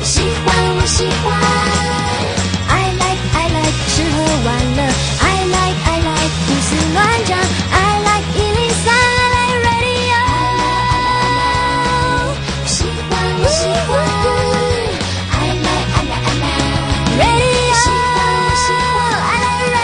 喜欢我喜欢 I like 吃喝玩乐 I like 胡思乱想 I like 103 I like radio 喜欢我喜欢 I like radio 喜欢我喜欢 I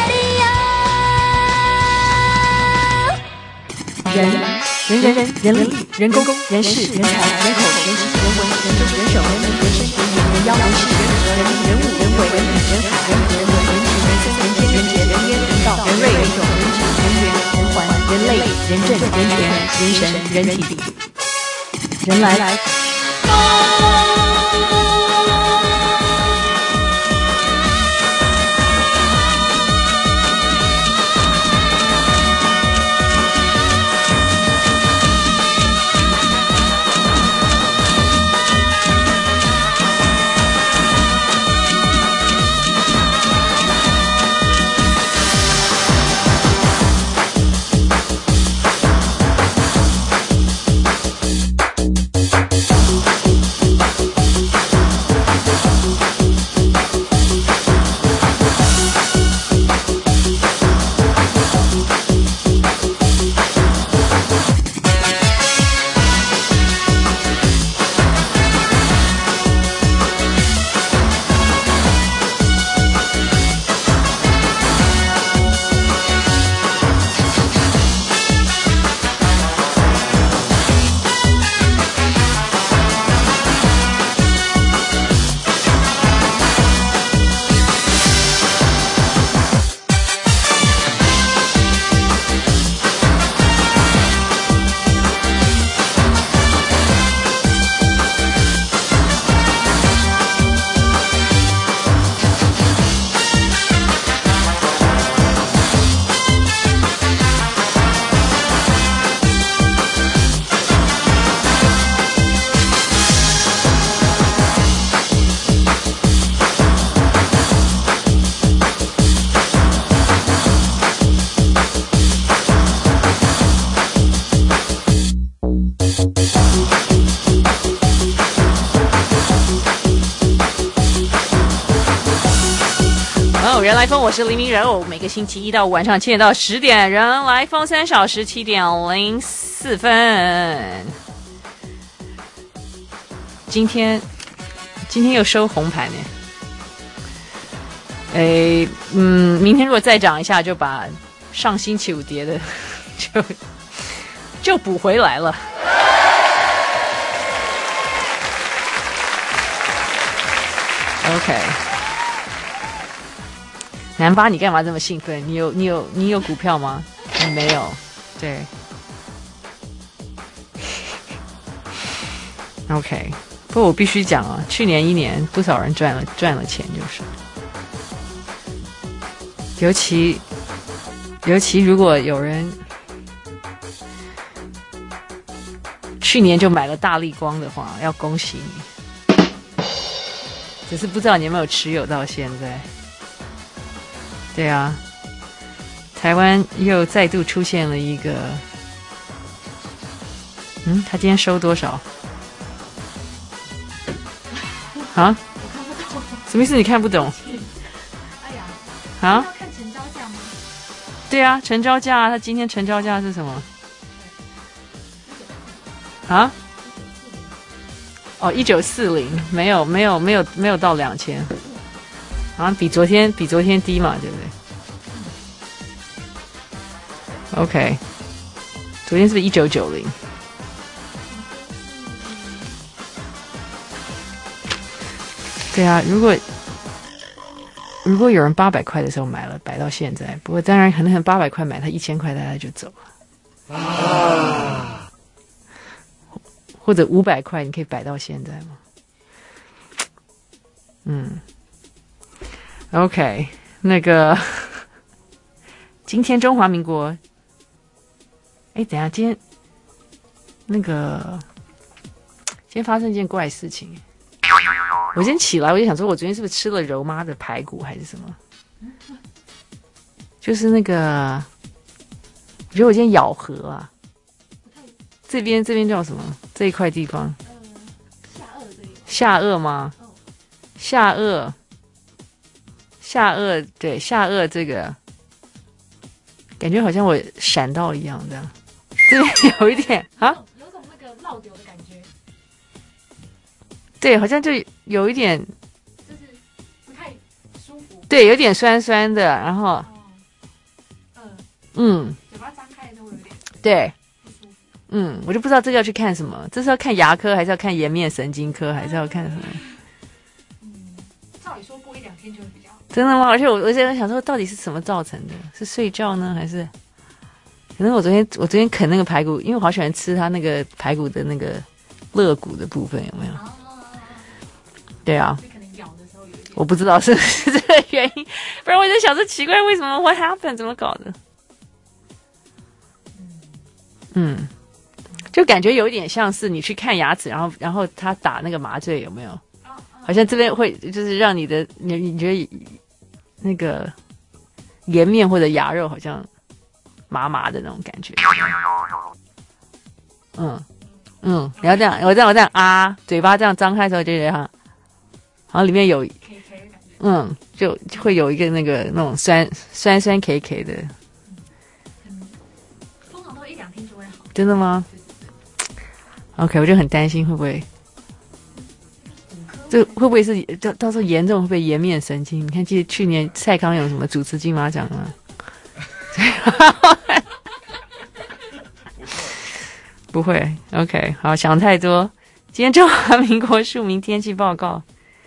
like radio 人工人事人才人口人情人文人政人手人民人生人言人妖人事人和人物人为人理人海人人文人情人生人天人杰人烟人道人瑞人种人质人缘人环人类人政人权人神人体人来人来疯，我是黎明人偶，每个星期1到5晚上7点到10点，人来疯3小时7点04分。今天又收红盘呢。明天如果再涨一下，就把上星期五跌的就补回来了。OK。南巴，你干嘛这么兴奋？你有股票吗？你没有，对。OK， 不过我必须讲啊，去年1年不少人赚了钱，就是。尤其如果有人去年就买了大立光的话，要恭喜你。只是不知道你有没有持有到现在。对啊，台湾又再度出现了一个，他今天收多少？啊？什么意思？你看不懂？ 哎呀， 啊？ 要看成交价吗？ 对啊，成交价，他今天成交价是什么？啊？哦，1940，没有到2000。好像比昨天低嘛，对不对 ？OK， 昨天是不是1990？对啊，如果有人800块的时候买了，摆到现在，不过当然可能800块买，他1000块大家就走了。或者500块，你可以摆到现在吗？OK， 那个今天中华民国，等一下，今天发生一件怪事情。我今天起来，我就想说，我昨天是不是吃了柔妈的排骨还是什么？就是我觉得我今天咬合啊，这边叫什么？这一块地方， 下颚这里。 下颚吗？ 下颚，对，下颚这个感觉好像我闪到一样，这样，这边有一点啊， 有种那个落丢的感觉， 对，好像就有一点， 就是不太舒服。 对，有点酸酸的，然后， 嘴巴张开的时候有点对， 不舒服。 我就不知道这个要去看什么，这是要看牙科，还是要看颜面神经科，还是要看什么？ 照理说过1-2天就会比较好。 真的吗？而且我现在想说，到底是什么造成的？是睡觉呢，还是？可能我昨天啃那个排骨，因为我好喜欢吃它那个排骨的那个肋骨的部分，有没有？对啊， 就可能咬的时候有一点。 我不知道是不是这个原因，不然我在想说奇怪，为什么 What happened？ 怎么搞的？就感觉有点像是你去看牙齿，然后他打那个麻醉，有没有？好像这边会就是让你的你觉得那个颜面或者牙肉好像麻麻的那种感觉。你要这样，我这样啊，嘴巴这样张开的时候就觉得好像里面有就会有一个那种酸 K 的。 通常都1-2天就会好。 真的吗？OK， 我就很担心会不会，这会不会是到时候严重会不会颜面神经？你看，记得去年蔡康永什么主持金马奖吗？不会 ，OK， 好，想太多。今天中华民国庶民天气报告。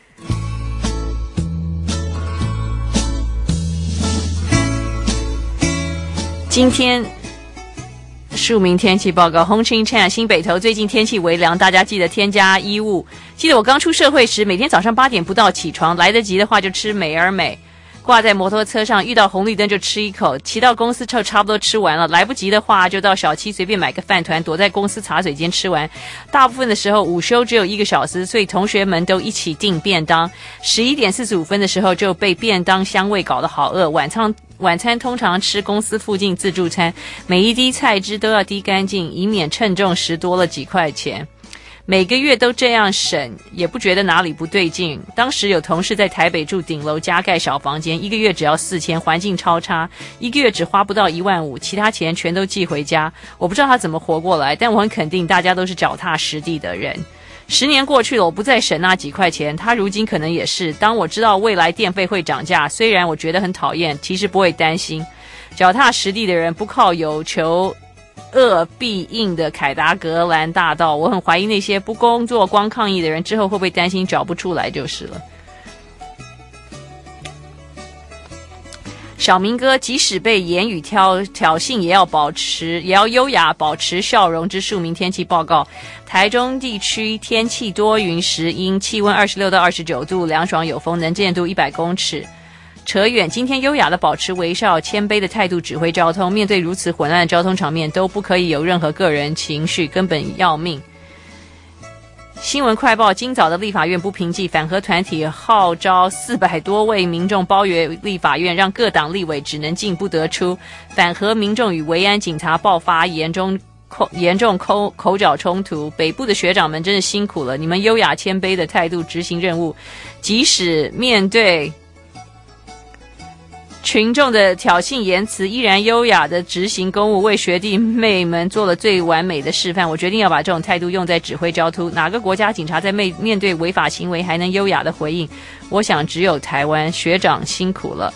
今天庶民天气报告，红青灿新北投最近天气微凉，大家记得添加衣物。记得我刚出社会时，每天早上8点不到起床，来得及的话就吃美而美，挂在摩托车上，遇到红绿灯就吃一口，骑到公司就差不多吃完了，来不及的话就到小七随便买个饭团，躲在公司茶水间吃完。大部分的时候午休只有1个小时，所以同学们都一起订便当。11点45分的时候就被便当香味搞得好饿，晚餐通常吃公司附近自助餐，每一滴菜汁都要滴干净，以免称重时多了几块钱。每个月都这样省，也不觉得哪里不对劲。当时有同事在台北住顶楼加盖小房间，1个月只要4000，环境超差，1个月只花不到15000，其他钱全都寄回家。我不知道他怎么活过来，但我很肯定大家都是脚踏实地的人。10年过去了，我不再省那几块钱，他如今可能也是。当我知道未来电费会涨价，虽然我觉得很讨厌，其实不会担心。脚踏实地的人不靠有求恶必应的凯达格兰大道，我很怀疑那些不工作光抗议的人之后会不会担心找不出来就是了。小明哥即使被言语挑衅也要优雅，保持笑容之庶民天气报告。台中地区天气多云时阴，气温26到29度，凉爽有风，能见度100公尺。扯远，今天优雅的保持微笑、谦卑的态度指挥交通，面对如此混乱的交通场面都不可以有任何个人情绪，根本要命。新闻快报，今早的立法院不平静，反核团体号召400多位民众包围立法院，让各党立委只能进不得出。反核民众与维安警察爆发严重口角冲突，北部的学长们真是辛苦了，你们优雅谦卑的态度执行任务，即使面对群众的挑衅言辞，依然优雅的执行公务，为学弟妹们做了最完美的示范。我决定要把这种态度用在指挥交通。哪个国家警察在面对违法行为还能优雅的回应？我想只有台湾。学长辛苦了。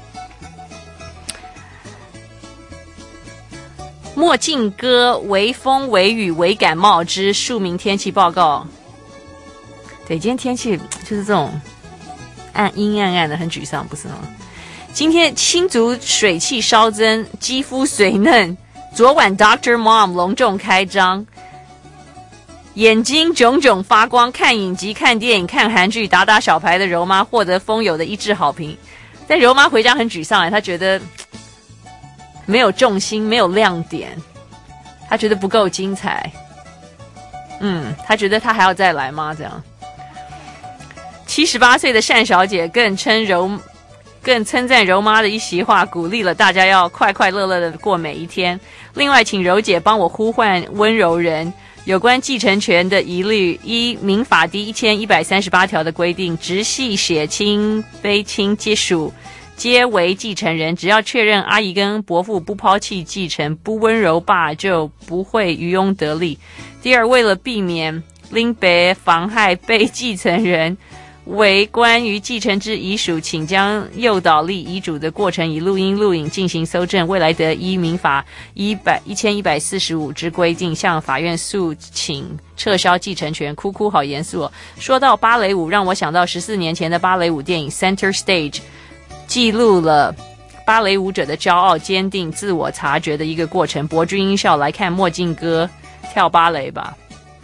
墨镜哥微风微雨微感冒之庶民天气报告。对，今天天气就是这种阴暗的，很沮丧，不是吗？今天新竹水汽稍增，肌肤水嫩。昨晚 Dr. Mom 隆重开张，眼睛炯炯发光，看影集、看电影、看韩剧，打小牌的柔妈获得风友的一致好评。但柔妈回家很沮丧，她觉得没有重心，没有亮点，她觉得不够精彩。她觉得她还要再来吗？这样。78岁的单小姐更称赞柔妈的一席话，鼓励了大家要快快乐乐的过每一天。另外请柔姐帮我呼唤温柔人， 有关继承权的疑虑，依民法第1138条的规定，直系血亲、卑亲皆属，皆为继承人。只要确认阿姨跟伯父不抛弃继承，不温柔罢，就不会渔翁得利。第二，为了避免拎别妨害被继承人为关于继承之遗属，请将诱导立遗嘱的过程以录音录影进行搜证，未来得依民法1145之规定向法院诉请撤销继承权。哭哭好严肃哦。说到芭蕾舞，让我想到14年前的芭蕾舞电影 Center Stage， 记录了芭蕾舞者的骄傲、坚定、自我察觉的一个过程。博君一笑，来看墨镜哥跳芭蕾吧。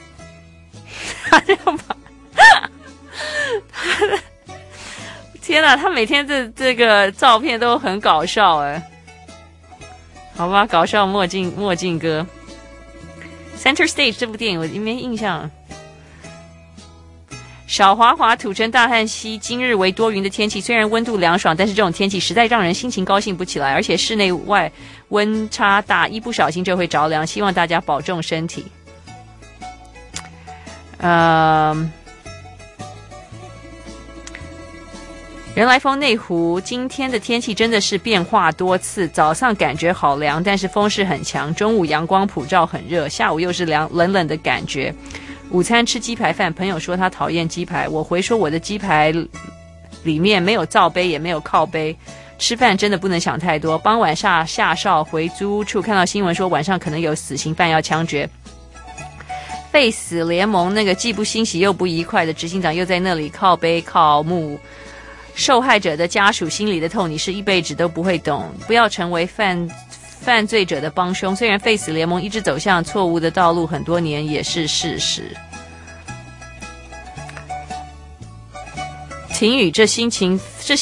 天哪，他每天这个照片都很搞笑哎，好吧，搞笑墨镜哥。Center Stage 这部电影我没印象。小华华土城大汉溪今日为多云的天气，虽然温度凉爽，但是这种天气实在让人心情高兴不起来，而且室内外温差大，一不小心就会着凉，希望大家保重身体。人来疯内湖，今天的天气真的是变化多次，早上感觉好凉，但是风势很强，中午阳光普照很热，下午又是冷冷的感觉。午餐吃鸡排饭，朋友说他讨厌鸡排，我回说我的鸡排里面没有罩杯也没有靠杯，吃饭真的不能想太多。傍晚下哨回租屋处，看到新闻说晚上可能有死刑犯要枪决。废死联盟那个既不欣喜又不愉快的执行长又在那里靠背靠木，受害者的家属心里的痛你是一辈子都不会懂，不要成为犯罪者的帮凶。虽然废死联盟一直走向错误的道路很多年也是事实。晴雨，这星期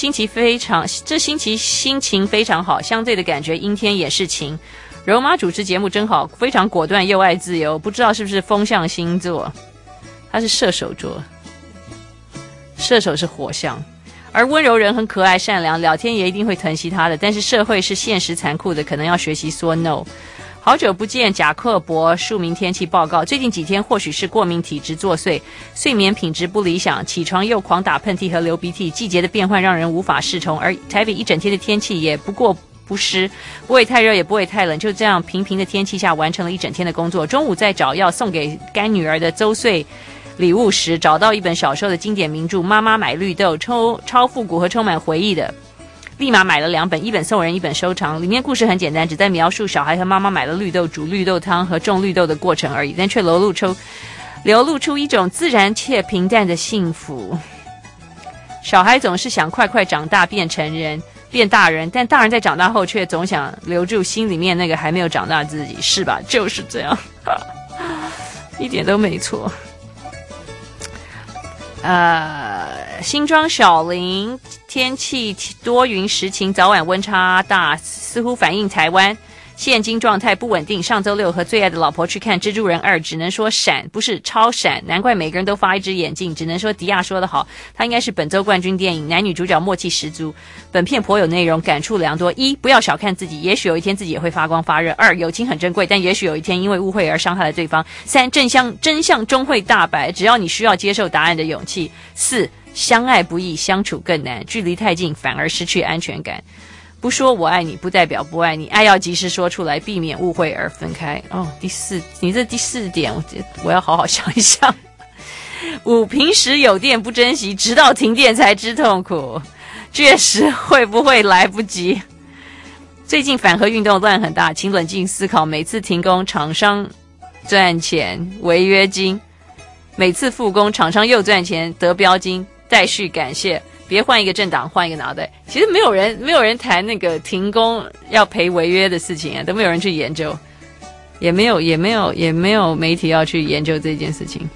心情非常好，相对的感觉阴天也是晴。柔妈主持节目真好，非常果断又爱自由，不知道是不是风象星座，他是射手座，射手是火象。而温柔人很可爱善良，聊天也一定会疼惜他的，但是社会是现实残酷的，可能要学习说 no。 好久不见，贾克伯庶民天气报告，最近几天或许是过敏体质作祟，睡眠品质不理想，起床又狂打喷嚏和流鼻涕，季节的变换让人无法适从，而台北一整天的天气也不过不湿，不会太热也不会太冷，就这样平平的天气下完成了一整天的工作。中午在找要送给干女儿的周岁礼物时，找到一本小时候的经典名著《妈妈买绿豆》，超复古和充满回忆的，立马买了2本，一本送人一本收藏。里面故事很简单，只在描述小孩和妈妈买了绿豆煮绿豆汤和种绿豆的过程而已，但却流露出一种自然且平淡的幸福。小孩总是想快快长大变成人变大人，但大人在长大后却总想留住心里面那个还没有长大的自己，是吧？就是这样一点都没错。新庄小林天气多云时晴，早晚温差大，似乎反映台湾现今状态不稳定。上周六和最爱的老婆去看《蜘蛛人2》，只能说闪，不是超闪，难怪每个人都发一只眼镜。只能说迪亚说得好，他应该是本周冠军电影，男女主角默契十足。本片颇有内容，感触良多。1. 不要小看自己，也许有一天自己也会发光发热。2. 友情很珍贵，但也许有一天因为误会而伤害了对方。3. 真相终会大白，只要你需要接受答案的勇气。4. 相爱不易，相处更难，距离太近反而失去安全感。不说我爱你不代表不爱你，爱要及时说出来，避免误会而分开。你这第4点我要好好想一想。5. 平时有电不珍惜，直到停电才知痛苦，确实会不会来不及。最近反核运动乱很大，请冷静思考，每次停工厂商赚钱违约金，每次复工厂商又赚钱得标金，待续感谢，别换一个政党换一个脑袋。其实没有人谈那个停工要赔违约的事情啊，都没有人去研究，也没有媒体要去研究这件事情。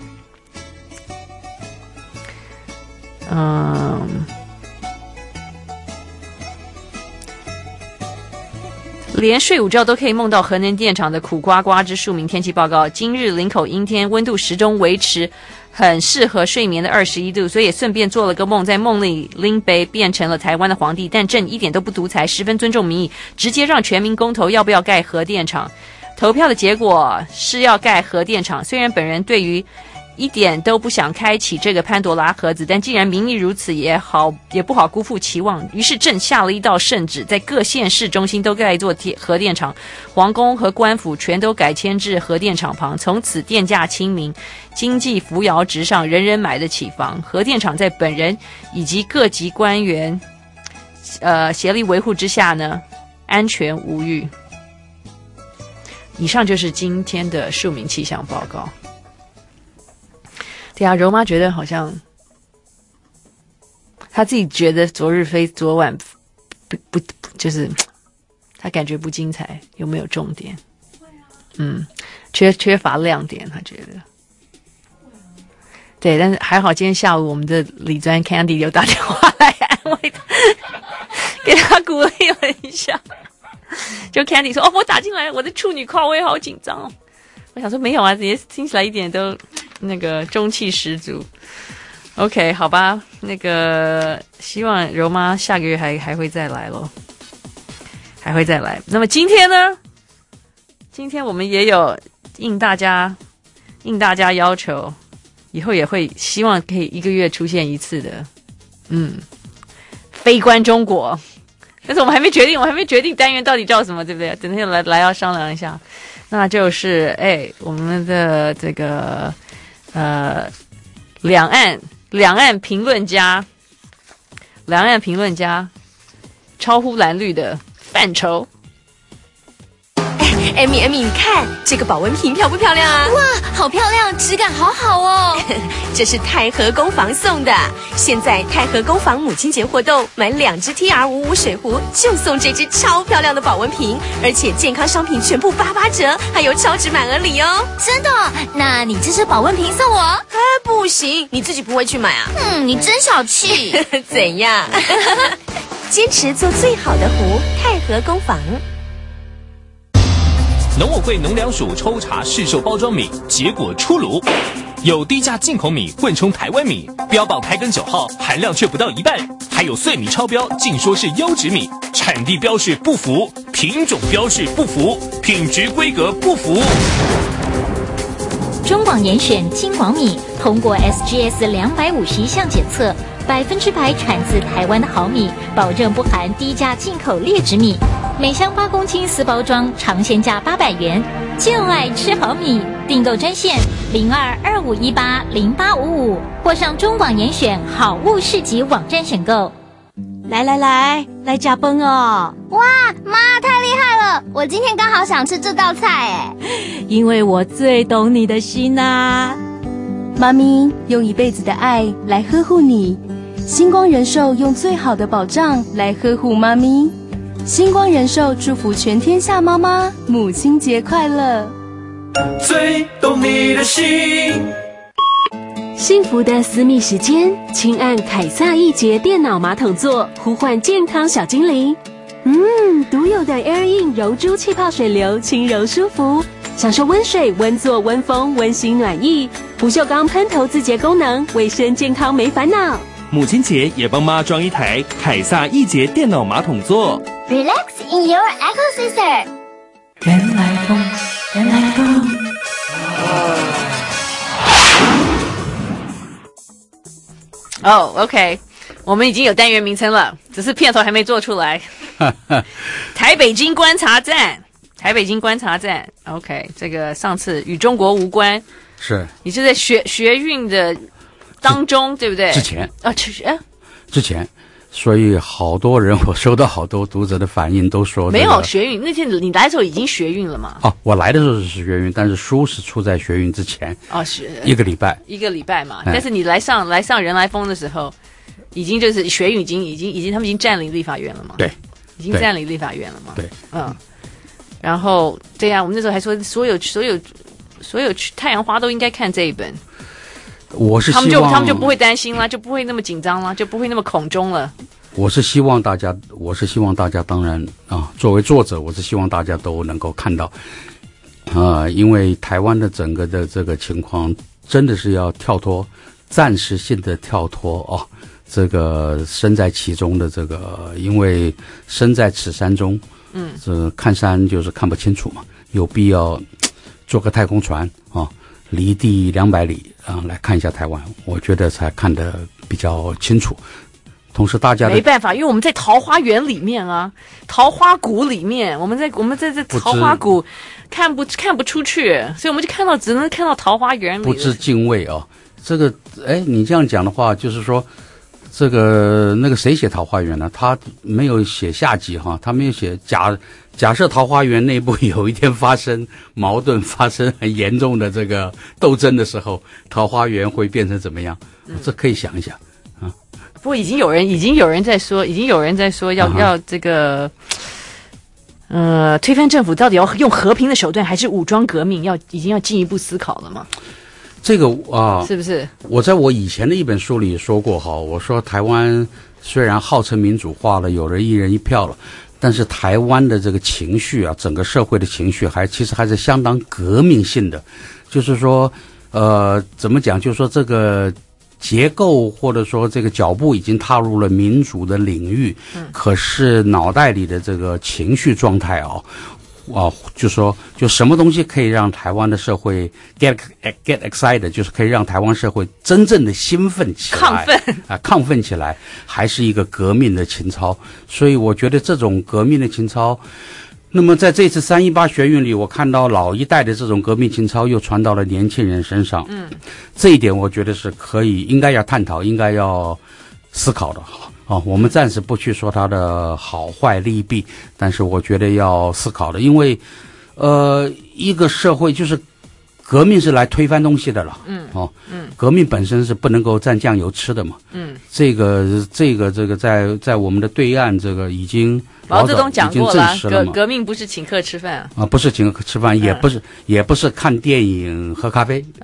连睡午觉都可以梦到核能电厂的苦瓜瓜之庶民天气报告。今日林口阴天，温度始终维持很适合睡眠的21度，所以也顺便做了个梦，在梦里林北变成了台湾的皇帝，但朕一点都不独裁，十分尊重民意，直接让全民公投要不要盖核电厂。 投票的结果是要盖核电厂，虽然本人对于一点都不想开启这个潘多拉盒子，但既然民意如此，也不好辜负期望。于是朕下了一道圣旨，在各县市中心都盖一座核电厂，皇宫和官府全都改迁至核电厂旁，从此电价亲民，经济扶摇直上，人人买得起房。核电厂在本人以及各级官员协力维护之下呢，安全无虞。以上就是今天的庶民气象报告。对啊，柔妈觉得好像她自己觉得昨晚不就是她感觉不精彩，有没有重点？缺乏亮点，她觉得。对，但是还好今天下午我们的理专 Candy 有打电话来安慰她，给她鼓励了一下。就 Candy 说：“哦，我打进来，我的处女靠，我也好紧张哦。”我想说没有啊，也听起来一点都那个中气十足。OK， 好吧，那个希望柔妈下个月还会再来咯，还会再来。那么今天呢？今天我们也有应大家要求，以后也会希望可以1个月出现一次的，飞观中国。但是我们还没决定单元到底叫什么，对不对？等下来要商量一下。那就是我们的这个两岸评论家超乎蓝绿的范畴。 Amy， 你看这个保温瓶漂不漂亮啊？ 哇，好漂亮，质感好好哦。 这是太和工坊送的，现在太和工坊母亲节活动，买2只 TR55水壶就送这只超漂亮的保温瓶，而且健康商品全部88折，还有超值满额礼哦。 真的？那你这只保温瓶送我？ 不行，你自己不会去买啊？ 你真小气。 怎样？坚持做最好的壶，太和工坊。 农委会农粮署抽查市售包装米，结果出炉，有低价进口米混充台湾米，标榜台根9号，含量却不到1半，还有碎米超标，竟说是优质米，产地标示不符，品种标示不符，品质规格不符。 中广严选金广米通过 SGS 251项检测，100%产自台湾的好米，保证不含低价进口劣质米。每箱8公斤4包装，尝鲜价800元。就爱吃好米，订购专线0225180855，或上中广严选好物市集网站选购。 来加崩哦！ 哇，妈太厉害了！我今天刚好想吃这道菜因为我最懂你的心啊。 妈咪用1辈子的爱来呵护你，星光人寿用最好的保障来呵护妈咪。星光人寿祝福全天下妈妈母亲节快乐。 最懂你的心。 幸福的私密时间，请按凯撒一节电脑马桶座呼唤健康小精灵。独有的 Air In 柔珠气泡水流，轻柔舒服，享受温水、温坐、温风，温馨暖意。不锈钢喷头自洁功能，卫生健康没烦恼。 母亲节也帮妈装一台凯撒一节电脑马桶座。 Relax in your Echo Sister。 原来风，原来风。 OK， 我们已经有单元名称了，只是片头还没做出来。台北经观察站 OK， 这个上次与中国无关， 是你是在学运的当中，对不对？ 之前之前， 所以好多人，我收到好多读者的反应，都说、 没有学运。那天你来的时候已经学运了嘛？ 我来的时候是学运，但是书是出在学运之前。一个礼拜嘛。 但是你来上人来疯的时候，已经就是学运已经他们已经占领立法院了嘛？ 对， 已经占领立法院了嘛？ 对， 然后对呀，我们那时候还说所有太阳花都应该看这一本。 我是希望他们就不会担心了，就不会那么紧张了，就不会那么恐中了。 我是希望大家，当然作为作者，我是希望大家都能够看到，因为台湾的整个的这个情况真的是要跳脱，暂时性的跳脱这个身在其中的这个，因为身在此山中，看山就是看不清楚嘛。 有必要坐个太空船啊，离地200里啊，来看一下台湾，我觉得才看得比较清楚。同时，大家没办法，因为我们在桃花源里面啊，桃花谷里面，我们在这桃花谷看不出去，所以我们就只能看到桃花源里。 不知敬畏啊，这个你这样讲的话，就是说，这个那个谁写桃花源呢？他没有写下集哈，他没有写假设桃花源内部有一天发生矛盾、发生很严重的这个斗争的时候，桃花源会变成怎么样？这可以想一想。 不过已经有人在说要这个推翻政府，到底要用和平的手段还是武装革命，已经要进一步思考了吗？ 这个是不是？ 我在我以前的一本书里说过哈，我说台湾虽然号称民主化了，有了1人1票了，但是台湾的这个情绪啊，整个社会的情绪其实还是相当革命性的，就是说怎么讲？就是说这个结构或者说这个脚步已经踏入了民主的领域，可是脑袋里的这个情绪状态就说就什么东西可以让台湾的社会 get excited， 就是可以让台湾社会真正的兴奋起来，亢奋起来，还是一个革命的情操。所以我觉得这种革命的情操，那么在这次318学运里，我看到老一代的这种革命情操又传到了年轻人身上。这一点我觉得是应该要探讨，应该要思考的。我们暂时不去说它的好坏利弊，但是我觉得要思考的，因为一个社会就是革命是来推翻东西的了。革命本身是不能够蘸酱油吃的嘛。这个在我们的对岸这个已经毛泽东讲过了，革命不是请客吃饭啊，不是请客吃饭，也不是看电影喝咖啡。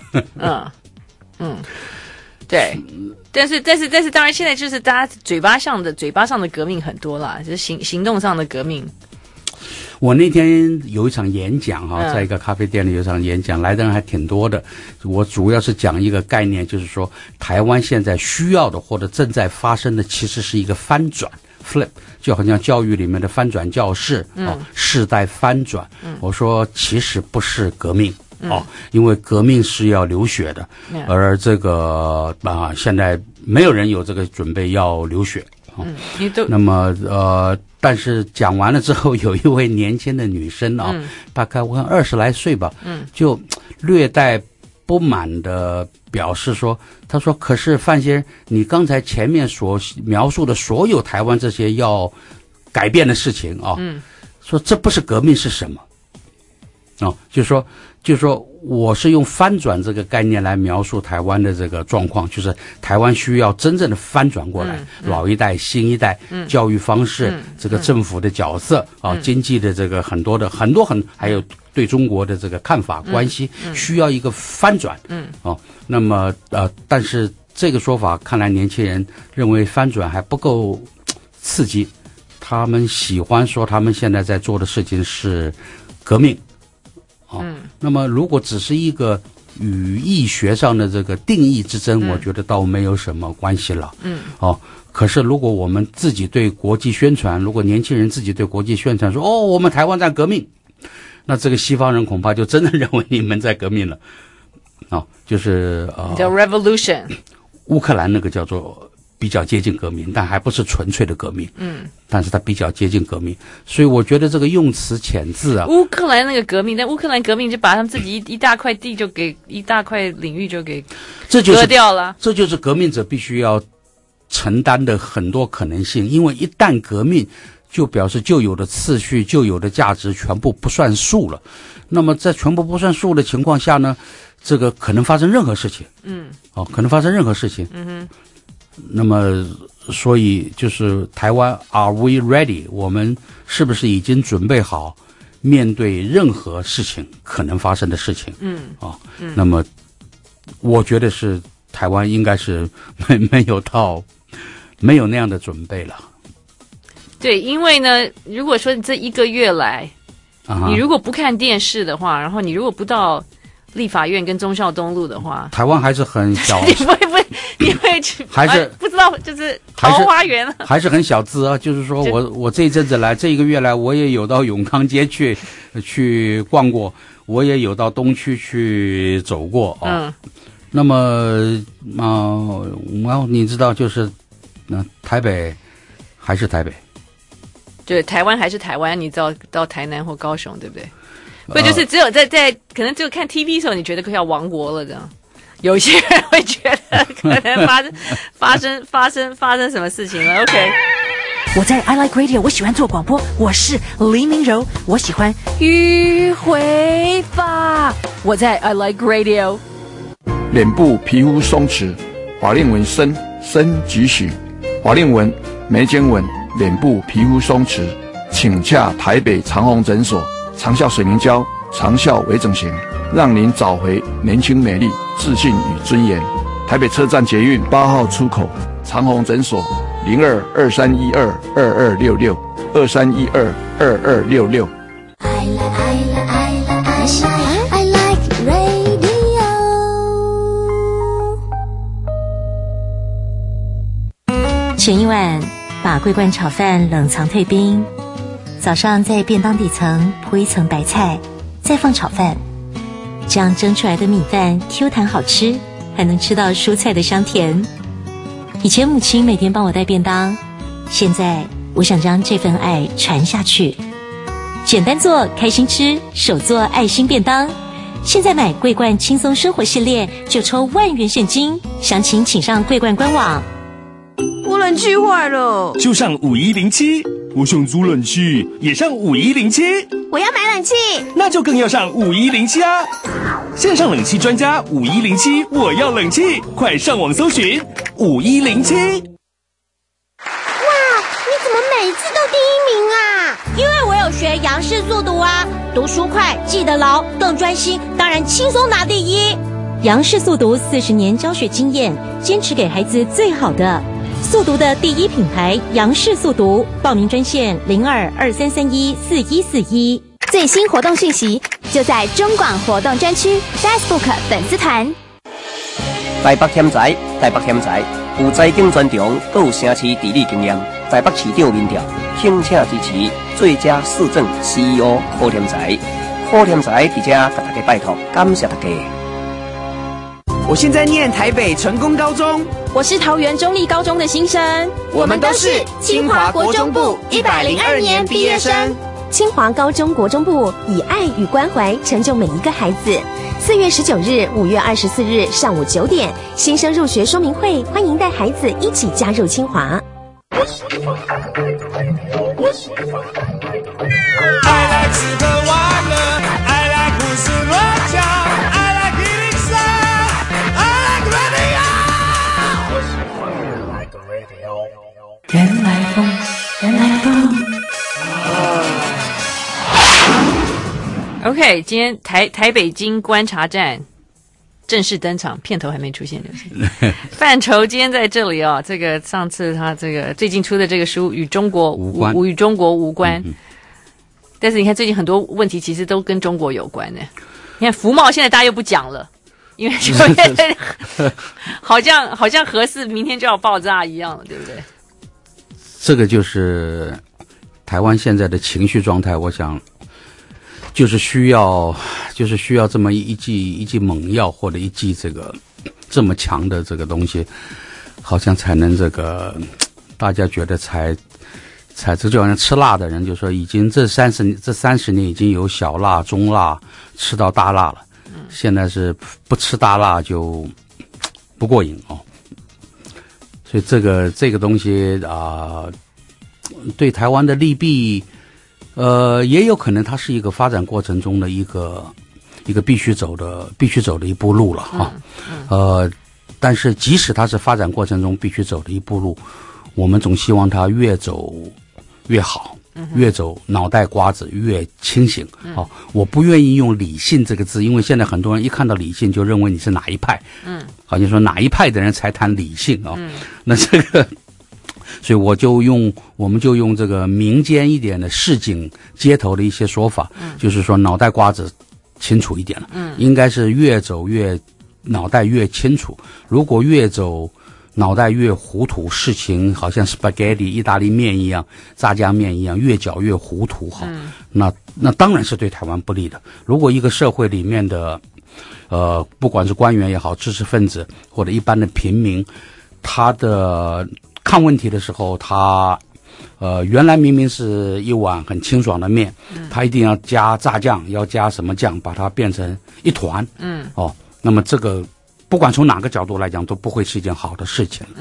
对，但是，当然，现在就是大家嘴巴上的革命很多啦，就是行动上的革命。 我那天有一场演讲在一个咖啡店里有一场演讲，来的人还挺多的。我主要是讲一个概念，就是说台湾现在需要的或者正在发生的，其实是一个翻转 flip， 就好像教育里面的翻转教室世代翻转。我说其实不是革命。因为革命是要流血的，而这个现在没有人有这个准备要流血。那么但是讲完了之后，有一位年轻的女生大概我看20来岁吧，就略带不满的表示说，她说：“可是范先生，你刚才前面所描述的所有台湾这些要改变的事情说这不是革命是什么？”就是说我是用翻转这个概念来描述台湾的这个状况，就是台湾需要真正的翻转过来，老一代新一代，教育方式，这个政府的角色经济的这个很还有对中国的这个看法关系，需要一个翻转。那么但是这个说法看来年轻人认为翻转还不够刺激，他们喜欢说他们现在在做的事情是革命。那么如果只是一个语义学上的这个定义之争，我觉得倒没有什么关系了。可是如果我们自己对国际宣传，如果年轻人自己对国际宣传说我们台湾在革命，那这个西方人恐怕就真的认为你们在革命了。就是叫 revolution， 乌克兰那个叫做比较接近革命，但还不是纯粹的革命。但是它比较接近革命，所以我觉得这个用词遣字乌克兰那个革命，但乌克兰革命就把他们自己一大块地就给一大块领域就给割掉了。 这就是革命者必须要承担的很多可能性，因为一旦革命，就表示旧有的次序、旧有的价值全部不算数了。那么在全部不算数的情况下呢，这个可能发生任何事情。可能发生任何事情。那么所以就是台湾 Are we ready？ 我们是不是已经准备好面对任何事情可能发生的事情？那么我觉得是台湾应该是没有那样的准备了。 对，因为呢，如果说这1个月来，你如果不看电视的话，然后你如果不到立法院跟忠孝东路的话， 台湾还是很小， 你会去还是不知道就是桃花源了， 还是很小资啊。就是说我这一阵子来，这一个月来，我也有到永康街去逛过，我也有到东区去走过啊。那么你知道，就是台北还是台北， 对，台湾还是台湾，你到台南或高雄，对不对？或就是只有在可能只有看 TV 的时候，你觉得快要亡国了这样。有些人会觉得可能发生什么事情了。OK， 我在 I Like Radio， 我喜欢做广播，我是黎明柔，我喜欢迂回法。我在 I Like Radio。 脸部皮肤松弛，法令纹深几许，法令纹、眉间纹、脸部皮肤松弛，请洽台北长虹诊所，长效水凝胶，长效微整形，让您找回年轻美丽、自信与尊严。台北车站捷运8号出口，长虹诊所02-2312-2266，2312-2266。 I like radio。 前一晚把桂冠炒饭冷藏退冰，早上在便当底层铺一层白菜，再放炒饭，这样蒸出来的米饭 Q 弹好吃，还能吃到蔬菜的香甜。以前母亲每天帮我带便当，现在我想将这份爱传下去。简单做，开心吃，手做爱心便当。现在买桂冠轻松生活系列就抽10000元现金，详情请上桂冠官网。 我冷气坏了， 就上5107。我想租冷气，也上5107。 我要买冷气， 那就更要上5107啊！线上冷气专家5107，我要冷气，快上网搜寻5107。 哇，你怎么每次都第1名啊？因为我有学杨氏速读啊，读书快，记得牢，更专心，当然轻松拿第1。 杨氏速读40年教学经验，坚持给孩子最好的。速读的第1品牌杨氏速读，报名专线02-2331-4141。 最新活动讯息就在中广活动专区 Facebook 粉丝团。 台北添财，有财经专长，各有城市地理经验。台北市长民调，请请支持最佳市政 CEO 好添财。好添财伫这甲大家拜托，感谢大家。 我现在念台北成功高中， 我是桃园中立高中的新生， 我们都是清华国中部102年毕业生。 清华高中国中部以爱与关怀成就每一个孩子。4月19日、5月24日上午9点，新生入学说明会，欢迎带孩子一起加入清华。 I like 吃喝玩乐 I like 胡思乱想 I like 103 I like radio 原来风 OK， 今天台北京观察站正式登场，片头还没出现就是范畴今天在这里哦。这个上次他这个最近出的这个书与中国无关，但是你看最近很多问题其实都跟中国有关呢。你看服贸现在大家又不讲了，因为就好像核四明天就要爆炸一样了，对不对？ 这个就是台湾现在的情绪状态，我想就是需要这么一剂猛药，或者一剂这个这么强的这个东西，好像才能这个大家觉得才这就好像吃辣的人就说已经这30年已经有小辣中辣吃到大辣了，现在是不吃大辣就不过瘾哦。所以这个东西对台湾的利弊也有可能它是一个发展过程中的一个必须走的一步路了哈。但是即使它是发展过程中必须走的一步路，我们总希望它越走越好，越走脑袋瓜子越清醒。我不愿意用理性这个字，因为现在很多人一看到理性就认为你是哪一派，好像说哪一派的人才谈理性啊。那这个所以我们就用这个民间一点的市井街头的一些说法，就是说脑袋瓜子清楚一点了。应该是越走越脑袋越清楚。如果越走脑袋越糊涂，事情好像 spaghetti 意大利面一样，炸酱面一样，越搅越糊涂哈。那当然是对台湾不利的。如果一个社会里面的不管是官员也好，知识分子或者一般的平民，他的看问题的时候，他原来明明是一碗很清爽的面，他一定要加炸酱，要加什么酱，把它变成一团。那么这个不管从哪个角度来讲，都不会是一件好的事情。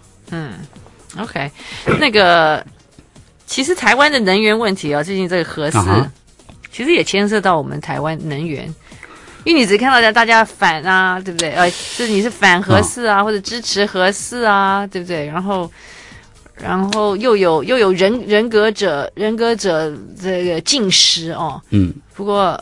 OK， 那个其实台湾的能源问题啊，最近这个核四，其实也牵涉到我们台湾能源。因为你只看到大家反啊，对不对？就是你是反核四啊，或者支持核四啊，对不对？然后又有人格者这个禁食哦。不过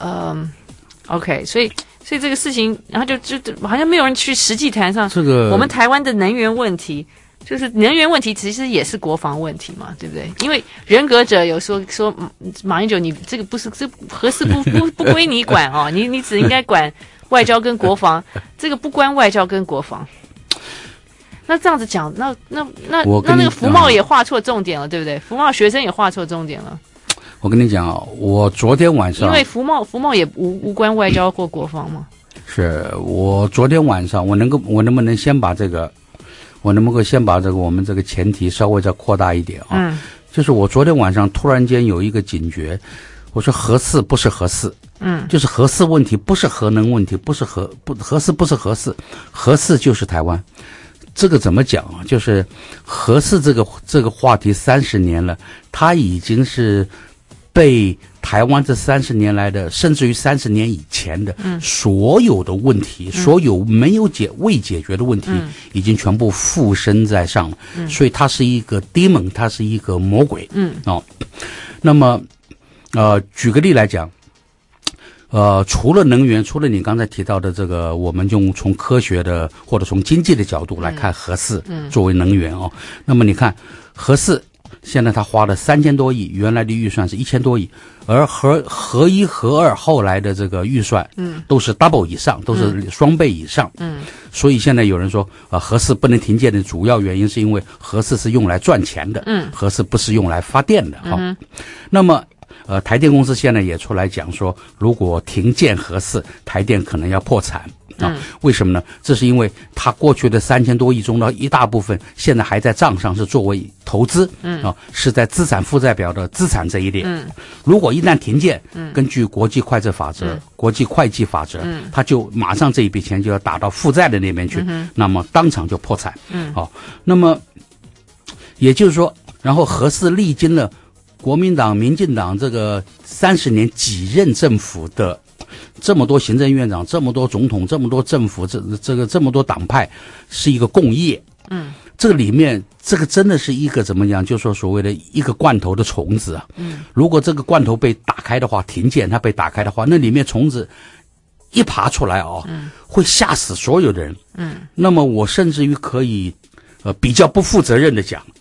OK， 所以这个事情，然后就好像没有人去实际谈上这个我们台湾的能源问题。就是能源问题其实也是国防问题嘛，对不对？因为人格者有说马英九，你这个不是这核四不归你管哦，你只应该管外交跟国防，这个不关外交跟国防。那这样子讲，那个福茂也画错重点了，对不对？福茂学生也画错重点了。 我跟你讲啊，我昨天晚上因为福茂也无关外交或国防嘛。 是我昨天晚上，我能不能先把这个？我能不能先把我们这个前提稍微再扩大一点啊？就是我昨天晚上突然间有一个警觉，我说核四不是核四，就是核四问题不是核能问题，核四不是核四，核四就是台湾。这个怎么讲啊？就是核四这个话题30年了，它已经是被台湾这30年来的，甚至于30年以前的所有的问题，所有未解决的问题，已经全部附身在上了。所以它是一个 demon， 它是一个魔鬼。那么举个例来讲，除了能源，除了你刚才提到的这个，我们用从科学的或者从经济的角度来看核四作为能源哦，那么你看核四。现在他花了3000多亿，原来的预算是1000多亿，而核一核二后来的这个预算，都是 double 以上，都是双倍以上，所以现在有人说核四不能停建的主要原因是因为核四是用来赚钱的，核四不是用来发电的，那么台电公司现在也出来讲说，如果停建核四，台电可能要破产。为什么呢？这是因为它过去的3000多亿中的一大部分现在还在账上是作为投资，是在资产负债表的资产这一列。如果一旦停建，根据国际会计法则，它就马上这一笔钱就要打到负债的那边去，那么当场就破产。那么也就是说，然后核四历经了国民党、民进党这个30年几任政府的这么多行政院长，这么多总统，这么多政府，这么多党派，是一个共业。这个里面，这个真的是一个怎么讲？就是说所谓的一个罐头的虫子啊。如果这个罐头被打开的话，停建它被打开的话，那里面虫子一爬出来会吓死所有的人。那么我甚至于可以比较不负责任的讲，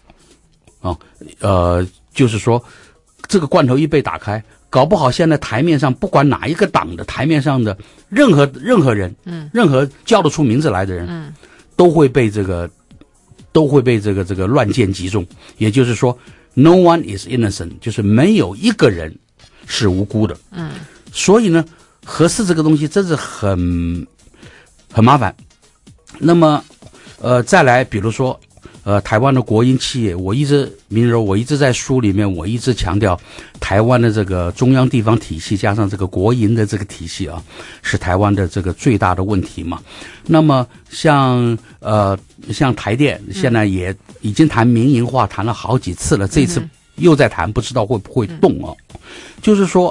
就是说这个罐头一被打开。搞不好现在台面上不管哪一个党的台面上的任何人，任何叫得出名字来的人，都会被这个乱箭击中。也就是说 ，no one is innocent， 就是没有一个人是无辜的。所以呢，核四这个东西真是很麻烦。那么再来比如说台湾的国营企业，我一直在书里面我一直强调，台湾的这个中央地方体系加上这个国营的这个体系啊，是台湾的这个最大的问题嘛。那么像台电现在也已经谈民营化谈了好几次了，这次又在谈，不知道会不会动啊。就是说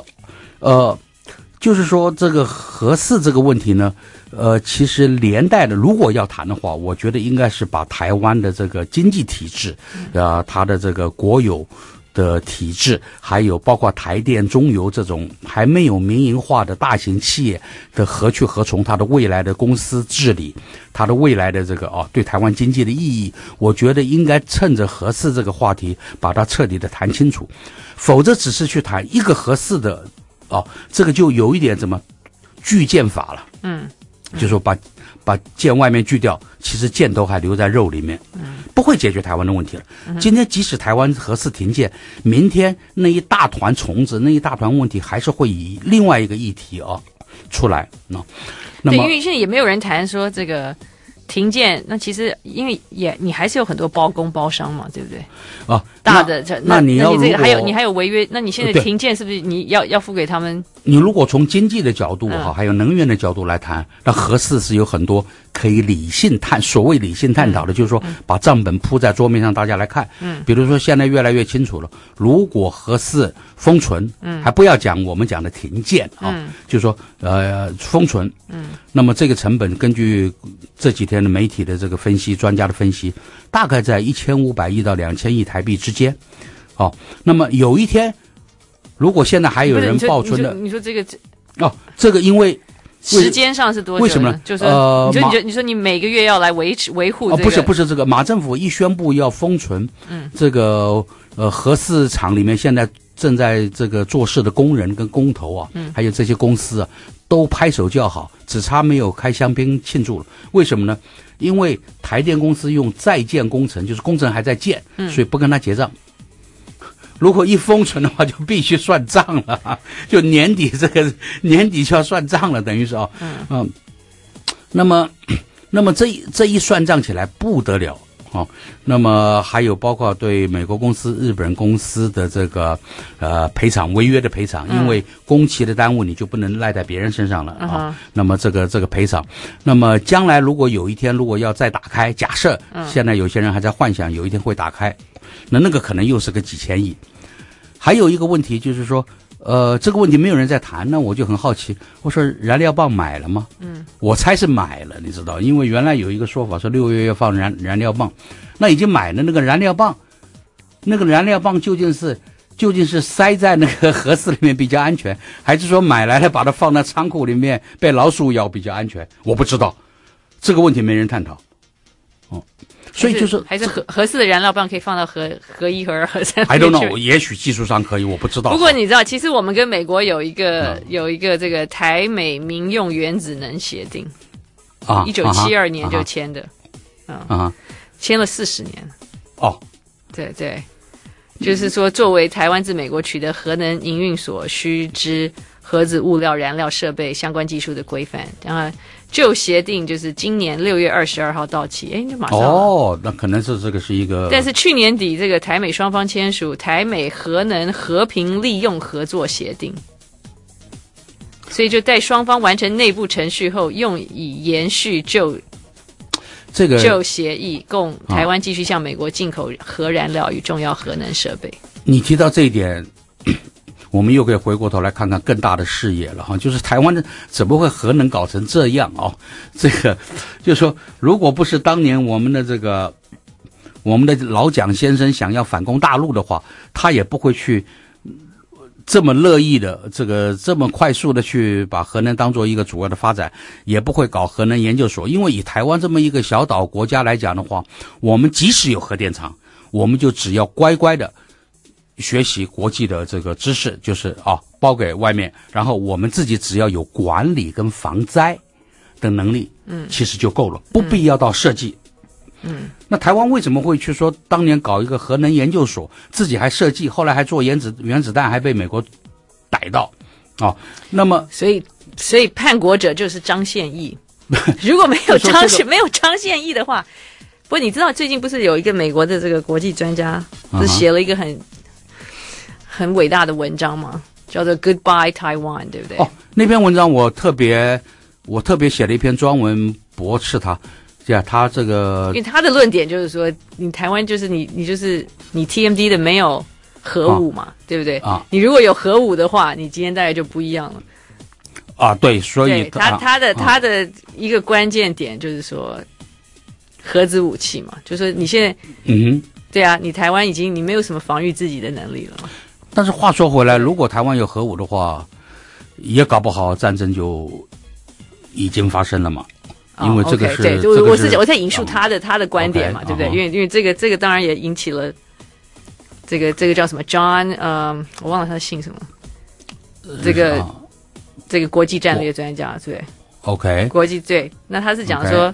这个核四这个问题呢，其实连带的，如果要谈的话，我觉得应该是把台湾的这个经济体制，它的这个国有的体制，还有包括台电、中油这种还没有民营化的大型企业的何去何从，它的未来的公司治理，它的未来的这个对台湾经济的意义，我觉得应该趁着核四这个话题把它彻底的谈清楚，否则只是去谈一个核四的这个就有一点怎么锯剑法了，就说把剑外面锯掉，其实箭头还留在肉里面，不会解决台湾的问题了。今天即使台湾核四停建，明天那一大团虫子，那一大团问题还是会以另外一个议题出来。那么对，因为现在也没有人谈说这个停建，那其实因为你还是有很多包工包商嘛，对不对？大的那你要这个你还有违约，那你现在停建是不是你要付给他们？ 你如果从经济的角度还有能源的角度来谈，那核四是有很多可以所谓理性探讨的，就是说把账本铺在桌面上，大家来看。比如说现在越来越清楚了，如果核四封存，还不要讲我们讲的停建就是说封存，那么这个成本根据这几天的媒体的这个分析，专家的分析，大概在1500亿到2000亿台币之间。那么有一天，如果现在还有人报存的， 你说这个这个因为时间上是多久？ 为什么呢？ 就是你说你每个月要来维护这个？ 不是这个，马政府一宣布要封存，这个核四厂里面现在正在这个做事的工人跟工头还有这些公司都拍手叫好，只差没有开香槟庆祝了。为什么呢？因为台电公司用在建工程，就是工程还在建，所以不跟他结账。如果一封存的话，就必须算账了，就年底就要算账了，等于是那么这一算账起来不得了那么还有包括对美国公司、日本公司的这个赔偿，违约的赔偿，因为工期的耽误你就不能赖在别人身上了那么这个赔偿，那么将来如果有一天如果要再打开，假设现在有些人还在幻想有一天会打开，那个可能又是个几千亿。还有一个问题就是说这个问题没有人在谈，那我就很好奇，我说燃料棒买了吗？我猜是买了，你知道，因为原来有一个说法说6月要放燃料棒，那已经买了那个燃料棒究竟是塞在那个盒子里面比较安全，还是说买来了把它放在仓库里面被老鼠咬比较安全？我不知道，这个问题没人探讨。所以就是还是核四的燃料棒可以放到核1、核2、核3。 I don't know， 也许技术上可以，我不知道。 不过你知道，其实我们跟美国有一个这个台美民用原子能协定，1972年就签的，签了40年。对，就是说作为台湾自美国取得核能营运所需之核子物料、燃料设备相关技术的规范，然后就协定就是今年6月22号到期，就马上那可能是这个是一个， 但是去年底这个台美双方签署台美核能和平利用合作协定，所以就待双方完成内部程序后，用以延续就协议，供台湾继续向美国进口核燃料与重要核能设备。 你提到这一点，我们又可以回过头来看看更大的视野了就是台湾的怎么会核能搞成这样这个就是说，如果不是当年我们的老蒋先生想要反攻大陆的话，他也不会去这么乐意的这么快速的去把核能当做一个主要的发展，也不会搞核能研究所。因为以台湾这么一个小岛国家来讲的话，我们即使有核电厂，我们就只要乖乖的学习国际的这个知识，就是包给外面，然后我们自己只要有管理跟防灾的能力，其实就够了，不必要到设计。那台湾为什么会去说当年搞一个核能研究所，自己还设计，后来还做原子弹，还被美国逮到那么所以叛国者就是张献义。如果没有张献义的话，不过你知道最近不是有一个美国的这个国际专家不是写了一个很伟大的文章吗？叫做 Goodbye Taiwan， 对不对？ 那篇文章我特别写了一篇专文驳斥他。他这个， 因为他的论点就是说，你台湾就是你 TMD 的没有核武嘛，对不对？你如果有核武的话，你今天大概就不一样了。 对，所以他的一个关键点就是说，核子武器嘛，就是说你现在，对啊，你台湾你没有什么防御自己的能力了。 但是话说回来，如果台湾有核武的话，也搞不好战争就已经发生了嘛。因为这个是， 我在引述他的观点嘛，对不对？因为这个当然也引起了这个叫什么 John， 我忘了他的姓什么，这个这个国际战略专家，对不对 OK， 国际对，那他是讲说。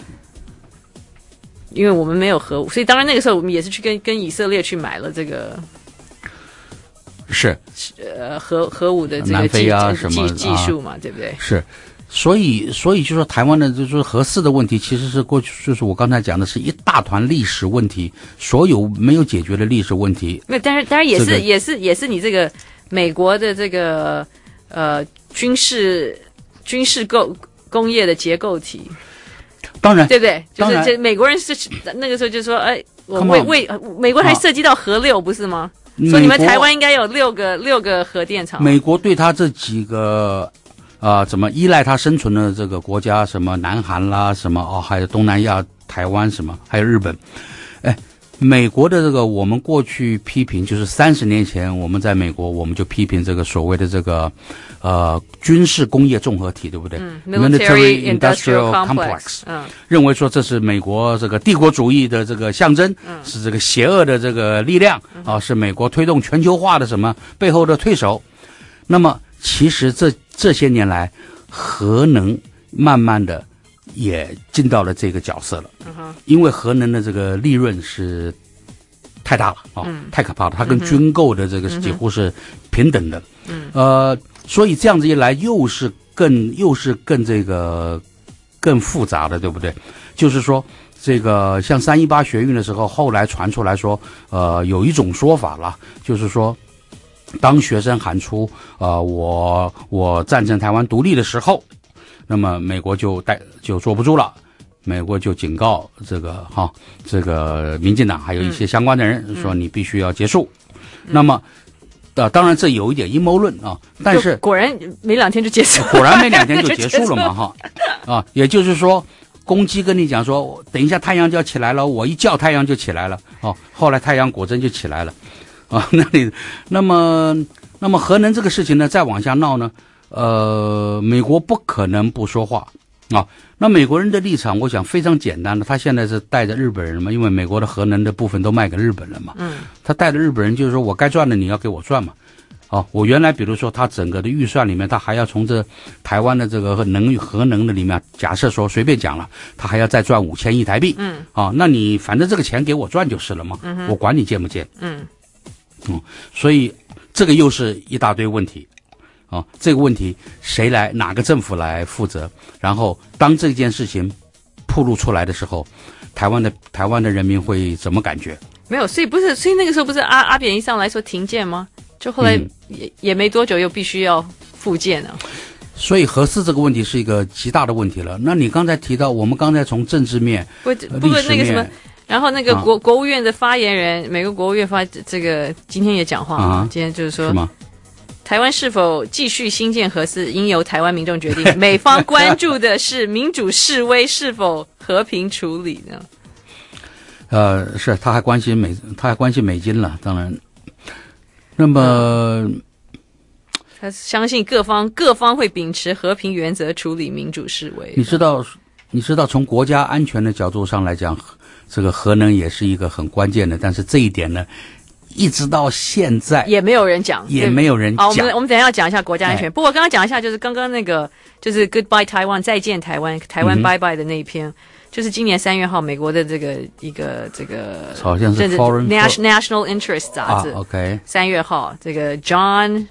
因为我们没有核武，所以当然那个时候我们也是去跟以色列去买了这个是核武的这个南非啊什么技术嘛，对不对？ 是，所以就说台湾的就是核四的问题，其实是过去就是我刚才讲的是一大团历史问题，所有没有解决的历史问题。 那当然也是你这个美国的这个军事工业的结构体。 当然， 对不对？就是这美国人是那个时候就说，哎，我美国还涉及到核六不是吗？说你们台湾应该有六个核电厂。 美国对他这几个怎么依赖他生存的这个国家，什么南韩啦，什么还有东南亚、台湾什么，还有日本，哎。美国的这个，我们过去批评，就是30年前我们在美国，我们就批评这个所谓的这个军事工业综合体，对不对 ？Military Industrial Complex， 认为说这是美国这个帝国主义的这个象征，是这个邪恶的这个力量是美国推动全球化的什么背后的推手。那么其实这些年来，核能慢慢的也进到了这个角色了，因为核能的这个利润是太大了太可怕了，它跟军购的这个几乎是平等的，所以这样子一来又是更这个更复杂的，对不对？就是说这个像318学运的时候，后来传出来说，有一种说法了，就是说，当学生喊出我赞成台湾独立的时候。那么美国就坐不住了，美国就警告这个民进党还有一些相关的人说你必须要结束。那么当然这有一点阴谋论但是果然没2天就结束， 果然没2天就结束了嘛也就是说公鸡跟你讲说等一下太阳就要起来了，我一叫太阳就起来了后来太阳果真就起来了那么核能这个事情呢再往下闹呢美国不可能不说话那美国人的立场我想非常简单的，他现在是带着日本人嘛，因为美国的核能的部分都卖给日本人嘛，他带着日本人就是说我该赚的你要给我赚嘛我原来比如说他整个的预算里面他还要从这台湾的这个核能的里面，假设说随便讲了，他还要再赚5000亿台币那你反正这个钱给我赚就是了嘛，我管你建不建所以这个又是一大堆问题这个问题哪个政府来负责？然后当这件事情暴露出来的时候，台湾的人民会怎么感觉？ 没有，所以那个时候不是阿扁一上来说停建吗？就后来也没多久又必须要复建了。 所以核四这个问题是一个极大的问题了。那你刚才提到，我们刚才从政治面、 不那个什么，然后那个国务院的发言人，美国国务院这个今天也讲话今天就是说。是吗？台湾是否继续新建核四，应由台湾民众决定。美方关注的是民主示威是否和平处理呢？ 是他还关心美金了，当然。那么， 他相信各方会秉持和平原则处理民主示威。 你知道，从国家安全的角度上来讲，这个核能也是一个很关键的，但是这一点呢？一直到现在也没有人讲， 好， 我们等一下要讲一下国家安全。不过刚刚讲一下，就是刚刚那个就是 Goodbye Taiwan 再见台湾拜拜的那一篇，就是今年3月号美国的这个一个这个好像是 National Interest 杂志3月号这个 John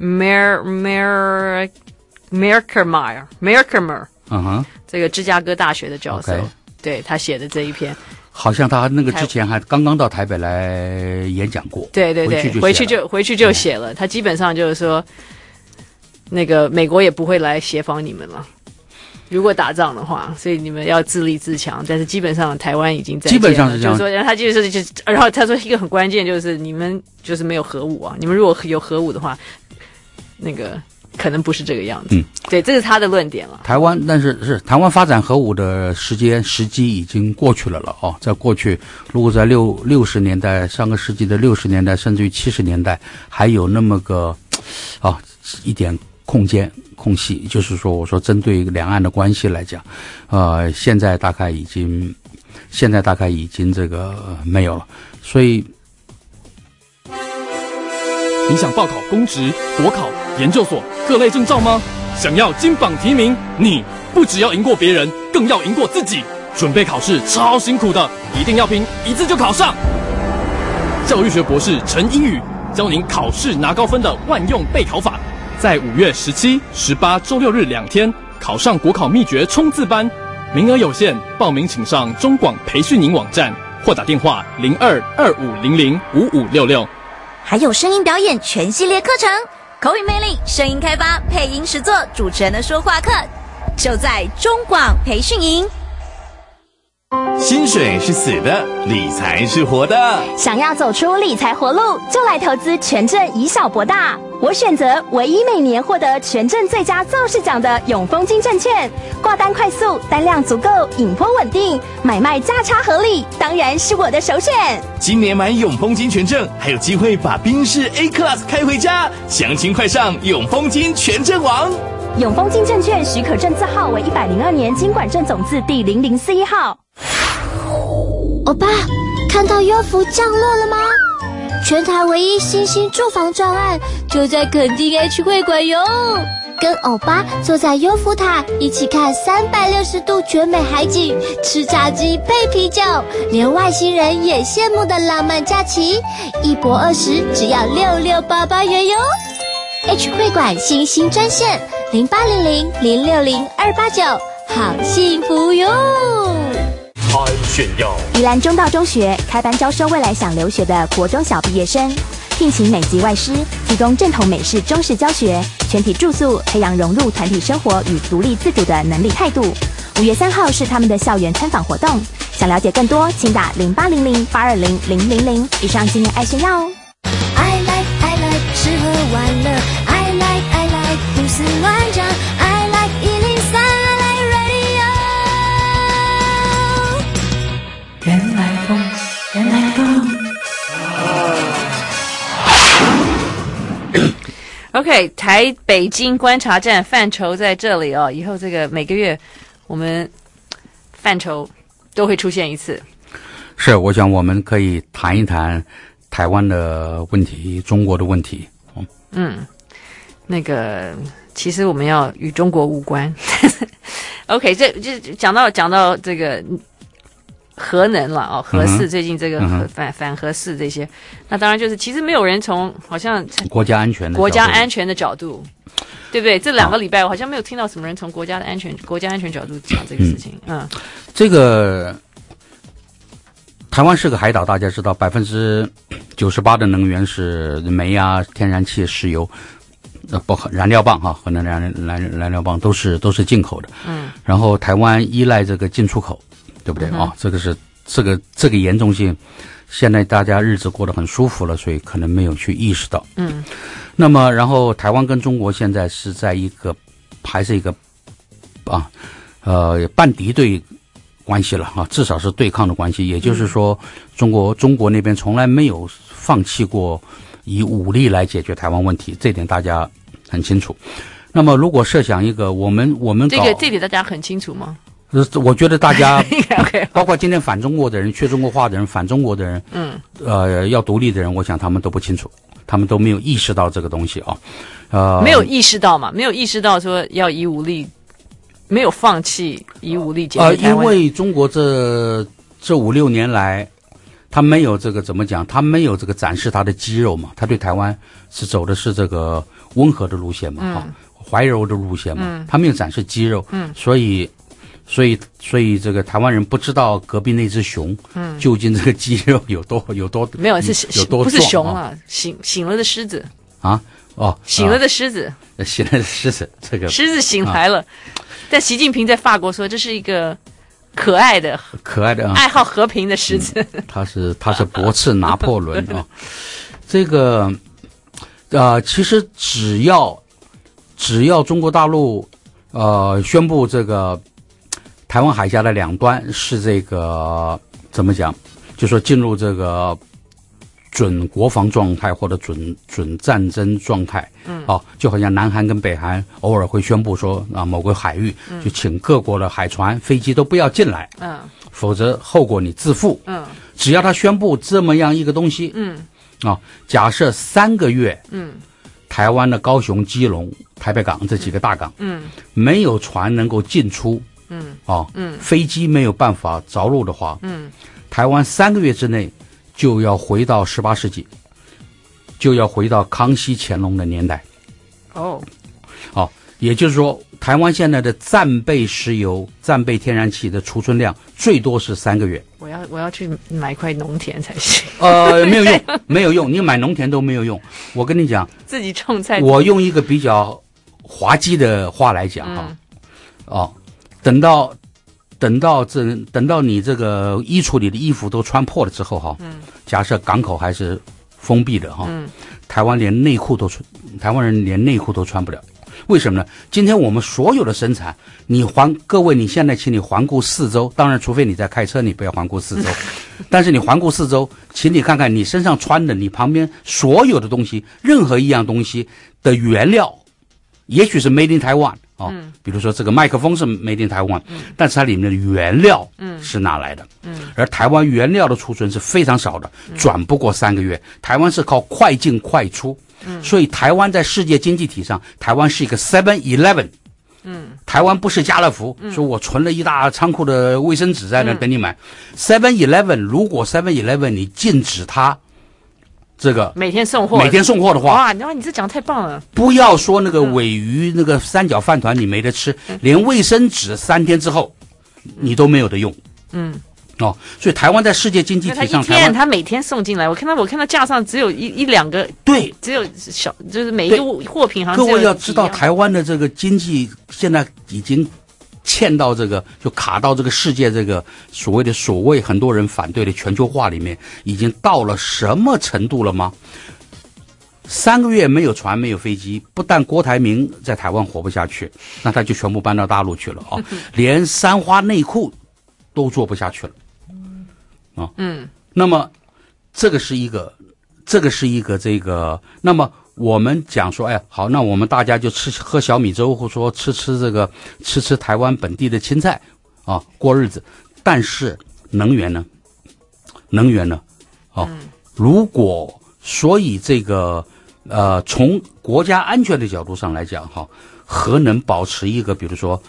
Merkermer 这个芝加哥大学的教授对他写的这一篇。 好像他那个之前还刚刚到台北来演讲过， 对，回去就写了。他基本上就是说，那个美国也不会来协防你们了，如果打仗的话，所以你们要自立自强。但是基本上台湾已经在基本上是这样， 就是说他然后他说一个很关键就是你们就是没有核武你们如果有核武的话，那个。可能不是这个样子，对，这是他的论点了。 台湾，但是台湾发展核武的时机已经过去了在过去，如果在60年代，上个世纪的60年代，甚至于70年代，还有那么个一点空隙，就是说，我说针对两岸的关系来讲，现在大概已经这个没有了，所以。 你想报考公职、国考、研究所各类证照吗？ 想要金榜题名，你不只要赢过别人，更要赢过自己。准备考试超辛苦的，一定要凭一次就考上。教育学博士陈英宇教您考试拿高分的万用备考法，在5月17、18周6日2天考上国考秘诀冲刺班，名额有限，报名请上中广培训营网站或打电话02-2500-5566。 还有声音表演全系列课程，口语魅力、声音开发、配音实作、主持人的说话课，就在中广培训营。 薪水是死的，理财是活的。 想要走出理财活路，就来投资权证，以小博大。我选择唯一每年获得权证最佳造势奖的永丰金证券，挂单快速，单量足够，引波稳定，买卖价差合理，当然是我的首选。 今年买永丰金权证，还有机会把宾士 A Class 开回家。详情快上永丰金权证网。 永丰金证券许可证字号为102年金管证总字第0041号。 欧巴，看到优福降落了吗？全台唯一新兴住房专案就在垦丁 H 会馆哟！跟欧巴坐在优福塔，一起看360度全美海景，吃炸鸡配啤酒，连外星人也羡慕的浪漫假期，一博20只要6688元哟！H 会馆新兴专线0800-060-289，好幸福哟！ 炫耀宜兰中道中学开班招收未来想留学的国中小毕业生，聘请美籍外师，提供正统美式中式教学，全体住宿，培养融入团体生活与独立自主的能力态度。5月3号是他们的校园参访活动，想了解更多，请打0800-820-000。以上今年爱炫耀哦。 I like 吃喝玩乐 I like 胡思乱想 I like 103 I like radio。 原来风。 OK， 台北京观察站范畴在这里哦，以后这个每个月我们范畴都会出现一次。 是，我想我们可以谈一谈台湾的问题，中国的问题。 那个其实我们要与中国无关。OK， 这讲到这个核能了哦，核四最近这个反核四这些，那当然就是其实没有人从好像国家安全的角度，对不对？这2个礼拜我好像没有听到什么人从国家安全角度讲这个事情。 这个台湾是个海岛，大家知道98%的能源是煤啊、天然气、石油，燃料棒哈，核能燃料棒都是进口的。然后台湾依赖这个进出口，对不对啊？这个严重性，现在大家日子过得很舒服了，所以可能没有去意识到。那么然后台湾跟中国现在是在还是一个半敌对关系了啊，至少是对抗的关系。也就是说，中国那边从来没有放弃过以武力来解决台湾问题，这点大家很清楚。那么，如果设想一个我们这点大家很清楚吗？ 我觉得大家包括今天反中国的人、缺中国化的人、反中国的人，要独立的人，我想他们都不清楚，他们都没有意识到这个东西啊。 没有意识到嘛？没有意识到说要以武力。没有放弃以武力解决台湾。 因为中国这5-6年来，他没有这个怎么讲？他没有这个展示他的肌肉嘛？他对台湾是走的是这个温和的路线嘛？怀柔的路线嘛？他没有展示肌肉，所以这个台湾人不知道隔壁那只熊，究竟这个肌肉有多没有是有多不是熊啊？醒了的狮子啊！ 醒了的狮子， 醒了的狮子，这个狮子醒来了。但习近平在法国说，这是一个可爱的爱好和平的狮子。 他是驳斥拿破仑啊。这个其实只要中国大陆宣布这个台湾海峡的两端是这个怎么讲，就说进入这个准国防状态或者准战争状态，就好像南韩跟北韩偶尔会宣布说某个海域就请各国的海船、飞机都不要进来，否则后果你自负。只要他宣布这么样一个东西，假设3个月， 台湾的高雄、基隆、台北港这几个大港，没有船能够进出，飞机没有办法着陆的话，台湾3个月之内就要回到18世纪，就要回到康熙、乾隆的年代。也就是说，台湾现在的战备石油、战备天然气的储存量最多是3个月。 我要去买块农田才行。 没有用，没有用，你买农田都没有用。我跟你讲， 自己种菜。 我用一个比较滑稽的话来讲等到你这个衣橱里的衣服都穿破了之后假设港口还是封闭的台湾人连内裤都穿不了。为什么呢？今天我们所有的生产，各位，你现在请你环顾四周，当然除非你在开车，你不要环顾四周。但是你环顾四周，请你看看你身上穿的，你旁边所有的东西，任何一样东西的原料，也许是 Made in Taiwan 比如说这个麦克风是 Made in Taiwan，但是它里面的原料是哪来的？而台湾原料的储存是非常少的，转不过3个月。台湾是靠快进快出。所以台湾在世界经济体上，台湾是一个 7-Eleven。台湾不是家乐福，说我存了一大仓库的卫生纸在那等你买。7-Eleven 如果 7-Eleven 你禁止它这个每天送货的话，哇，你这讲太棒了。 不要说那个鲔鱼那个三角饭团你没得吃，连卫生纸3天之后你都没有得用。所以台湾在世界经济体上， 他每天送进来，我看到架上只有一两个， 对， 只有就是每一个货品好像。 各位要知道，台湾的这个经济现在已经欠到这个，就卡到这个世界这个所谓很多人反对的全球化里面，已经到了什么程度了吗？3个月没有船没有飞机，不但郭台铭在台湾活不下去，那他就全部搬到大陆去了连三花内裤都做不下去了。那么这个是一个那么我们讲说，好，那我们大家就喝小米粥，或者说吃台湾本地的青菜过日子。但是能源呢？如果所以这个从国家安全的角度上来讲核能保持一个比如说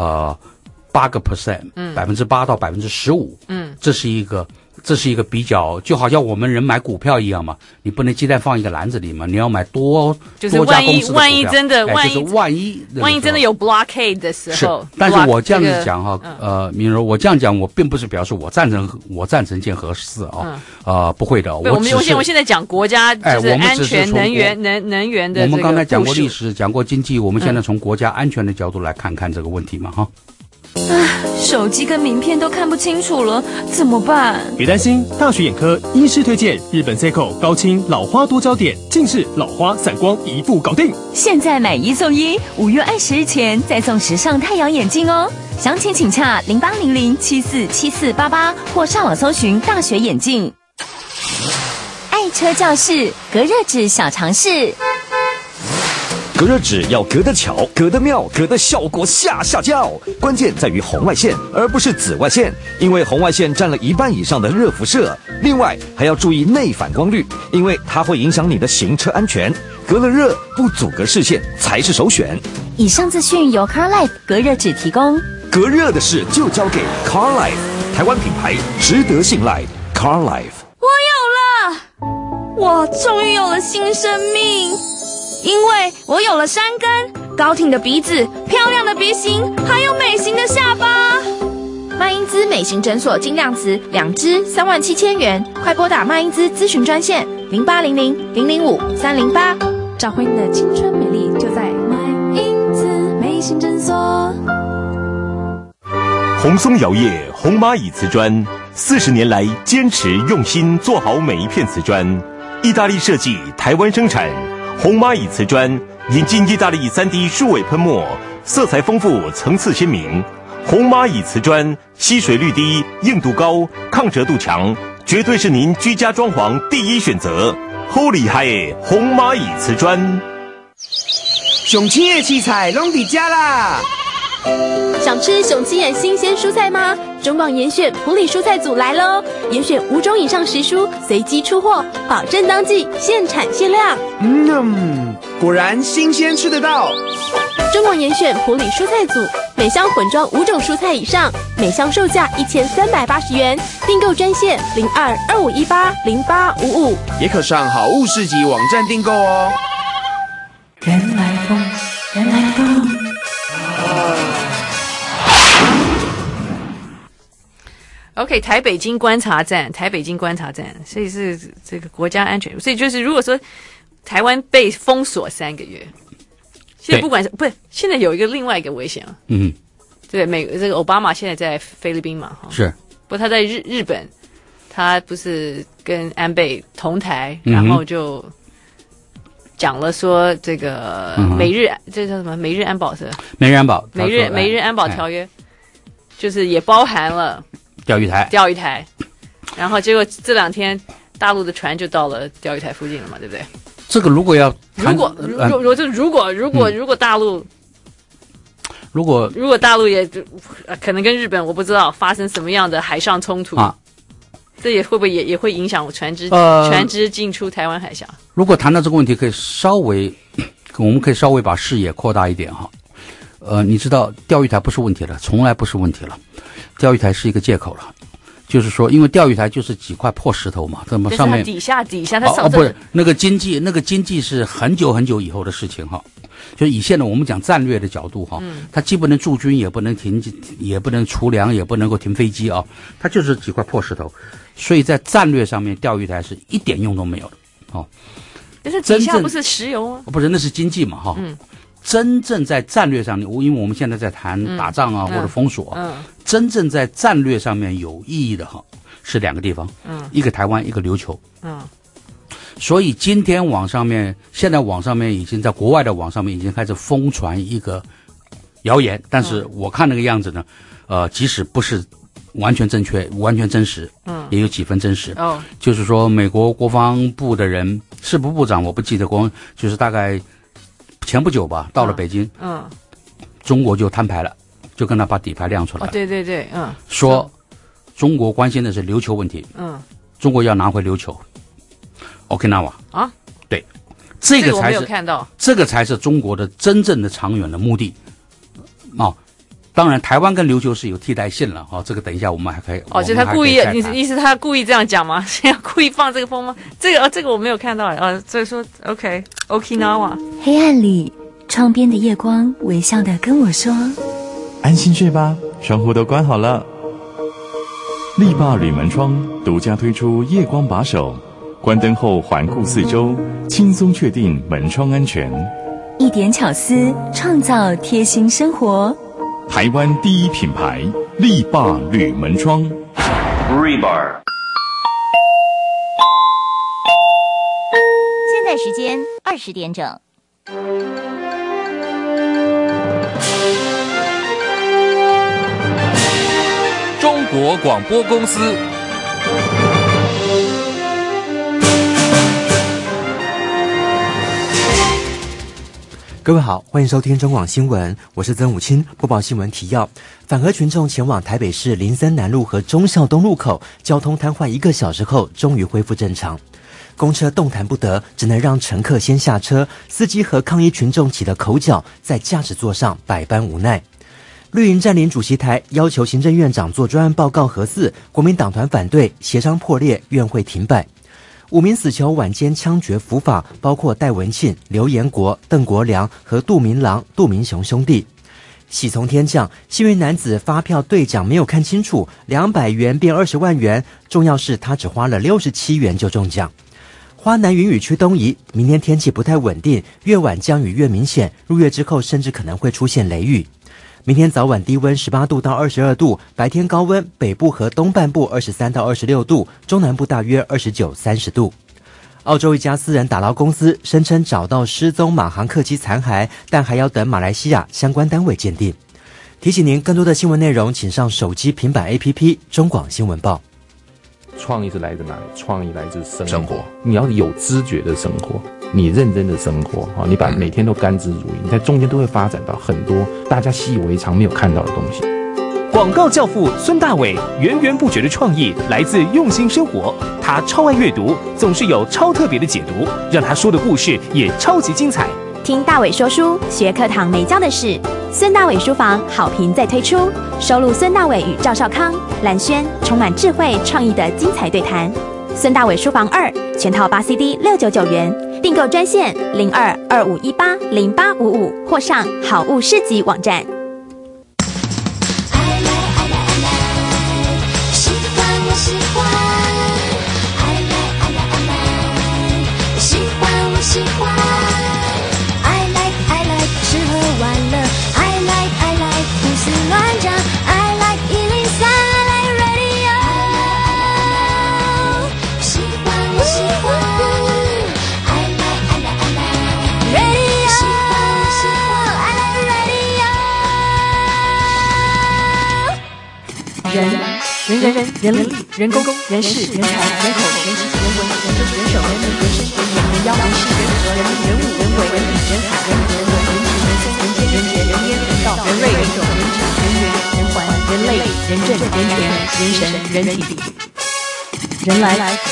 8%， 8%到15%，这是一个比较，就好像我们人买股票一样嘛，你不能鸡蛋放一个篮子里嘛，你要买多家公司的股票。 万一真的， 万一真的有 blockade 的时候。 是，但是我这样子讲明柔，我这样讲，我并不是表示我赞成建核四不会的。 我现在讲国家就是安全能源的。 我们刚才讲过历史，讲过经济，我们现在从国家安全的角度来看看这个问题嘛手机跟名片都看不清楚了，怎么办？ 别担心，大学眼科医师推荐日本 Seiko 高清老花多焦点近视老花散光一步搞定。 现在买1送1，5月20日前再送时尚太阳眼镜哦。详情请洽0800747488或上网搜寻大学眼镜。爱车教室隔热纸小常识。 隔热纸要隔得巧、隔得妙、隔得效果下叫，关键在于红外线，而不是紫外线，因为红外线占了1半以上的热辐射。另外还要注意内反光率，因为它会影响你的行车安全。隔了热不阻隔视线才是首选。 以上资讯由 CarLife 隔热纸提供。 隔热的事就交给 CarLife， 台湾品牌，值得信赖。CarLife。 我终于有了新生命。因为我有了山根、高挺的鼻子、漂亮的鼻型，还有美型的下巴。 麦因兹美型诊所精量词2支37000元，快拨打麦因兹咨询专线0800-005-308，找回你的青春美丽，就在麦因兹美型诊所。 红松窑业红蚂蚁瓷砖，40年来坚持用心做好每一片瓷砖，意大利设计，台湾生产。红蚂蚁瓷砖引进意大利3D 数位喷墨，色彩丰富，层次鲜明。红蚂蚁瓷砖吸水率低，硬度高，抗折度强，绝对是您居家装潢第一选择。好厉害的红蚂蚁瓷砖！ 上青的青菜拢伫家啦！ 想吃熊七眼新鲜蔬菜吗？中广严选普里蔬菜组来喽！严选5种以上时蔬随机出货，保证当季，现产限量。 果然新鲜吃得到。 中广严选普里蔬菜组，每箱混装5种蔬菜以上，每箱售价1380元。订购专线0225180855， 也可上好物市集网站订购哦。 人来疯，人来疯。 OK， 台北经观察站，所以是这个国家安全，所以就是如果说台湾被封锁3个月，现在不管是不是，现在有另外一个危险啊，对，这个奥巴马现在在菲律宾嘛， 是， 不过他在日本，他不是跟安倍同台，然后就讲了说这个这叫什么？美日安保是吧？ 美日安保条约，就是也包含了钓鱼台， 然后结果这2天大陆的船就到了钓鱼台附近了嘛，对不对？ 这个如果大陆也可能跟日本我不知道发生什么样的海上冲突啊，这也会不会也会影响船只进出台湾海峡？ 如果谈到这个问题，我们可以稍微把视野扩大一点哈。你知道钓鱼台不是问题了，从来不是问题了，钓鱼台是一个借口了。就是说，因为钓鱼台就是几块破石头嘛，这么上面底下它上不是那个经济是很久很久以后的事情哈。就以现在我们讲战略的角度哈，它既不能驻军，也不能也不能储粮，也不能够停飞机啊，它就是几块破石头，所以在战略上面，钓鱼台是一点用都没有的哦。 但是底下不是石油吗？ 不是，那是经济嘛哈。真正在战略上，因为我们现在在谈打仗啊或者封锁，真正在战略上面有意义的哈是2个地方，一个台湾，一个琉球，所以今天现在网上面已经在国外的网上面已经开始疯传一个谣言，但是我看那个样子呢，即使不是完全正确、完全真实，也有几分真实。就是说美国国防部的人，是部长我不记得，就是大概前不久吧，到了北京，中国就摊牌了，就跟他把底牌亮出来了。 对， 说中国关心的是琉球问题，中国要拿回琉球 ，Okinawa 啊，对，这个才是看到， 这个才是中国的真正的长远的目的当然，台湾跟琉球是有替代性了这个等一下我们还可以。 就他故意，你意思他故意这样讲吗？是要故意放这个风吗？这个我没有看到所以说 Okinawa。 黑暗里，窗边的夜光微笑地跟我说：“ 安心睡吧，窗户都关好了。”力霸铝门窗独家推出夜光把手，关灯后环顾四周，轻松确定门窗安全。 一点巧思，创造贴心生活。 台湾第一品牌力霸铝门窗 Rebar。 现在时间20点整。 中国广播公司。 各位好，欢迎收听中广新闻，我是曾武清，播报新闻提要。返河群众前往台北市林森南路和忠孝东路口，交通瘫痪1个小时后，终于恢复正常。公车动弹不得，只能让乘客先下车，司机和抗议群众起了口角，在驾驶座上百般无奈。绿营占领主席台，要求行政院长做专案报告核四，国民党团反对，协商破裂，院会停摆。5名死囚晚间枪决伏法，包括戴文庆、刘延国、邓国良和杜明郎、杜明雄兄弟。喜从天降，幸运男子发票兑奖没有看清楚，200元变20万元，重要是他只花了67元就中奖。花南云雨区东移，明天天气不太稳定，越晚降雨越明显，入夜之后甚至可能会出现雷雨。明天早晚低温18度到22度，白天高温，北部和东半部23到26度，中南部大约29、30度。澳洲一家私人打捞公司声称找到失踪马航客机残骸，但还要等马来西亚相关单位鉴定。提醒您，更多的新闻内容请上手机平板 APP 中广新闻报。 创意是来自哪里？创意来自生活。你要有知觉的生活，你认真的生活，你把每天都甘之如饴，你在中间都会发展到很多大家习以为常没有看到的东西。 广告教父孙大伟源源不绝的创意来自用心生活，他超爱阅读，总是有超特别的解读，让他说的故事也超级精彩。 听大伟说书，学课堂没教的事。孙大伟书房好评再推出，收录孙大伟与赵少康、蓝轩充满智慧创意的精彩对谈。孙大伟书房2全套8 CD 699元，订购专线0225180855或上好物市集网站。 人力、人工、人事、人才、人口、人情、人文、人政、人手、人民、人生、人员、人妖、人事、人和、人力、人物、人为、人理、人海、人文、人文、人情、人生、人间、人杰、人烟、人道、人类、人种、人质、人缘、人环、人类、人政、人权、人神、人体、人来。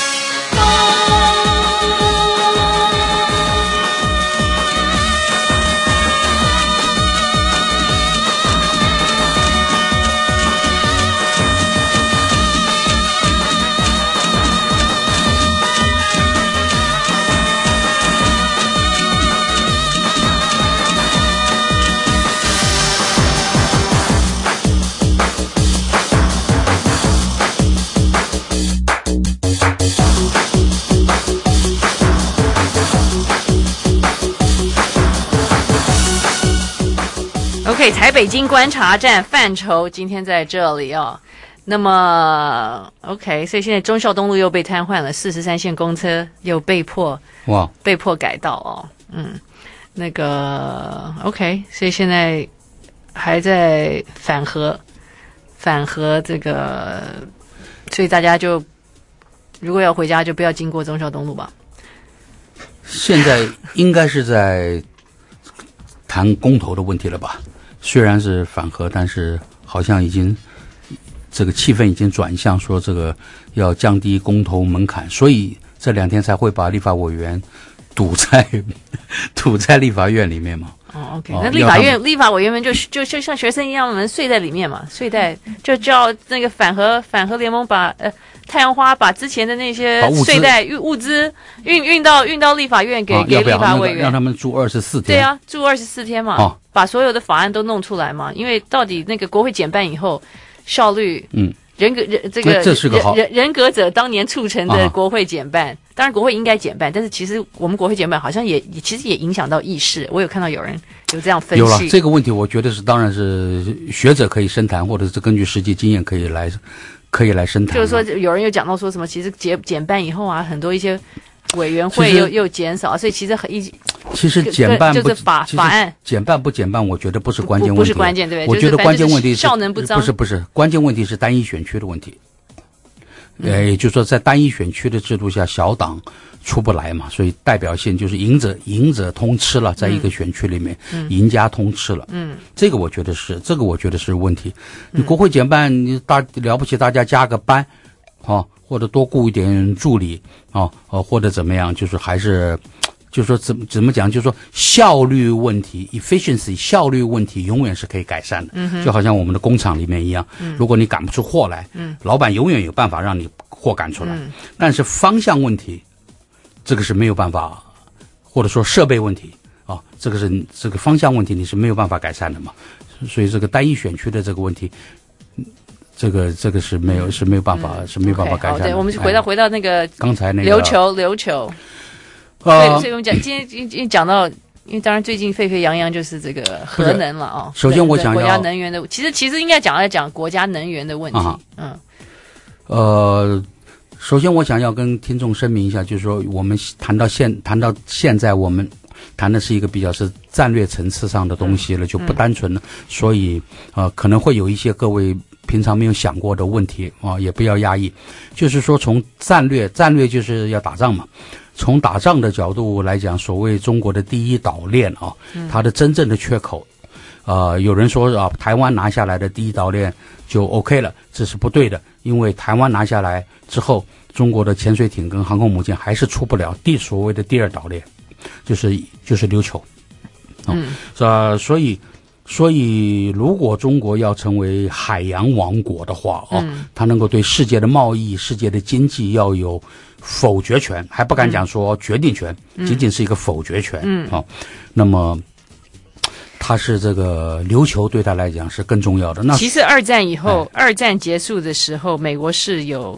OK， 台北经观察站范畴今天在这里哦。那么 OK， 所以现在忠孝东路又被瘫痪了，43线公车又被迫改道哦。那个 OK， 所以现在还在反核这个，所以大家就如果要回家就不要经过忠孝东路吧。 现在应该是在谈公投的问题了吧？虽然是反核，但是好像已经这个气氛已经转向说这个要降低公投门槛，所以这2天才会把立法委员堵在立法院里面嘛。 OK， 那立法委员们就像学生一样，我们睡在里面嘛，睡在就叫那个反核联盟把太阳花把之前的那些睡袋物资运到立法院给立法委员， 让他们住24天。 对啊，住24天嘛，把所有的法案都弄出来嘛，因为到底那个国会减半以后效率，这是个好人格者当年促成的国会减半，当然国会应该减半，但是其实我们国会减半好像其实也影响到议事。我有看到有人有这样分析。 有了这个问题，我觉得当然是学者可以深谈，或者是根据实际经验可以来深谈。 就是说，有人有讲到说什么，其实减半以后啊，很多一些委员会又减少，所以其实减半就是法案减半不减半，我觉得不是关键问题， 不是关键，对不对？ 我觉得关键问题是效能不彰， 不是关键问题是单一选区的问题。也就是说，在单一选区的制度下，小党出不来嘛，所以代表性就是赢者通吃了，在一个选区里面，赢家通吃了。这个我觉得是问题。你国会减半，你了不起，大家加个班，或者多雇一点助理，或者怎么样，就是还是。就是说怎么讲？就是说效率问题 ，efficiency 效率问题永远是可以改善的。就好像我们的工厂里面一样，如果你赶不出货来，老板永远有办法让你货赶出来。但是方向问题，这个是没有办法，或者说设备问题这个方向问题你是没有办法改善的嘛。所以这个单一选区的这个问题。这个是没有办法改善的。 对，我们回到那个刚才那个琉球。对，所以我们今天讲到，因为当然最近沸沸扬扬就是这个核能了啊。 首先我想要国家能源的，其实应该讲国家能源的问题。 首先我想要跟听众声明一下，就是说我们谈到现在，我们谈的是一个比较是战略层次上的东西了，就不单纯了。所以可能会有一些各位平常没有想过的问题也不要压抑。就是说从战略就是要打仗嘛。从打仗的角度来讲，所谓中国的第一岛链它的真正的缺口， 有人说啊，台湾拿下来的第一岛链就 OK 了，这是不对的，因为台湾拿下来之后，中国的潜水艇跟航空母舰还是出不了所谓的第二岛链，就是琉球。所以如果中国要成为海洋王国的话它能够对世界的贸易、世界的经济要有否决权，还不敢讲说决定权，仅仅是一个否决权。那么它是这个琉球对他来讲是更重要的。那其实二战以后，二战结束的时候，美国是有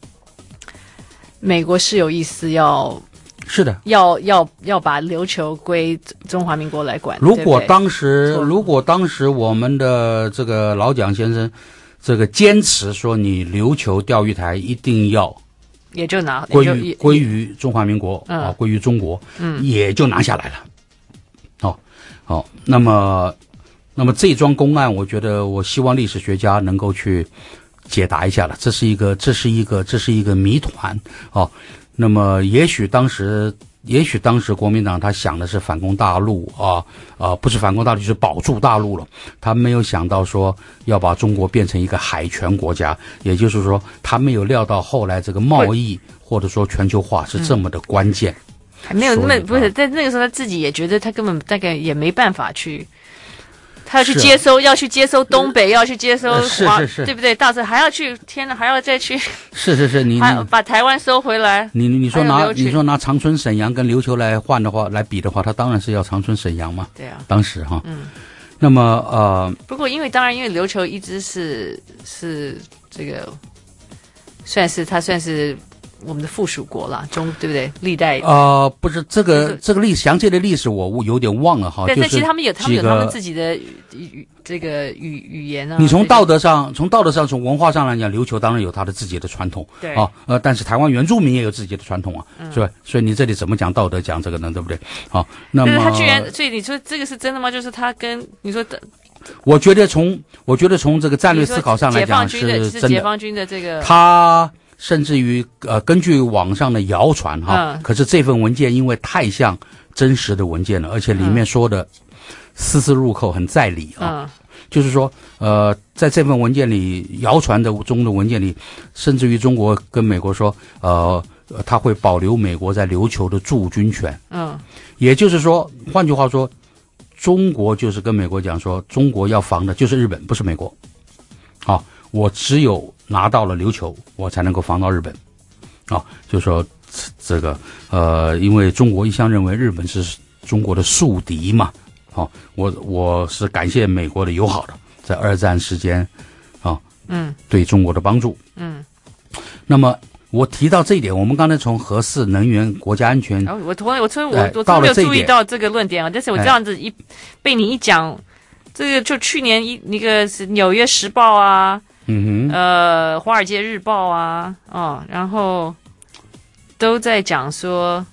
意思要。 是的， 要把琉球归中华民国来管。 如果当时我们的这个老蒋先生这个坚持说你琉球钓鱼台一定要， 也就拿归于中华民国归于中国，也就拿下来了。那么这桩公案，我觉得我希望历史学家能够去解答一下了，这是一个谜团那么也许当时国民党他想的是反攻大陆不是反攻大陆就是保住大陆了，他没有想到说要把中国变成一个海权国家，也就是说他没有料到后来这个贸易或者说全球化是这么的关键。 还没有那么不是在那个时候他自己也觉得他根本大概也没办法去。他要去接收，要去接收东北，要去接收是， 对不对？到时候还要去，天哪，还要再去， 是，你把台湾收回来。 你说拿长春沈阳跟琉球来换的话，来比的话，他当然是要长春沈阳嘛。 对啊， 当时那么不过因为琉球一直是这个算是我们的附属国啦，对不对？历代不是这个详细的历史我有点忘了哈。 对， 但其实他们有他们自己的这个语言啊。 你从道德上、从文化上来讲，琉球当然有他的自己的传统， 对但是台湾原住民也有自己的传统是吧？所以你这里怎么讲道德讲这个呢？对不对？那么他居然，所以你说这个是真的吗？就是他跟你说的。 我觉得从这个战略思考上来讲是真的。 解放军的这个他。甚至于根据网上的谣传可是这份文件因为太像真实的文件了，而且里面说的丝丝入扣，很在理就是说在这份文件里，谣传中的文件里，甚至于中国跟美国说他会保留美国在琉球的驻军权。也就是说，换句话说，中国就是跟美国讲说，中国要防的就是日本，不是美国。我只有拿到了琉球，我才能够防到日本。就说这个因为中国一向认为日本是中国的宿敌嘛。我是感谢美国的友好的，在二战时间对中国的帮助。那么我提到这一点，我们刚才从核四能源国家安全， 我突然没有注意到这个论点但是我这样子被你一讲，这个就去年那个是《纽约时报》啊。华尔街日报啊，然后都在讲说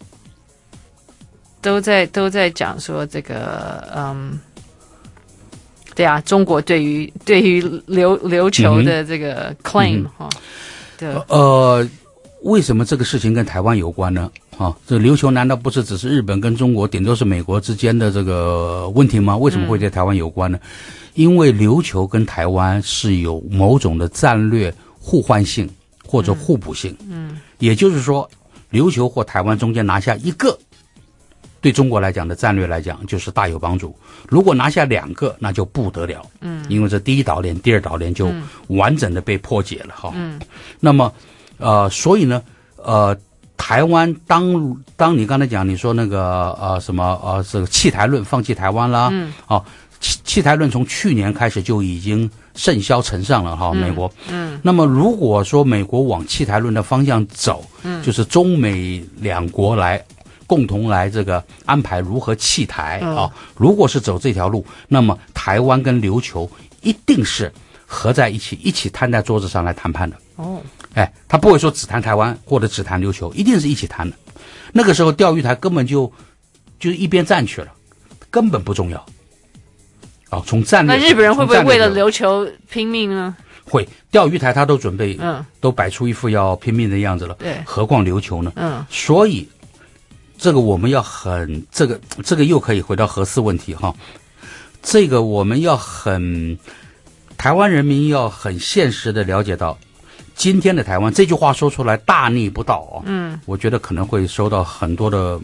这个，对啊，中国对于琉球的这个 claim 对， 为什么这个事情跟台湾有关呢？这琉球难道不是只是日本跟中国，顶多是美国之间的这个问题吗？为什么会在台湾有关呢？因为琉球跟台湾是有某种的战略互换性或者互补性。也就是说，琉球或台湾中间拿下一个，对中国来讲的战略来讲就是大有帮助。如果拿下两个，那就不得了。因为这第一岛链、第二岛链就完整的被破解了那么所以呢台湾当你刚才讲，你说那个这个弃台论，放弃台湾啦，弃台论从去年开始就已经甚嚣尘上了美国。那么如果说美国往弃台论的方向走，就是中美两国来共同来这个安排如何弃台如果是走这条路，那么台湾跟琉球一定是合在一起摊在桌子上来谈判的。他不会说只谈台湾或者只谈琉球，一定是一起谈的。那个时候钓鱼台根本就一边站去了，根本不重要。从战略， 那日本人会不会为了琉球拼命呢？ 会，钓鱼台他都准备，都摆出一副要拼命的样子了。 对， 何况琉球呢？所以这个我们要这个又可以回到核四问题这个我们要台湾人民要很现实的了解到，今天的台湾这句话说出来大逆不道哦。我觉得可能会收到很多的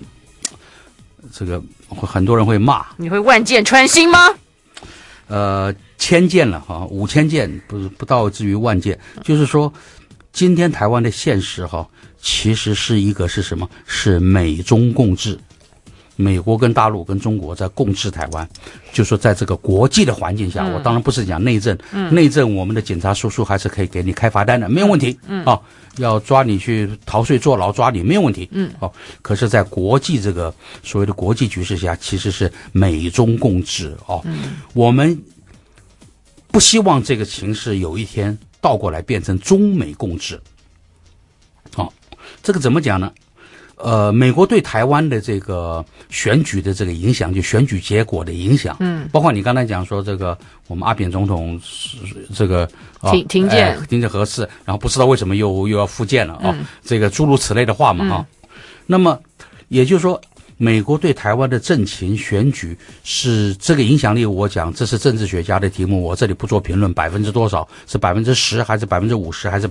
很多人会骂。 你会万箭穿心吗？ 千箭了哈，5000箭不到至于万箭，就是说，今天台湾的现实哈，其实是一个是什么？是美中共治。美国跟大陆跟中国在共治台湾，就说在这个国际的环境下，我当然不是讲内政，内政我们的警察叔叔还是可以给你开罚单的，没有问题，要抓你去逃税坐牢抓你没有问题，可是在国际这个所谓的国际局势下，其实是美中共治我们不希望这个形势有一天倒过来变成中美共治，这个怎么讲呢？美国对台湾的这个选举的这个影响，就选举结果的影响，包括你刚才讲说这个我们阿扁总统这个停建核四，然后不知道为什么又要复建了这个诸如此类的话嘛那么也就是说，美国对台湾的政情选举是这个影响力，我讲这是政治学家的题目，我这里不做评论，多少是10%还是50%还是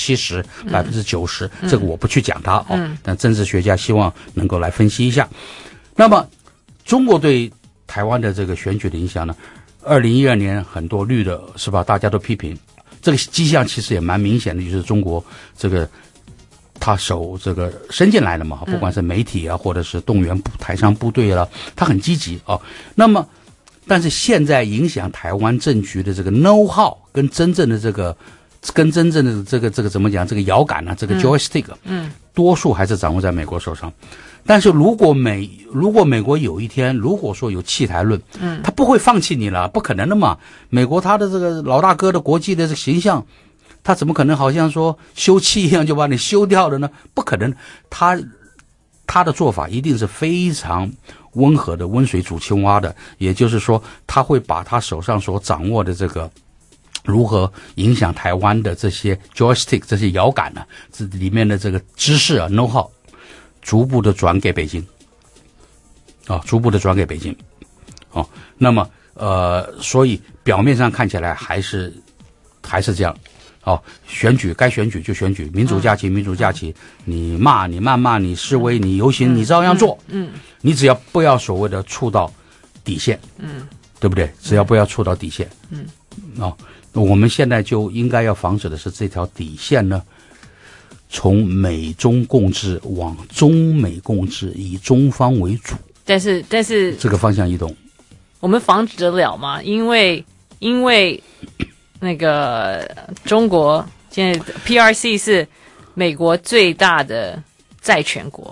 70%、90%，这个我不去讲它但政治学家希望能够来分析一下。那么中国对台湾的这个选举的影响呢？2012年很多绿的是吧？大家都批评这个迹象，其实也蛮明显的，就是中国这个。他手这个伸进来了嘛，不管是媒体啊，或者是动员台商部队了，他很积极那么，但是现在影响台湾政局的这个 know how 跟真正的这个怎么讲？这个摇杆这个 joystick，多数还是掌握在美国手上。但是如果美国有一天如果说有弃台论，他不会放弃你了，不可能的嘛。美国他的这个老大哥的国际的这个形象。他怎么可能好像说休妻一样就把你休掉了呢？不可能，他的做法一定是非常温和的，温水煮青蛙的。也就是说，他会把他手上所掌握的这个如何影响台湾的这些 joystick 这些摇杆这里面的这个知识know how， 逐步的转给北京，逐步的转给北京，那么所以表面上看起来还是这样。选举该选举就选举，民主假期，你骂你谩骂你示威你游行你照样做，你只要不要所谓的触到底线，对不对？只要不要触到底线，我们现在就应该要防止的是这条底线呢，从美中共治往中美共治，以中方为主。但是这个方向移动， 我们防止得了吗？因为那个中国现在 PRC 是美国最大的债权国，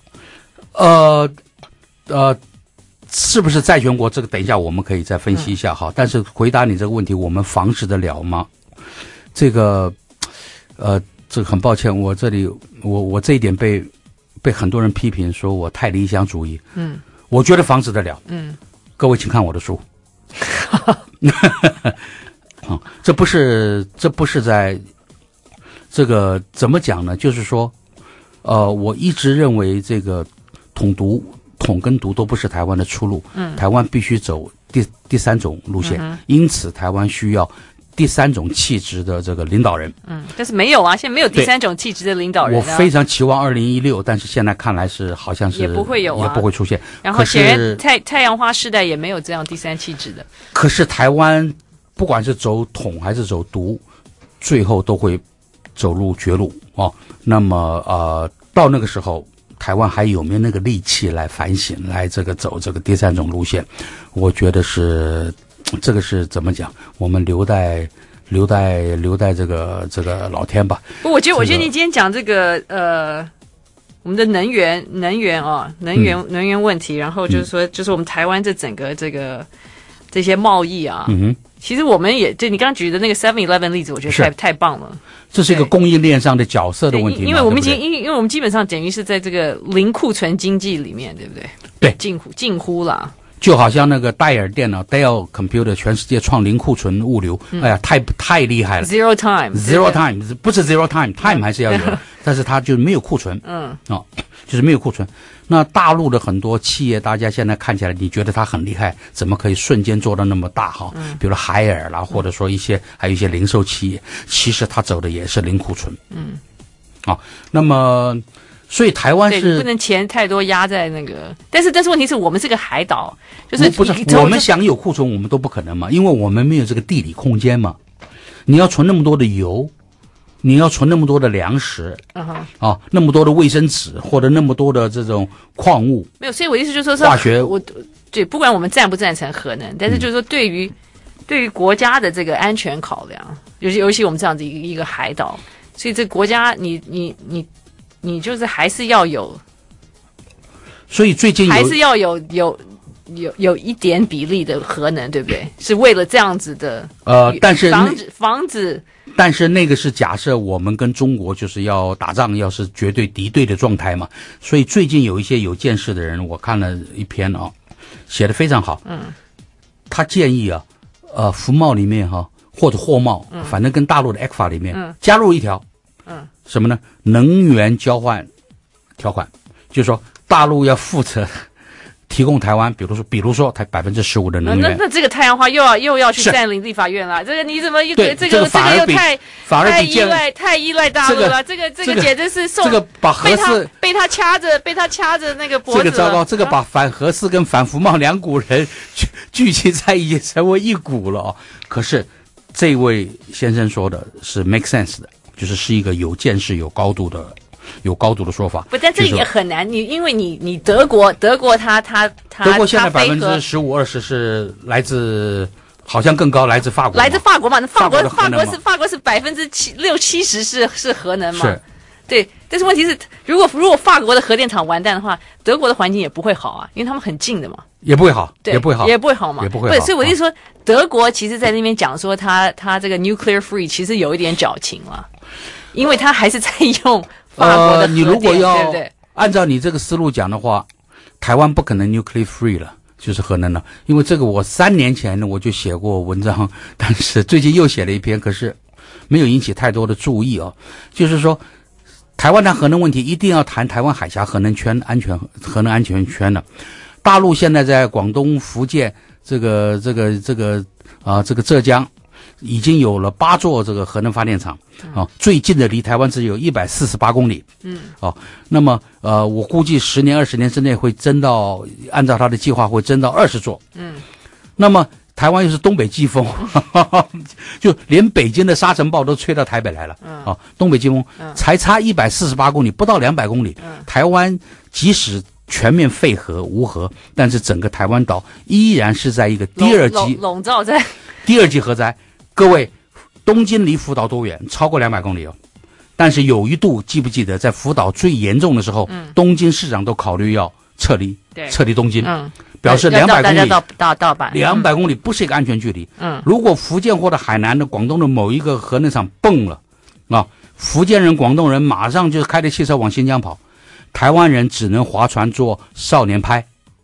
是不是债权国？这个等一下我们可以再分析一下哈。但是回答你这个问题，我们防止得了吗？这个很抱歉，我这里我这一点被很多人批评说我太理想主义。我觉得防止得了。各位请看我的书。这不是在这个怎么讲呢？就是说，我一直认为这个统跟独都不是台湾的出路。台湾必须走第三种路线，因此台湾需要第三种气质的这个领导人。 但是没有啊，现在没有第三种气质的领导人。 我非常期望2016，但是现在看来是好像是也不会有， 也不会出现。 然后显然太阳花世代也没有这样第三气质的。 可是台湾。不管是走统还是走独，最后都会走入绝路那么到那个时候，台湾还有没有那个力气来反省，来走这个第三种路线？我觉得是这个是怎么讲？我们留待这个老天吧。 我觉得你今天讲这个我们的能源问题，然后就是说就是我们台湾这整个这些贸易其实我们也就你刚刚举的那个 7-Eleven 例子，我觉得太棒了。 这是一个供应链上的角色的问题， 因为我们因为我们基本上等于是在这个零库存经济里面，对不对？ 对， 近乎啦。 就好像那个戴尔电脑 Dell Computer 全世界创零库存物流，哎呀，太厉害了。 Zero time 不是 zero time 还是要有，但是它就没有库存。就是没有库存。那大陆的很多企业，大家现在看起来，你觉得它很厉害，怎么可以瞬间做到那么大哈？比如海尔啦，或者说还有一些零售企业，其实它走的也是零库存。那么。所以台湾是不能钱太多压在那个，但是问题是我们是个海岛，就是不是我们想有库存，我们都不可能嘛，因为我们没有这个地理空间嘛。你要存那么多的油，你要存那么多的粮食，那么多的卫生纸，或者那么多的这种矿物， 没有。所以我意思就是说， 化学， 对，不管我们赞不赞成核能，但是就是说，对于国家的这个安全考量，尤其我们这样子一个海岛，所以这国家你就是还是要有， 所以最近还是要有一点比例的核能，对不对？是为了这样子的但是防止。 但是那个是假设我们跟中国就是要打仗，要是绝对敌对的状态嘛。所以最近有一些有见识的人，我看了一篇写得非常好。他建议服贸里面或者货贸，反正跟大陆的 ECFA 里面加入一条。什么呢？能源交换条款，就是说大陆要负责提供台湾，比如说它15%的能源。 那这个太阳花又要去占领立法院了，这个你怎么又这个又太依赖大陆了？这个简直是这个把核四被他掐着那个脖子。 这个糟糕，这个把反核四跟反服贸两股人聚集在一起成为一股了。可是这位先生说的是 make sense 的。就是一个有见识、有高度的说法。 不，但这也很难。因为你德国它德国现在 15%、20%是来自，好像更高，来自法国。 来自法国嘛？那法国是60-70%是核能嘛？ 是。 对，但是问题是，如果法国的核电厂完蛋的话，德国的环境也不会好啊，因为他们很近的嘛。 也不会好， 也不会好嘛。所以我就说，德国其实在那边讲说他这个 nuclear free 其实有一点矫情了。因为他还是在用法国的核电， 你如果要对不对？ 按照你这个思路讲的话，台湾不可能 nuclear free 了，就是核能了。因为这个我3年前呢我就写过文章，但是最近又写了一篇，可是没有引起太多的注意就是说，台湾谈核能问题一定要谈台湾海峡核能安全圈的。大陆现在在广东、福建这个浙江。已经有了8座这个核能发电厂最近的离台湾只有148公里。那么我估计10年、20年之内会增到，按照他的计划会增到20座。那么台湾又是东北季风，就连北京的沙尘暴都吹到台北来了。东北季风才差148公里，不到200公里。台湾即使全面废核无核，但是整个台湾岛依然是在一个第二级笼罩在第2级核灾。各位，东京离福岛多远？超过200公里但是有一度，记不记得在福岛最严重的时候，东京市长都考虑要撤离东京，表示200公里到版 200公里不是一个安全距离。如果福建或者海南的、广东的某一个核能厂蹦了，福建人、广东人马上就开着汽车往新疆跑，台湾人只能划船做少年派。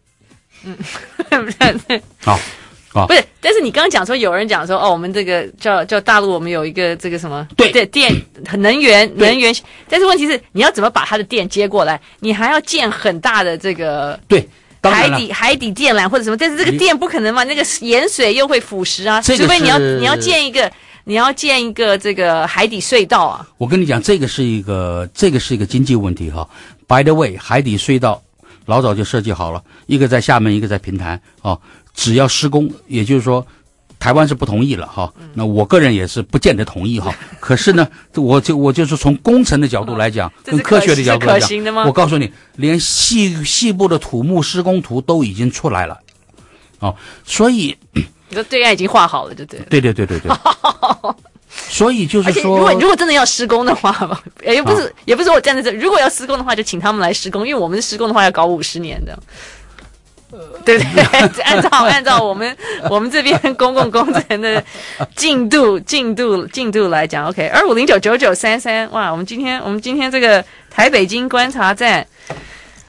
不是，但是你刚刚讲说，有人讲说，我们这个叫大陆，我们有一个这个什么电能源，但是问题是，你要怎么把它的电接过来？你还要建很大的这个海底电缆或者什么，但是这个电不可能嘛，那个盐水又会腐蚀啊，除非你要建一个这个海底隧道啊。 我跟你讲，这个是一个经济问题By the way， 海底隧道老早就设计好了，一个在厦门，一个在平潭只要施工，也就是说，台湾是不同意了那我个人也是不见得同意可是呢，我就是从工程的角度来讲，跟科学的角度来讲，我告诉你，连细部的土木施工图都已经出来了所以你说对岸已经画好了，就对了。 对。所以就是说， 如果真的要施工的话也不是我站在这，如果要施工的话，就请他们来施工，因为我们施工的话要搞50年的。对不对？按照我们这边公共工程的进度来讲 ，OK， 25099933，哇，我们今天这个台北经观察站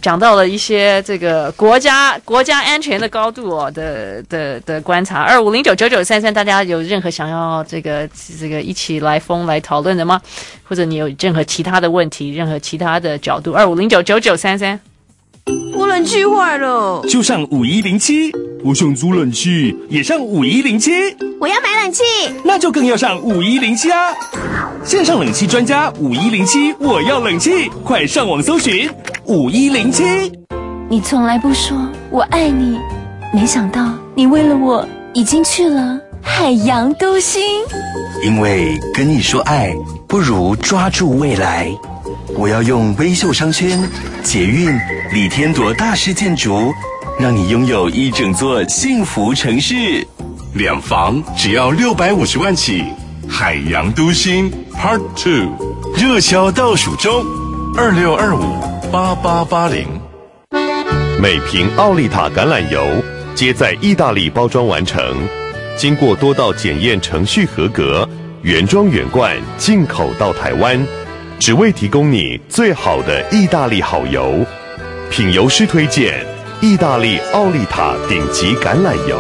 讲到了一些这个国家安全的高度的观察。25099933，大家有任何想要这个一起来讨论的吗？或者你有任何其他的问题，任何其他的角度？25099933。 我冷气坏了， 就上5107。我想租冷气，也上5107。 我要买冷气， 那就更要上5107啊！线上冷气专家5107，我要冷气，快上网搜寻5107。 你从来不说我爱你，没想到你为了我已经去了海洋都心。 因为跟你说爱，不如抓住未来。我要用微秀商圈、捷运、李天铎大师建筑，让你拥有一整座幸福城市。 2房只要650万起，海洋都心 Part 2 热销倒数中 ，26258880。 每瓶奥利塔橄榄油皆在意大利包装完成，经过多道检验程序合格，原装原罐进口到台湾，只为提供你最好的意大利好油。品油师推荐意大利奥利塔顶级橄榄油。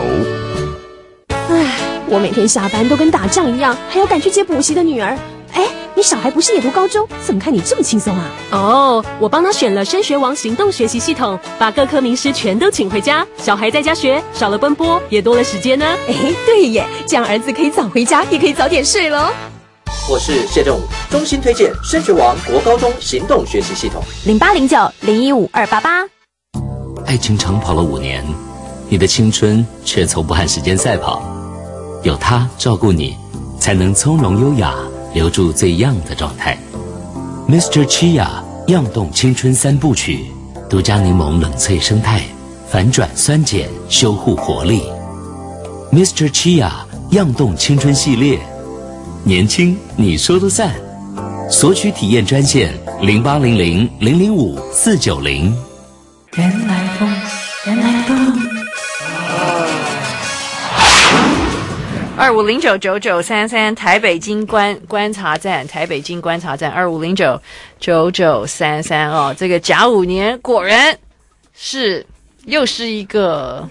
我每天下班都跟打仗一样，还要赶去接补习的女儿。你小孩不是也读高中？怎么看你这么轻松啊？我帮他选了升学王行动学习系统，把各科名师全都请回家，小孩在家学，少了奔波，也多了时间呢。 对耶，这样儿子可以早回家，也可以早点睡咯。 我是谢正武，衷心推荐升学王国高中行动学习系统。 0809015288。 爱情长跑了5年，你的青春却从不和时间赛跑。有他照顾你，才能从容优雅，留住最样的状态。Mr. Chia 漾动青春3部曲，独家柠檬冷萃生态，反转酸碱，修护活力。Mr. Chia 漾动青春系列，年轻你说了算。索取体验专线0800005490。 原来风，原来风。 25099933台北经观察站25099933哦，这个甲午年果然是又是一个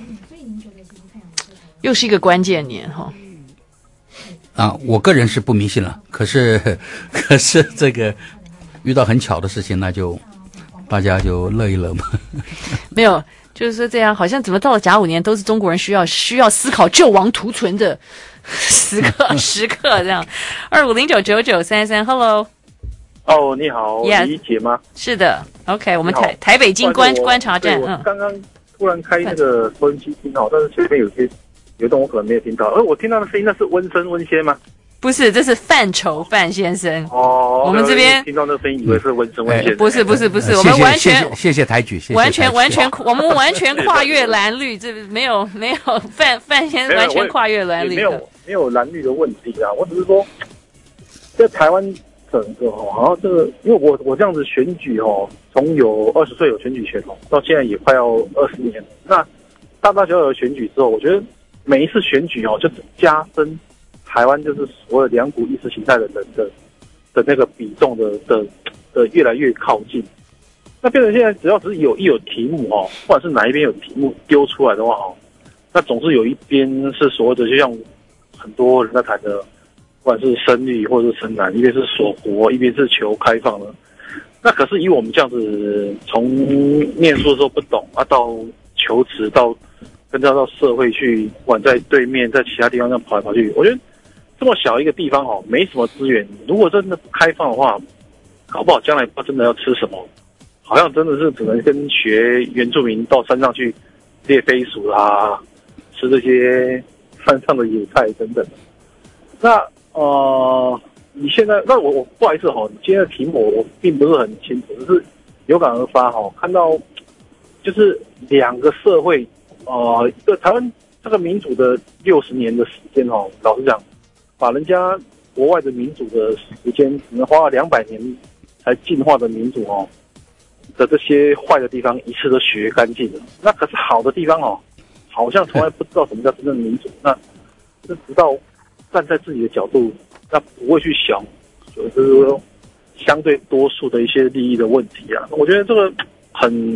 关键年哈。 我个人是不迷信了，可是这个遇到很巧的事情，那就大家就乐一乐嘛。 没有，就是说这样，好像怎么到了甲午年都是中国人需要思考救亡图存的时刻这样。25099933 ，Hello。 你好，理解吗？ 是的 ，OK， 我们台北经观察站。 我刚刚突然开那个收音机听到，但是前面有段我可能没有听到，我听到的声音那是温生温先吗？ 不是，这是范畴范先生。我们这边听到那声音以为是温生温先生。 不是，我们完全谢谢台举， 完全，我们完全跨越蓝绿，这没有范先生完全跨越蓝绿， 没有蓝绿的问题啊。我只是说，在台湾整个好像这个，因为我这样子选举从有20岁有选举权到现在也快要20年，那大小小的选举之后，我觉得每一次选举就是加深台湾就是所谓两股意识形态的人的那个比重的越来越靠近。那变成现在只要只是有题目不管是哪一边有题目丢出来的话那总是有一边是所谓的，就像很多人在谈的，不管是生育或者是生男，一边是锁国，一边是求开放的。那可是以我们这样子从念书的时候不懂到求职到跟着到社会去，不管在对面在其他地方这样跑来跑去，我觉得这么小一个地方没什么资源，如果真的不开放的话，搞不好将来不知道真的要吃什么，好像真的是只能跟学原住民到山上去猎飞鼠啦，吃这些山上的野菜等等。那你现在那我不好意思你今天的题目我并不是很清楚，只是有感而发看到就是两个社会一个台湾这个民主的60年的时间老实讲，把人家国外的民主的时间只能花了200年才进化的民主的这些坏的地方一次都学干净了。那可是好的地方好像从来不知道什么叫真正的民主。那直到站在自己的角度，那不会去想，就是说相对多数的一些利益的问题啊。我觉得这个很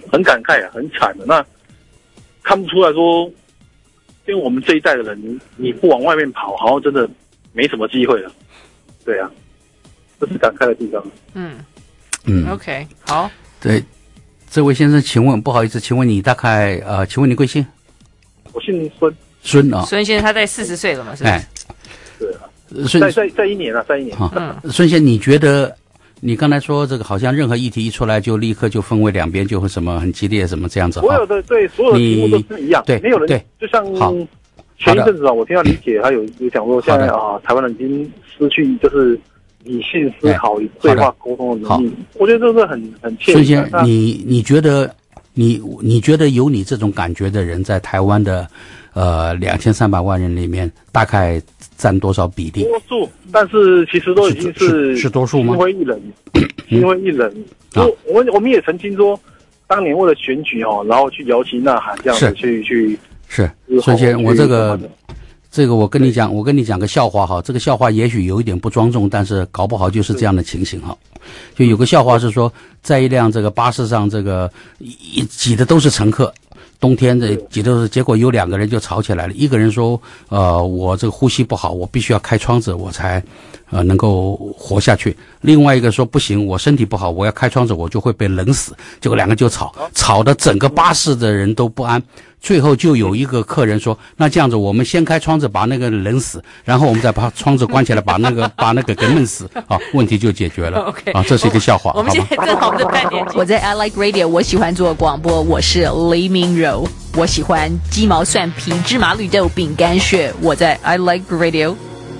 很感慨啊，很惨的。那看不出来说，因为我们这一代的人，你不往外面跑，好像真的没什么机会了。对啊，这是感慨的地方。 OK， 好。 对，这位先生，请问，不好意思，请问你大概请问你贵姓？ 我姓孙。 孙啊， 孙先生他在40岁了嘛？是吧？ 哎， 对啊，在1年啊，在1年。 孙先生，你觉得？你刚才说这个好像任何议题一出来就立刻就分为两边，就会什么很激烈什么这样子。 所有的所有的题目都是一样， 对， 没有人就像前一阵子啊，我听到李姐她有讲说，现在台湾人已经失去就是理性思考与对话沟通的能力。我觉得这是很切。 孙先生，你觉得你觉得有你这种感觉的人在台湾的2300万人里面大概占多少比例？ 多数，但是其实都已经是多数吗？ 心灰意冷，心灰意冷。我们也曾经说，当年为了选举然后去摇旗呐喊这样子去。是， 孙先生，我这个我跟你讲个笑话哈，这个笑话也许有一点不庄重，但是搞不好就是这样的情形哈。就有个笑话是说，在一辆这个巴士上，这个挤的都是乘客。冬天这挤都是，结果有2个人就吵起来了。一个人说，我这个呼吸不好，我必须要开窗子，我才能够活下去。另外一个说不行，我身体不好，我要开窗子，我就会被冷死。结果2个就吵得整个巴士的人都不安。最后就有一个客人说，那这样子我们先开窗子把那个冷死，然后我们再把窗子关起来把那个给闷死啊，问题就解决了。 OK， 这是一个笑话。 我们现在正好的半点。 我在 I Like Radio， 我喜欢做广播，我是黎明柔，我喜欢鸡毛蒜皮芝麻绿豆饼干屑，我在 I Like Radio。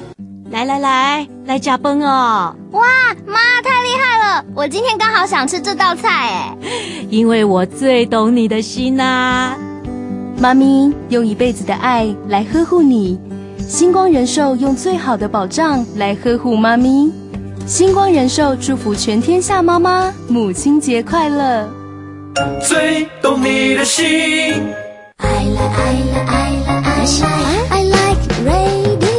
来加崩哦！ 哇，妈太厉害了！我今天刚好想吃这道菜哎， 因为我最懂你的心啊。 妈咪用一辈子的爱来呵护你，星光人寿用最好的保障来呵护妈咪。星光人寿祝福全天下妈妈母亲节快乐。 最懂你的心。 I like radio。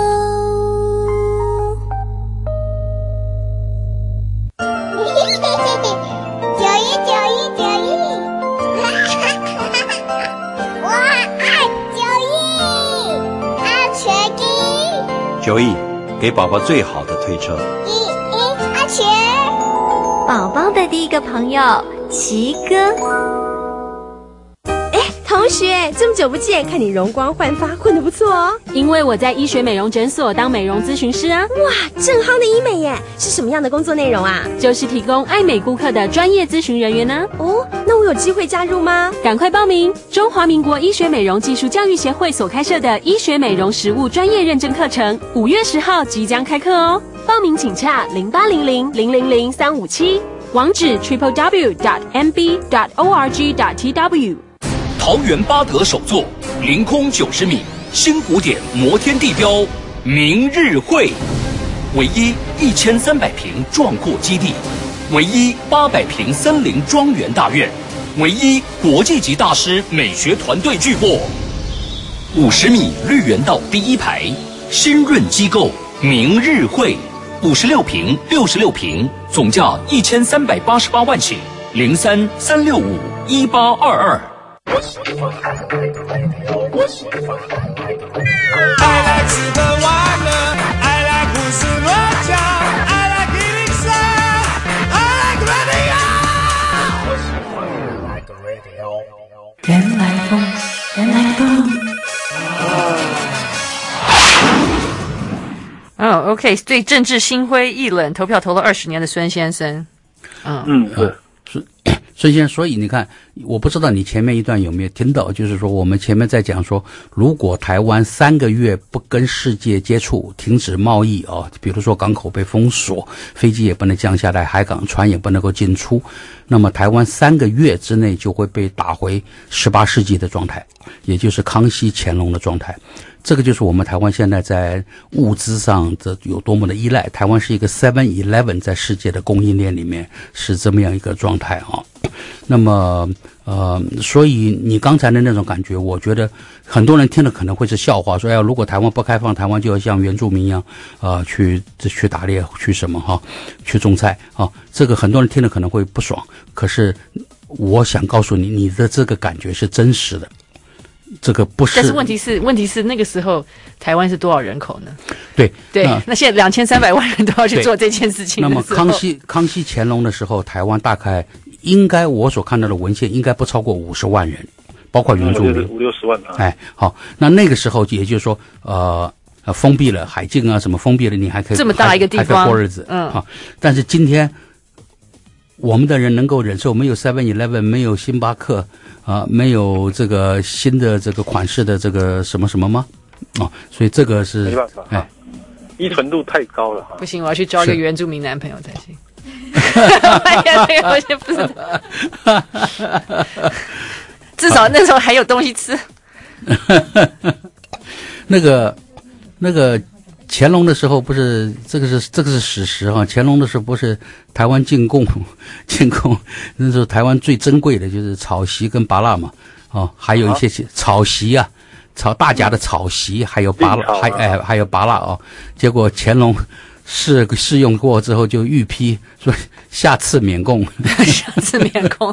9亿，给宝宝最好的推车。 阿全，宝宝的第一个朋友奇哥。 同学，这么久不见，看你容光焕发，混得不错哦。 因为我在医学美容诊所当美容咨询师啊。 哇，正夯的医美耶！是什么样的工作内容啊？ 就是提供爱美顾客的专业咨询人员呢。 哦，那我有机会加入吗？ 赶快报名！中华民国医学美容技术教育协会所开设的医学美容实务专业认证课程，5月10号即将开课哦。报名请洽0800000357，网址 www.mb.org.tw。 桃园八德首座凌空90米新古典摩天地标明日会，唯一1300坪壮阔基地，唯一800坪森林庄园大院，唯一国际级大师美学团队聚落，50米绿园道第1排，新润机构明日会，56坪66坪，总价1388万起，03-365-1822。 I like 吃喝玩乐 I like 胡思乱想 I like 103 I like radio 原来风 OK， 对政治心灰意冷，投票投了20年的孙先生。 孙先生，所以你看，我不知道你前面一段有没有听到，就是说我们前面在讲说，如果台湾3个月不跟世界接触，停止贸易比如说港口被封锁，飞机也不能降下来，海港船也不能够进出，那么台湾3个月之内就会被打回18世纪的状态，也就是康熙乾隆的状态。这个就是我们台湾现在在物资上的有多么的依赖。台湾是一个 7-11 在世界的供应链里面是这么样一个状态啊。那么所以你刚才的那种感觉，我觉得很多人听了可能会是笑话，说如果台湾不开放，台湾就要像原住民一样去打猎，去什么去种菜这个很多人听了可能会不爽。可是我想告诉你，你的这个感觉是真实的，这个不是。 但是问题是那个时候台湾是多少人口呢？ 对， 那现在2300万人都要去做这件事情的时候。 那么康熙乾隆的时候，台湾大概应该我所看到的文献应该不超过50万人，包括原住民 50-60万。 好，那个时候也就是说，封闭了海境啊，什么封闭了，你还可以这么大一个地方还可以过日子，但是今天我们的人能够忍受没有 7-Eleven， 没有星巴克没有这个新的这个款式的这个什么什么吗？所以这个是没办法，依存度太高了。 不行，我要去交一个原住民男朋友才行。我先不知道，至少那时候还有东西吃。 那个乾隆的时候不是这个是史实哈。乾隆的时候不是台湾进贡，那时候台湾最珍贵的就是草席跟芭乐嘛，还有一些草席啊，炒大甲的草席，还有芭乐，还有芭乐结果乾隆试用过之后就御批说下次免贡， 下次免贡。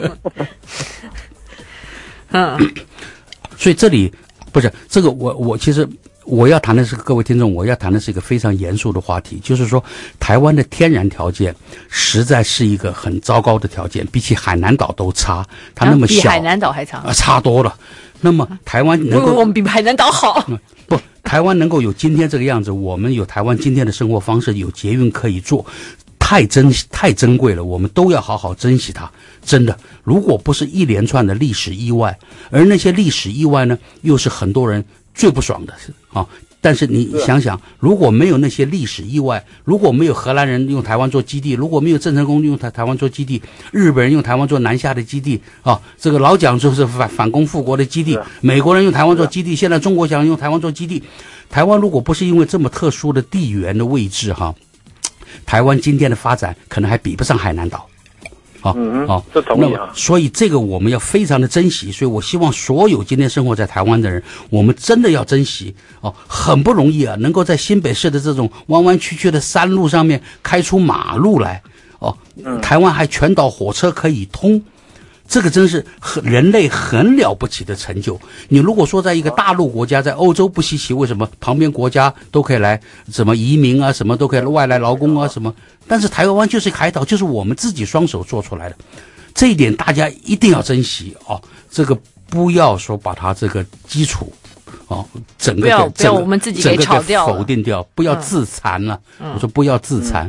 所以这里不是这个我其实。我要谈的是各位听众，我要谈的是一个非常严肃的话题，就是说台湾的天然条件实在是一个很糟糕的条件，比起海南岛都差。它那么小， 比海南岛还差差多了。那么台湾能够， 我们比海南岛好。 不，台湾能够有今天这个样子，我们有台湾今天的生活方式，有捷运可以坐，太珍贵了，我们都要好好珍惜它。真的，如果不是一连串的历史意外，而那些历史意外呢，又是很多人最不爽的但是你想想，如果没有那些历史意外，如果没有荷兰人用台湾做基地，如果没有郑成功用台湾做基地，日本人用台湾做南下的基地这个老蒋就是反攻复国的基地，美国人用台湾做基地，现在中国想用台湾做基地。台湾如果不是因为这么特殊的地缘的位置台湾今天的发展可能还比不上海南岛。 这同意啊。 所以这个我们要非常的珍惜，所以我希望所有今天生活在台湾的人，我们真的要珍惜很不容易啊，能够在新北市的这种弯弯曲曲的山路上面开出马路来台湾还全岛火车可以通，这个真是人类很了不起的成就。你如果说在一个大陆国家，在欧洲不稀奇，为什么旁边国家都可以来什么移民啊，什么都可以外来劳工啊什么，但是台湾就是海岛，就是我们自己双手做出来的，这一点大家一定要珍惜这个不要说把它这个基础整个不要我们自己给炒掉了， 否定掉，不要自残了。我说不要自残。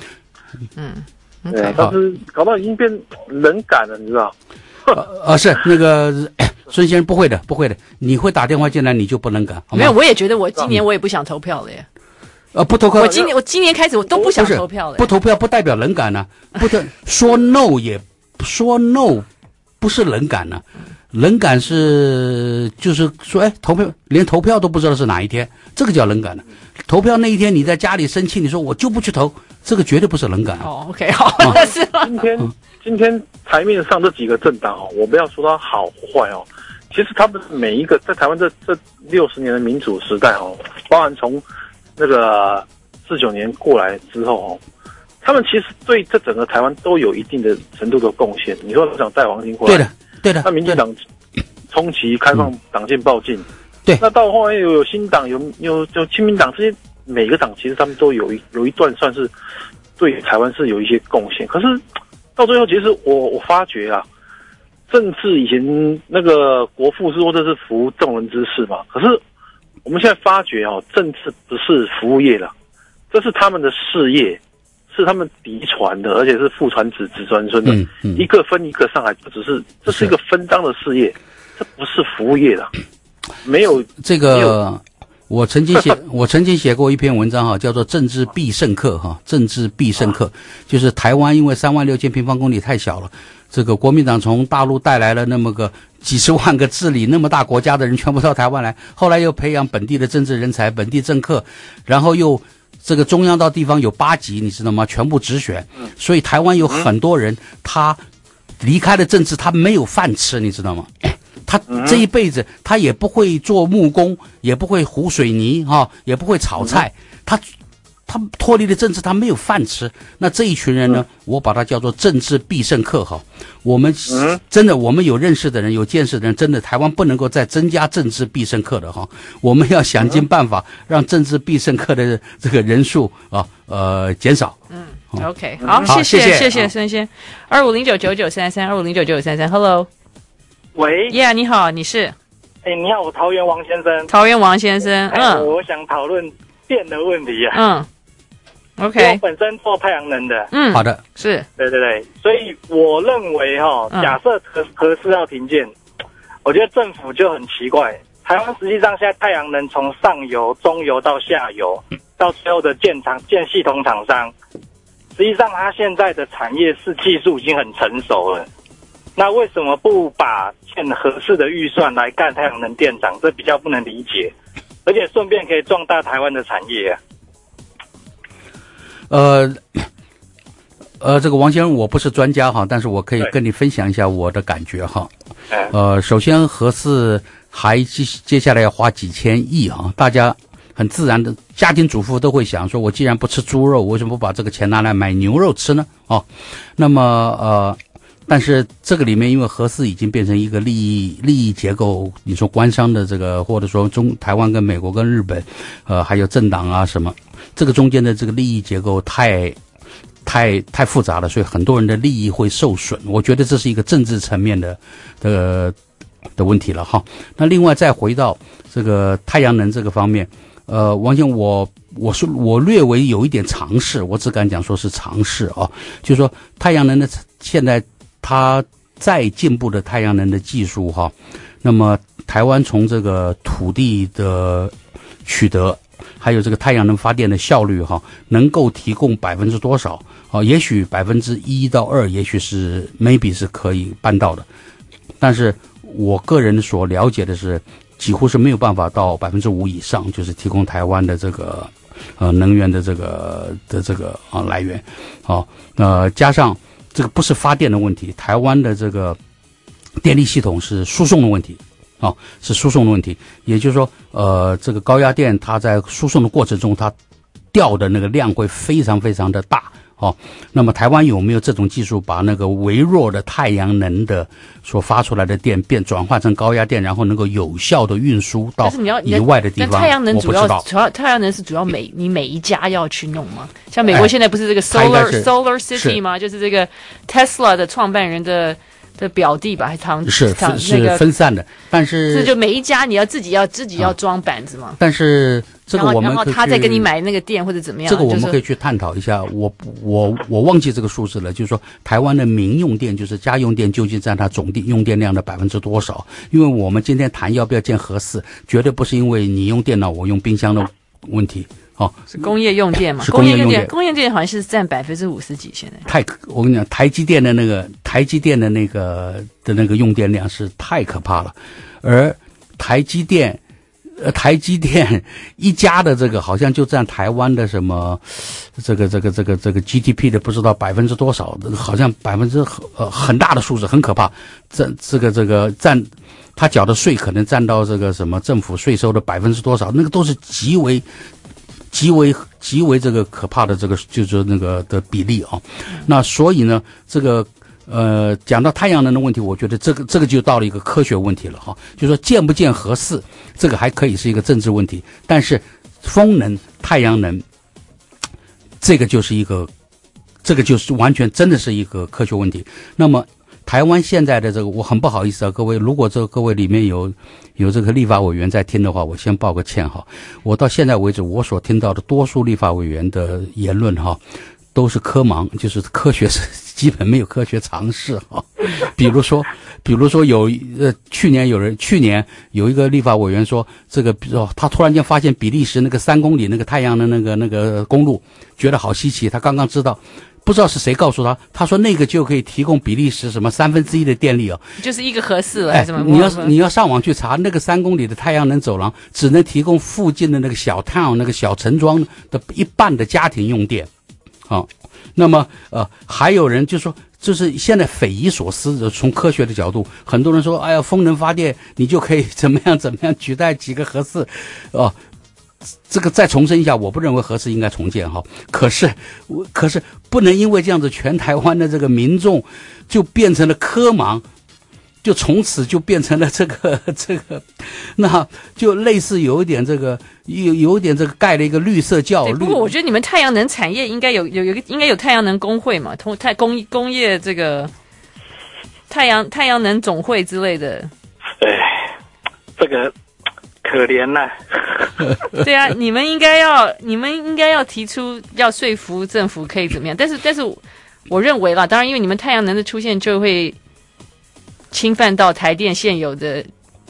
对，但是搞到已经变冷感了，你知道？ 是那个孙先生不会的，你会打电话进来，你就不能赶。 没有，我也觉得我今年我也不想投票了耶。 不投票， 我今年开始我都不想投票了。 不投票不代表冷感呢，说 no 也说 no 不是冷感呢。冷感是就是说，投票连投票都不知道是哪一天，这个叫冷感呢。投票那一天你在家里生气，你说我就不去投，这个绝对不是冷感。 OK， 好，那是今天台面上这几个政党我不要说它好坏其实他们每一个在台湾这60年的民主时代包含从那个49年过来之后他们其实对这整个台湾都有一定的程度的贡献。你说想带黄金过来， 对的， 那民进党冲击开放党禁报禁， 对， 那到后来有新党有亲民党，这些每个党其实他们都有一段算是对台湾是有一些贡献。可是到最后，其实我发觉政治以前那个国父是说这是服众人之事嘛，可是我们现在发觉政治不是服务业了，这是他们的事业。是他们嫡传的，而且是父传子，子传孙的，一个分一个上来，这是一个分赃的事业，这不是服务业的。没有这个，我曾经写过一篇文章叫做《政治必胜课》政治必胜课就是台湾因为36000平方公里太小了，这个国民党从大陆带来了那么个几十万个治理那么大国家的人全部到台湾来，后来又培养本地的政治人才、本地政客，然后又这个中央到地方有8级，你知道吗？全部直选，所以台湾有很多人他离开了政治，他没有饭吃，你知道吗？他这一辈子他也不会做木工，也不会糊水泥也不会炒菜，他他脱离了政治，他没有饭吃。那这一群人呢，我把它叫做政治必胜客哈。我们真的，我们有认识的人，有见识的人，真的台湾不能够再增加政治必胜客的哈。我们要想尽办法让政治必胜客的这个人数减少。 OK， 好，谢谢孙先。25099933，25099933 ，Hello， 喂 ，Yeah， 你好，你是？ 你好，我桃园王先生。 桃园王先生， 我想讨论电的问题啊。 OK， 我本身做太阳能的。 好的， 是， 对，所以我认为假设核四要停建，我觉得政府就很奇怪。台湾实际上现在太阳能从上游、中游到下游，到最后的建系统厂商，实际上它现在的产业是技术已经很成熟了。那为什么不把建合适的预算来干太阳能电厂？这比较不能理解，而且顺便可以壮大台湾的产业这个王先生，我不是专家哈，但是我可以跟你分享一下我的感觉哈。首先核四还接下来要花几千亿啊，大家很自然的家庭主妇都会想说，我既然不吃猪肉，我为什么不把这个钱拿来买牛肉吃呢？那么但是这个里面，因为核四已经变成一个利益结构，你说官商的这个，或者说台湾跟美国跟日本，还有政党啊什么，这个中间的这个利益结构太复杂了，所以很多人的利益会受损。我觉得这是一个政治层面的问题了哈。那另外再回到这个太阳能这个方面，王先生，我略微有一点尝试，我只敢讲说是尝试啊，就是说太阳能的现在它再进步的太阳能的技术哈，那么台湾从这个土地的取得，还有这个太阳能发电的效率哈，能够提供多少？也许1%到2%，也许是 maybe 是可以办到的，但是我个人所了解的是，几乎是没有办法到5%以上，就是提供台湾的这个能源的这个来源。加上这个不是发电的问题，台湾的这个电力系统是输送的问题，是输送的问题。也就是说，这个高压电它在输送的过程中，它掉的那个量会非常非常的大。那么台湾有没有这种技术，把那个微弱的太阳能的所发出来的电转换成高压电，然后能够有效的运输到以外的地方？ 太阳能主要太阳能是主要你每一家要去弄吗？像美国现在不是这个 Solar City 吗？就是这个 Tesla 的创办人的表弟吧， 是分散的，但是就每一家你要自己要装板子嘛。 但是这个我们然后他再跟你买那个电或者怎么样， 这个我们可以去探讨一下。我忘记这个数字了，就是说台湾的民用电，就是家用电，究竟占它总用电量的多少？因为我们今天谈要不要建核四，绝对不是因为你用电脑我用冰箱的问题。 是工业用电嘛？ 是工业用电， 工业用电好像是占50%几，现在。 我跟你讲，台积电的那个用电量是太可怕了，而台积电一家的这个好像就占台湾的什么这个 GDP 的不知道多少，好像很大的数字，很可怕。占他缴的税可能占到这个什么政府税收的多少，那个都是极为这个可怕的这个就是那个的比例啊。那所以呢，这个讲到太阳能的问题，我觉得这个就到了一个科学问题了哈。就是说建不建核四，这个还可以是一个政治问题，但是风能、太阳能，这个就是完全真的是一个科学问题。那么台湾现在的这个，我很不好意思啊，各位，如果各位里面有这个立法委员在听的话，我先抱个歉哈。我到现在为止，我所听到的多数立法委员的言论哈，都是科盲，就是科学是基本没有科学常识哈。比如说去年有一个立法委员说，这个他突然间发现比利时那个3公里那个太阳的那个公路，觉得好稀奇，他刚刚知道。不知道是谁告诉他，他说那个就可以提供比利时什么1/3的电力就是一个核四了，什么？ 你要上网去查，那个3公里的太阳能走廊只能提供附近的那个小 town 那个小城庄的一半的家庭用电，那么还有人就说，就是现在匪夷所思的，从科学的角度，很多人说，哎呀，风能发电你就可以怎么样取代几个核四， 这个再重申一下，我不认为核四应该重建哈。可是不能因为这样子，全台湾的这个民众就变成了科盲，就从此就变成了这个，那就类似有一点这个有一点这个盖了一个绿色教育。 不过我觉得你们太阳能产业应该应该有太阳能工会嘛，工业这个太阳能总会之类的。 这个可怜呐、 对啊，你们应该要提出要说服政府可以怎么样？但是我认为啦，当然因为你们太阳能的出现就会侵犯到台电现有的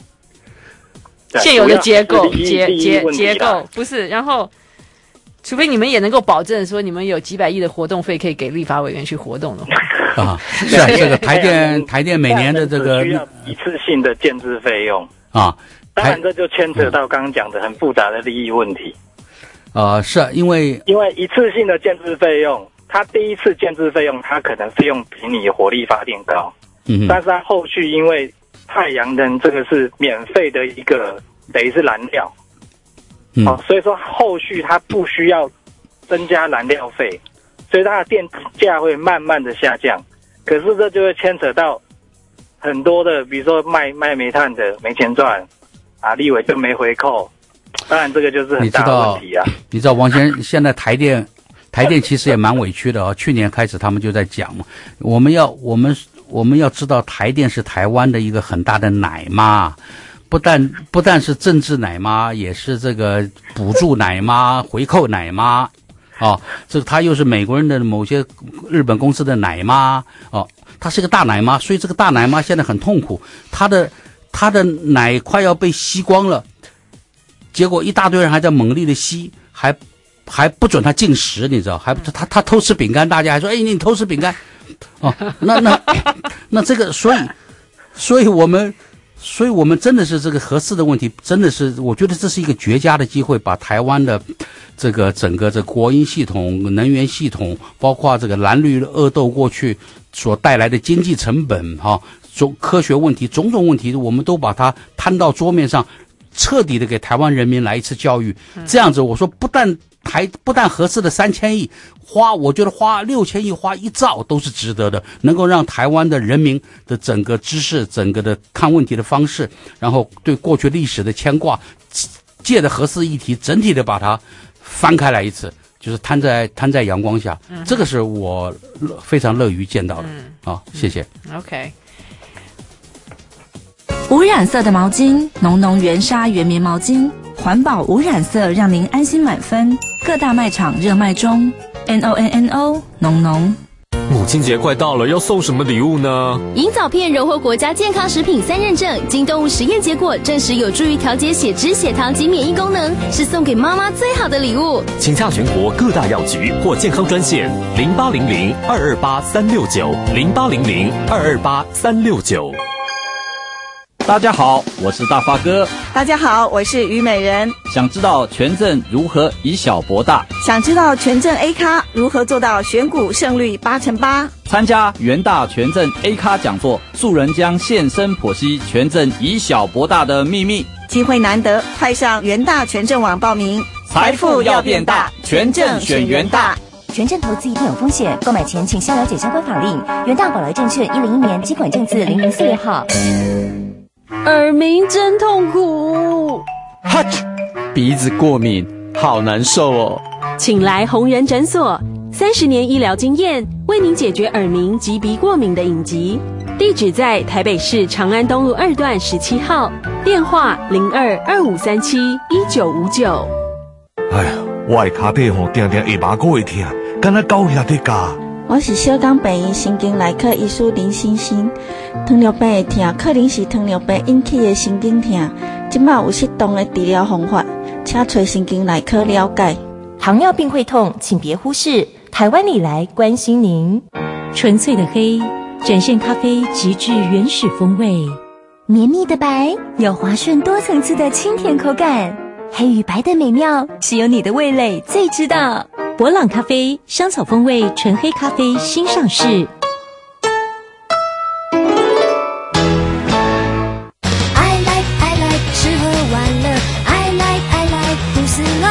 结构不是，然后除非你们也能够保证说你们有几百亿的活动费可以给立法委员去活动的话啊，是啊，这个台电每年的这个需要一次性的建制费用啊。 当然，这就牵扯到刚刚讲的很复杂的利益问题。 是啊，因为一次性的建制费用，它第一次建制费用，它可能费用比你火力发电高，但是它后续因为太阳能这个是免费的一个等于是燃料，所以说后续它不需要增加燃料费，所以它的电价会慢慢的下降。可是这就会牵扯到很多的，比如说卖煤炭的没钱赚。立委就没回扣，当然这个就是很大的问题啊。 你知道王先生现在台电其实也蛮委屈的啊。去年开始他们就在讲嘛，我们要知道台电是台湾的一个很大的奶妈，不但是政治奶妈，也是这个补助奶妈、回扣奶妈。这他又是美国人的某些日本公司的奶妈他是个大奶妈，所以这个大奶妈现在很痛苦，他的奶快要被吸光了，结果一大堆人还在猛力的吸，还不准他进食，你知道？他偷吃饼干，大家还说：“你偷吃饼干。”那这个，所以我们真的是这个核四的问题，真的是我觉得这是一个绝佳的机会，把台湾的这个整个这国营系统、能源系统，包括这个蓝绿恶斗过去所带来的经济成本科学问题、种种问题，我们都把它摊到桌面上，彻底的给台湾人民来一次教育。这样子，我说不但核四的3000亿我觉得花6000亿、花1兆都是值得的，能够让台湾的人民的整个知识、整个的看问题的方式，然后对过去历史的牵挂，借着核四议题整体的把它翻开来一次，就是摊在阳光下。这个是我非常乐于见到的。谢谢。 OK。 无染色的毛巾，浓浓原纱原棉毛巾，环保无染色，让您安心满分。各大卖场热卖中。NONNO 浓浓。 母亲节快到了，要送什么礼物呢？ 银藻片荣获国家健康食品3认证，经动物实验结果证实有助于调节血脂、血糖及免疫功能，是送给妈妈最好的礼物。 请洽全国各大药局或健康专线0800-228-369，0800-228-369。 大家好，我是大发哥。 大家好，我是虞美人。 想知道权证如何以小博大？ 想知道权证 A 咖如何做到选股胜率8成8？ 参加元大权证 A 咖讲座，素人将现身剖析权证以小博大的秘密。 机会难得，快上元大权证网报名。 财富要变大，权证选元大。 权证投资一定有风险，购买前请先了解相关法令。元大保来证券101年金管证字0046号。 耳鸣真痛苦， 哈啾，鼻子过敏，好难受哦。 请来弘仁诊所，30年医疗经验，为您解决耳鸣及鼻过敏的隐疾。地址在台北市长安东路2段17号，电话0225371959。 哎呀，我的脚底定定下巴骨会痛，敢若狗牙在咬。 我是小港病院神经内科医师林欣欣，糖尿病的痛可能是糖尿病引起的神经痛，即马有适当的治疗方法，请找神经内科了解。 糖尿病会痛，请别忽视，台湾里来关心您。 纯粹的黑，展现咖啡极致原始风味， 绵密的白，有滑顺多层次的清甜口感。黑与白的美妙，只有你的味蕾最知道。 伯朗咖啡香草风味纯黑咖啡新上市。 I like 吃喝玩乐 I like 不思乐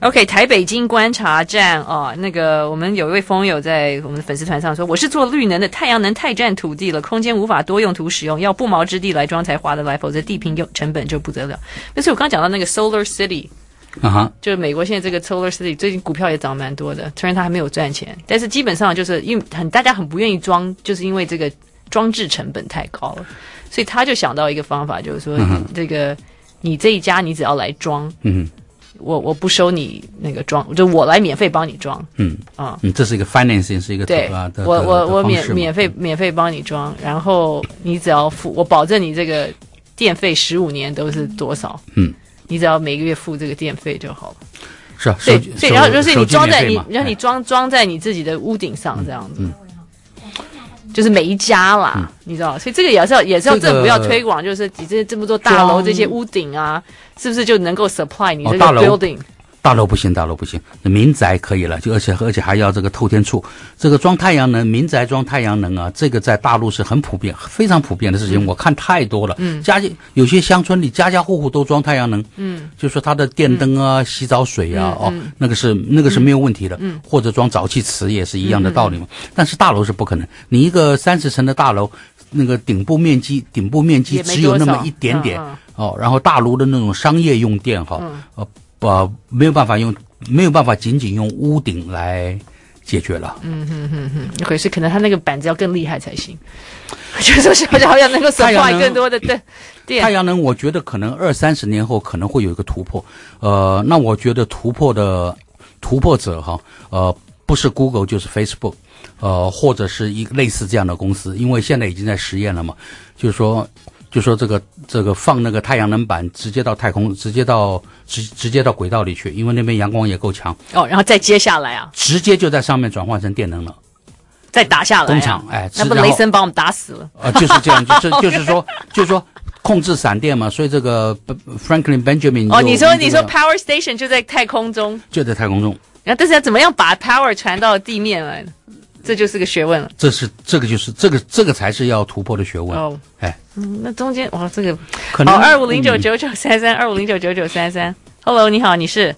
OK， 台北经观察站哦，那个我们有一位风友在我们的粉丝团上说，我是做绿能的，太阳能太占土地了，空间无法多用途使用，要不毛之地来装才划得来，否则地坪成本就不得了。但是我刚刚讲到那个 Solar City。就是美国现在这个 Solar City 最近股票也涨蛮多的，虽然它还没有赚钱，但是基本上就是因为大家很不愿意装，就是因为这个装置成本太高了，所以他就想到一个方法，就是说这个你这一家你只要来装，我不收你那个装，就我来免费帮你装， 这是一个 financing， 是一个对，我免费帮你装，然后你只要付，我保证你这个电费15年都是多少，你只要每个月付这个电费就好了。 是啊， 所以然后就是你装在你装在你自己的屋顶上这样子，就是每一家啦，你知道，所以这个也是要政府要推广，就是这么多大楼这些屋顶啊，是不是就能够 supply 你这个 building？ 大楼不行，民宅可以了，而且还要这个透天厝。这个装太阳能，民宅装太阳能啊，这个在大陆是很普遍、非常普遍的事情。我看太多了，有些乡村里家家户户都装太阳能，就说它的电灯啊、洗澡水啊，那个是没有问题的，或者装沼气池也是一样的道理嘛。但是大楼是不可能，你一个30层的大楼，那个顶部面积只有那么一点点然后大陆的那种商业用电没有办法仅仅用屋顶来解决了。 可是可能他那个板子要更厉害才行，就是好像能够 supply 更多的电。 太阳能，我觉得可能20-30年后可能会有一个突破。那我觉得突破者不是 Google 就是 Facebook， 或者是一个类似这样的公司，因为现在已经在实验了嘛，就说这个放那个太阳能板直接到太空，直接到轨道里去，因为那边阳光也够强。 然后再接下来啊， 直接就在上面转换成电能了， 再打下来。工厂那不雷森把我们打死了？ 就是这样，就是说控制闪电嘛，所以这个 Franklin Benjamin 你说 Power Station 就在太空中，然后但是要怎么样把 power 传到地面来呢？这就是个学问了。 这个才是要突破的学问。 那中间哇，这个可能25099933 25099933 ，Hello， 你好，你是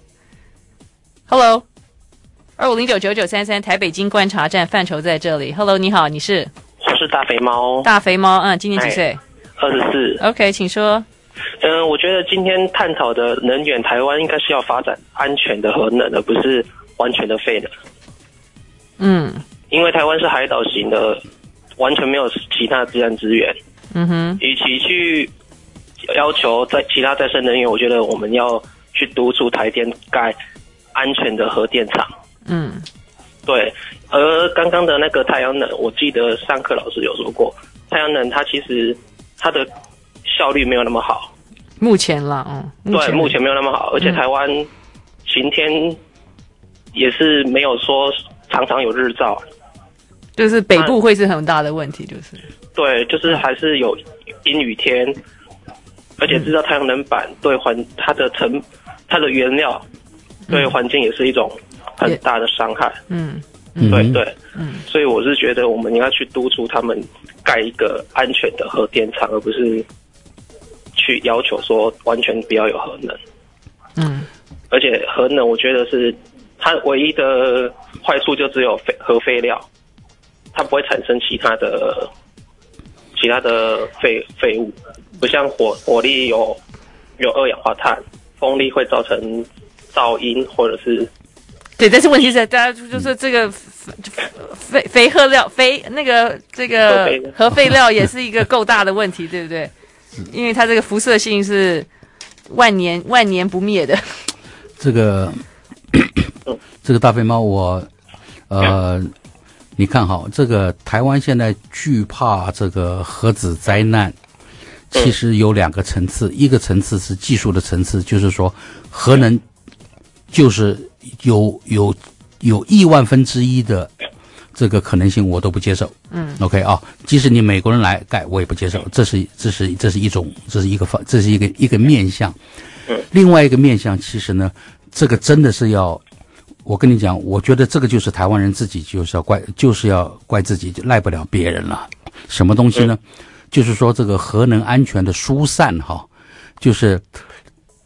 Hello 25099933台北经观察站范畴在这里。Hello， 你好，你是？ 我是大肥猫。 大肥猫，今年几岁 ？24。 OK， 请说。 我觉得今天探讨的能源，台湾应该是要发展安全的核能，而不是完全的废能。因为台湾是海岛型的，完全没有其他自然资源。与其去要求在其他再生能源，我觉得我们要去督促台电盖安全的核电厂。对。而刚刚的那个太阳能，我记得上课老师有说过，太阳能它其实它的效率没有那么好。 目前啦， 对，目前没有那么好，而且台湾晴天也是没有说常常有日照。 就是北部会是很大的问题， 对，就是还是有阴雨天，而且知道太阳能板对它的原料对环境也是一种很大的伤害。对，所以我是觉得我们应该去督促他们盖一个安全的核电厂，而不是去要求说完全不要有核能。而且核能我觉得是它唯一的坏处就只有核废料。它不会产生其他的废物，不像火力有二氧化碳，风力会造成噪音或者是。 对，但是问题是，大家就是这个这个核废料也是一个够大的问题，对不对？因为它这个辐射性是万年不灭的。 这个大肥猫，你看好这个台湾现在惧怕这个核子灾难，其实有2个层次，一个层次是技术的层次，就是说核能就是有亿万分之一的这个可能性我都不接受。OK 即使你美国人来盖我也不接受，这是一个面向。另外一个面向其实呢，这个真的是要。我跟你讲，我觉得这个就是台湾人自己就是要怪自己，就赖不了别人了。什么东西呢？就是说这个核能安全的疏散就是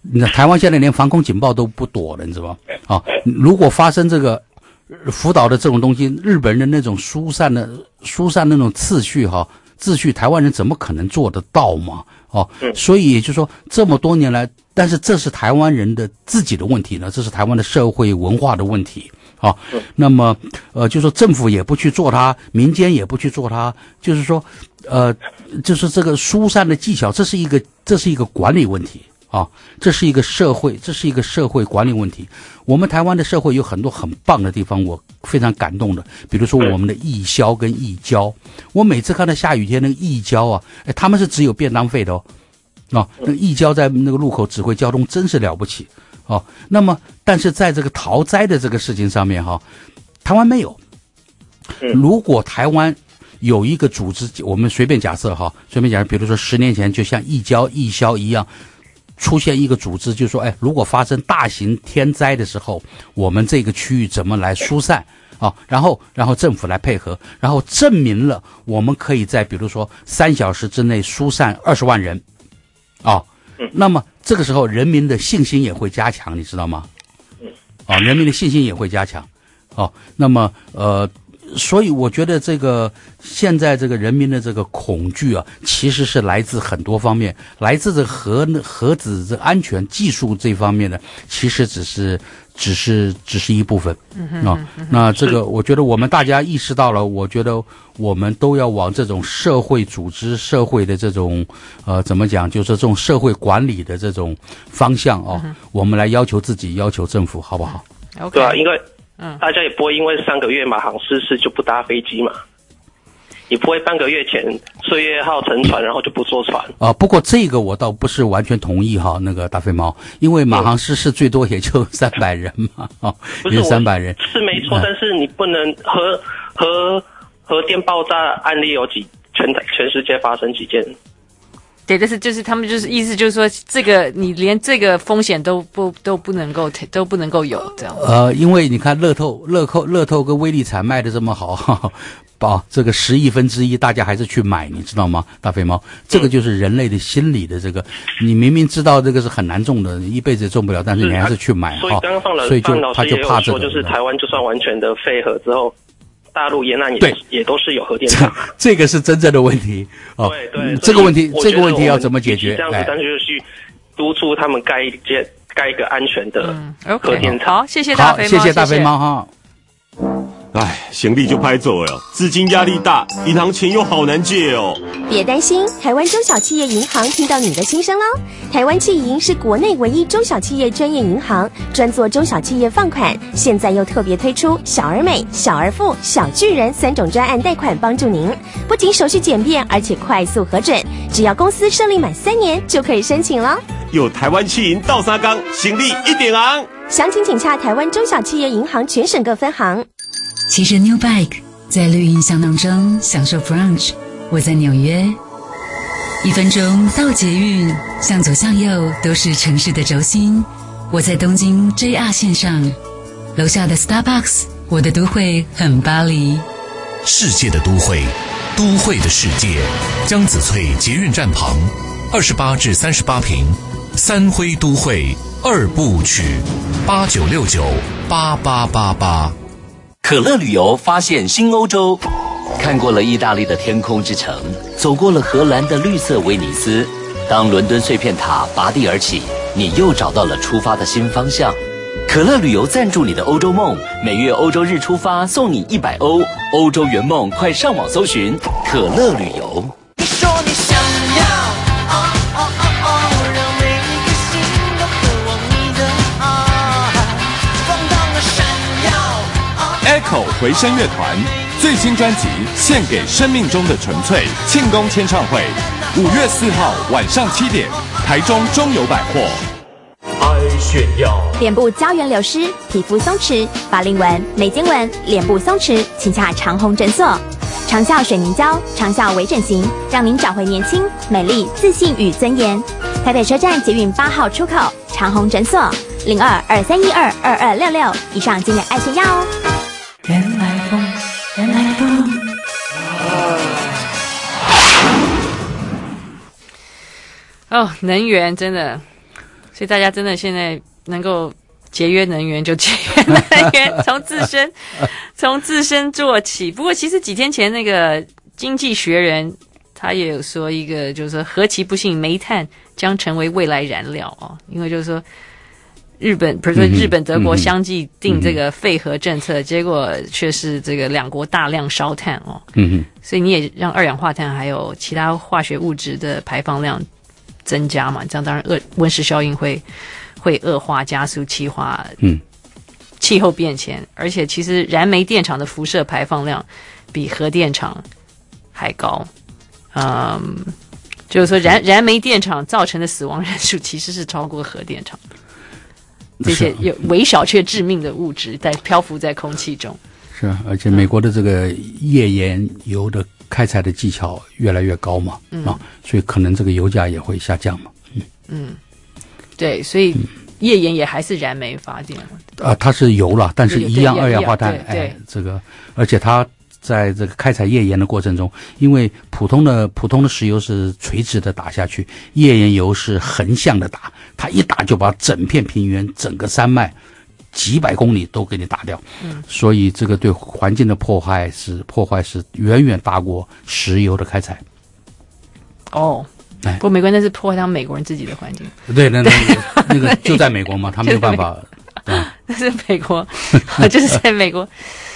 那台湾现在连防空警报都不躲了，你知道吗？啊，如果发生这个福岛的这种东西，日本人那种疏散那种秩序，台湾人怎么可能做得到嘛？哦，所以也就是说，这么多年来，但是这是台湾人的自己的问题呢，这是台湾的社会文化的问题。啊，那么就是说政府也不去做它，民间也不去做它，就是说就是这个疏散的技巧，这是一个管理问题啊，这是一个社会管理问题。我们台湾的社会有很多很棒的地方，我非常感动的，比如说我们的义消跟义交，我每次看到下雨天那个义交啊，他们是只有便当费的哦，那个义交在那个路口指挥交通真是了不起。哦，那么但是在这个逃灾的这个事情上面哈，台湾没有。如果台湾有一个组织，我们随便假设，比如说10年前就像义交义消一样，出现一个组织，就说如果发生大型天灾的时候，我们这个区域怎么来疏散啊？然后政府来配合，然后证明了我们可以在比如说3小时之内疏散20万人啊。那么这个时候人民的信心也会加强，你知道吗？人民的信心也会加强。那么所以我觉得这个现在这个人民的这个恐惧啊，其实是来自很多方面，来自这核子这安全技术这方面的，其实只是一部分那这个我觉得我们大家意识到了，我觉得我们都要往这种社会组织、社会的这种怎么讲，就是这种社会管理的这种方向我们来要求自己，要求政府，好不好？ 对啊，因为大家也不会因为3个月马航失事就不搭飞机嘛。你不会半个月前岁月号沉船，然后就不坐船不过这个我倒不是完全同意哈，那个大飞猫，因为马航失事最多也就300人嘛，也就300人是没错，但是你不能核电爆炸案例有全世界发生几件？ 对，但是就是他们就是意思就是说，这个你连这个风险都不能够有这样。 因为你看乐透跟威力彩卖的这么好，这个10亿分之一，大家还是去买，你知道吗？大肥猫，这个就是人类的心理的这个，你明明知道这个是很难中的，一辈子中不了，但是你还是去买。 所以刚刚放了，他就怕这个，就是台湾就算完全的废核之后，大陆沿岸也都是有核电厂， 这个是真正的问题对， 这个问题要怎么解决？ 这样子，但是就去督促他们盖一个安全的核电厂。 好，谢谢大肥猫， 谢谢大肥猫哈。 行李就拍走了，资金压力大，银行钱又好难借哦。 别担心，台湾中小企业银行听到你的心声喽。台湾企银是国内唯一中小企业专业银行，专做中小企业放款，现在又特别推出小而美、小而富、小巨人3种专案贷款帮助您，不仅手续简便，而且快速核准，只要公司设立满3年就可以申请了。 有台湾企银倒沙缸，行李一点昂。 详情请洽台湾中小企业银行全省各分行。 骑着 New Bike 在绿荫香浓中享受 brunch， 我在纽约，1分钟到捷运，向左向右都是城市的轴心。我在东京 JR 线上，楼下的 Starbucks， 我的都会很巴黎。 世界的都会，都会的世界。江子翠捷运站旁，28至38坪，三辉都会2部曲，89698888。 可乐旅游发现新欧洲，看过了意大利的天空之城，走过了荷兰的绿色威尼斯。当伦敦碎片塔拔地而起，你又找到了出发的新方向。可乐旅游赞助你的欧洲梦，每月欧洲日出发送你100欧，欧洲圆梦，快上网搜寻可乐旅游。 你说你想要让每一个心都渴望你的爱，放荡的闪耀。 Echo 回声乐团最新专辑《献给生命中的纯粹》庆功签唱会，5月4号晚上7点，台中中友百货。 爱炫耀， 脸部胶原流失、皮肤松弛、法令纹、眉间纹、脸部松弛，请洽长虹诊所。长效水凝胶，长效微整形，让您找回年轻、美丽、自信与尊严。台北车站捷运8号出口，长虹诊所0223122266。以上今日爱炫耀哦。 原来风，原来风。 能源真的所以大家真的现在能够节约能源就节约能源，从自身做起。不过其实几天前那个《经济学人》他也有说一个，就是说何其不幸，煤炭将成为未来燃料哦，因为就是说日本德国相继定这个废核政策，结果却是这个两国大量烧炭哦，所以你也让二氧化碳还有其他化学物质的排放量增加嘛，这样当然温室效应会恶化，加速气候变迁，而且其实燃煤电厂的辐射排放量比核电厂还高，就是说燃煤电厂造成的死亡人数其实是超过核电厂的，这些有微小却致命的物质在漂浮在空气中。 是啊，而且美国的这个页岩油的开采的技巧越来越高嘛，所以可能这个油价也会下降嘛。 对，所以页岩也还是燃煤发电它是油了，但是一样二氧化碳，这个，而且它在这个开采页岩的过程中，因为普通的石油是垂直的打下去，页岩油是横向的打，它一打就把整片平原、整个山脉几百公里都给你打掉，所以这个对环境的破坏是远远大过石油的开采。 不过美国那是破坏他们美国人自己的环境。 对，那个就在美国嘛，他没有办法。 那是美国，就是在美国。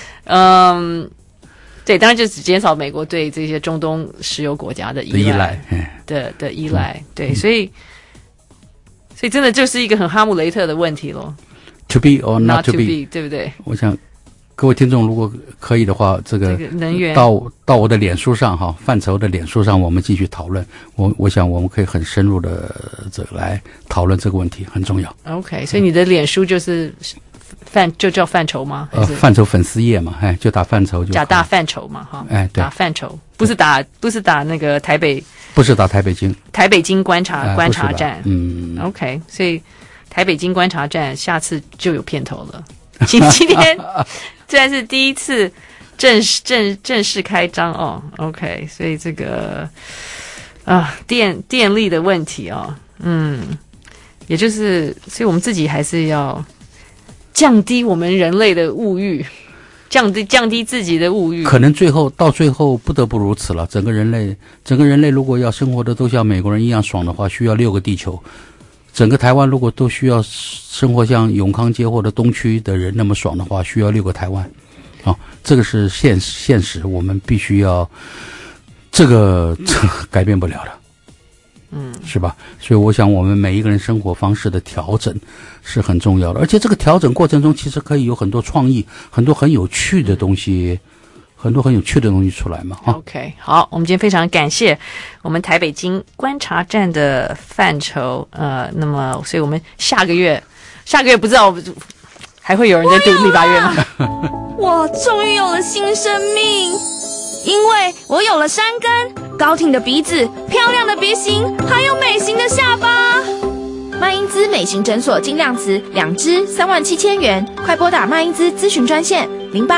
对，当然就只减少美国对这些中东石油国家的依赖的依赖。对，所以真的就是一个很哈姆雷特的问题咯。 To be or not to be， 对不对？ 我想各位听众如果可以的话，这个能源到我的脸书上哈，范畴的脸书上，我们继续讨论。我想我们可以很深入的来讨论这个问题，很重要。 OK， 所以你的脸书就是就叫范畴吗？ 范畴粉丝页嘛，就打范畴就假大范畴嘛，哈， 对， 打范畴，不是打那个台北， 不是打台北京观察站，OK， 所以台北京观察站下次就有片头了。今天这还是第一次正式开张哦 ，OK， 所以这个电力的问题哦，也就是所以我们自己还是要降低我们人类的物欲，降低自己的物欲。 可能到最后不得不如此了。整个人类如果要生活的都像美国人一样爽的话，需要6个地球。整个台湾如果都需要生活像永康街或者东区的人那么爽的话，需要6个台湾。这个是现实，我们必须要这个改变不了的。是吧？所以我想我们每一个人生活方式的调整是很重要的，而且这个调整过程中其实可以有很多创意，很多很有趣的东西出来嘛。 OK， 好，我们今天非常感谢我们台北京观察站的范畴，那么所以我们下个月不知道还会有人在读立法院吗？ 我终于有了新生命，因为我有了山根、高挺的鼻子、漂亮的鼻型，还有美型的下巴。麦因兹美型诊所精量瓷2支37000元，快拨打麦因兹咨询专线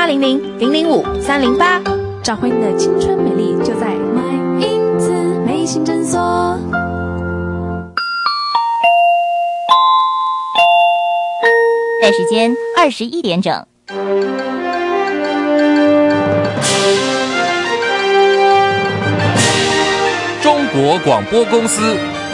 0800-005-308，找回你的青春美丽，就在麦因兹美型诊所。 在时间21点整。 中国广播公司。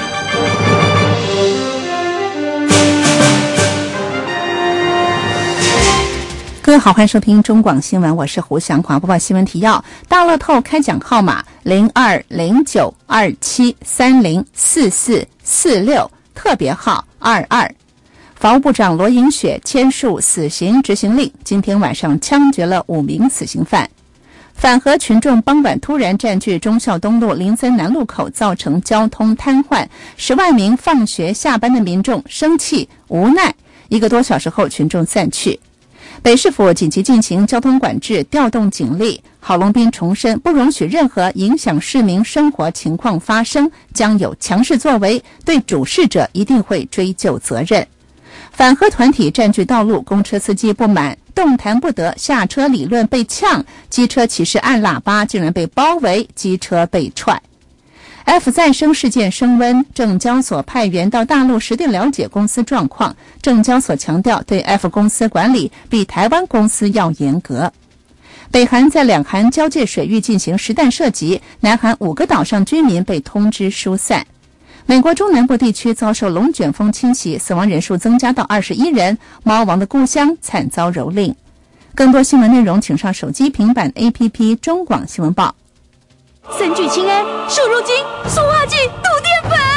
各位好，欢迎收听中广新闻，我是胡祥华。播报新闻提要：大乐透开奖号码020927304446，特别号22。法务部长罗颖雪签署死刑执行令，今天晚上枪决了5名死刑犯。反核群众傍晚突然占据忠孝东路林森南路口，造成交通瘫痪，10万名放学下班的民众生气无奈，1个多小时后群众散去。北市府紧急进行交通管制，调动警力。郝龙斌重申，不容许任何影响市民生活情况发生，将有强势作为，对主事者一定会追究责任。反核团体占据道路，公车司机不满，动弹不得，下车理论被呛，机车骑士按喇叭，竟然被包围，机车被踹。 F 再生事件升温，证交所派员到大陆实地了解公司状况。证交所强调，对 F 公司管理比台湾公司要严格。北韩在两韩交界水域进行实弹射击，南韩5个岛上居民被通知疏散。美国中南部地区遭受龙卷风侵袭，死亡人数增加到21人，猫王的故乡惨遭蹂躏。更多新闻内容，请上手机、平板 APP 中广新闻报。 森聚氰胺、瘦肉精、塑化剂、杜淀粉。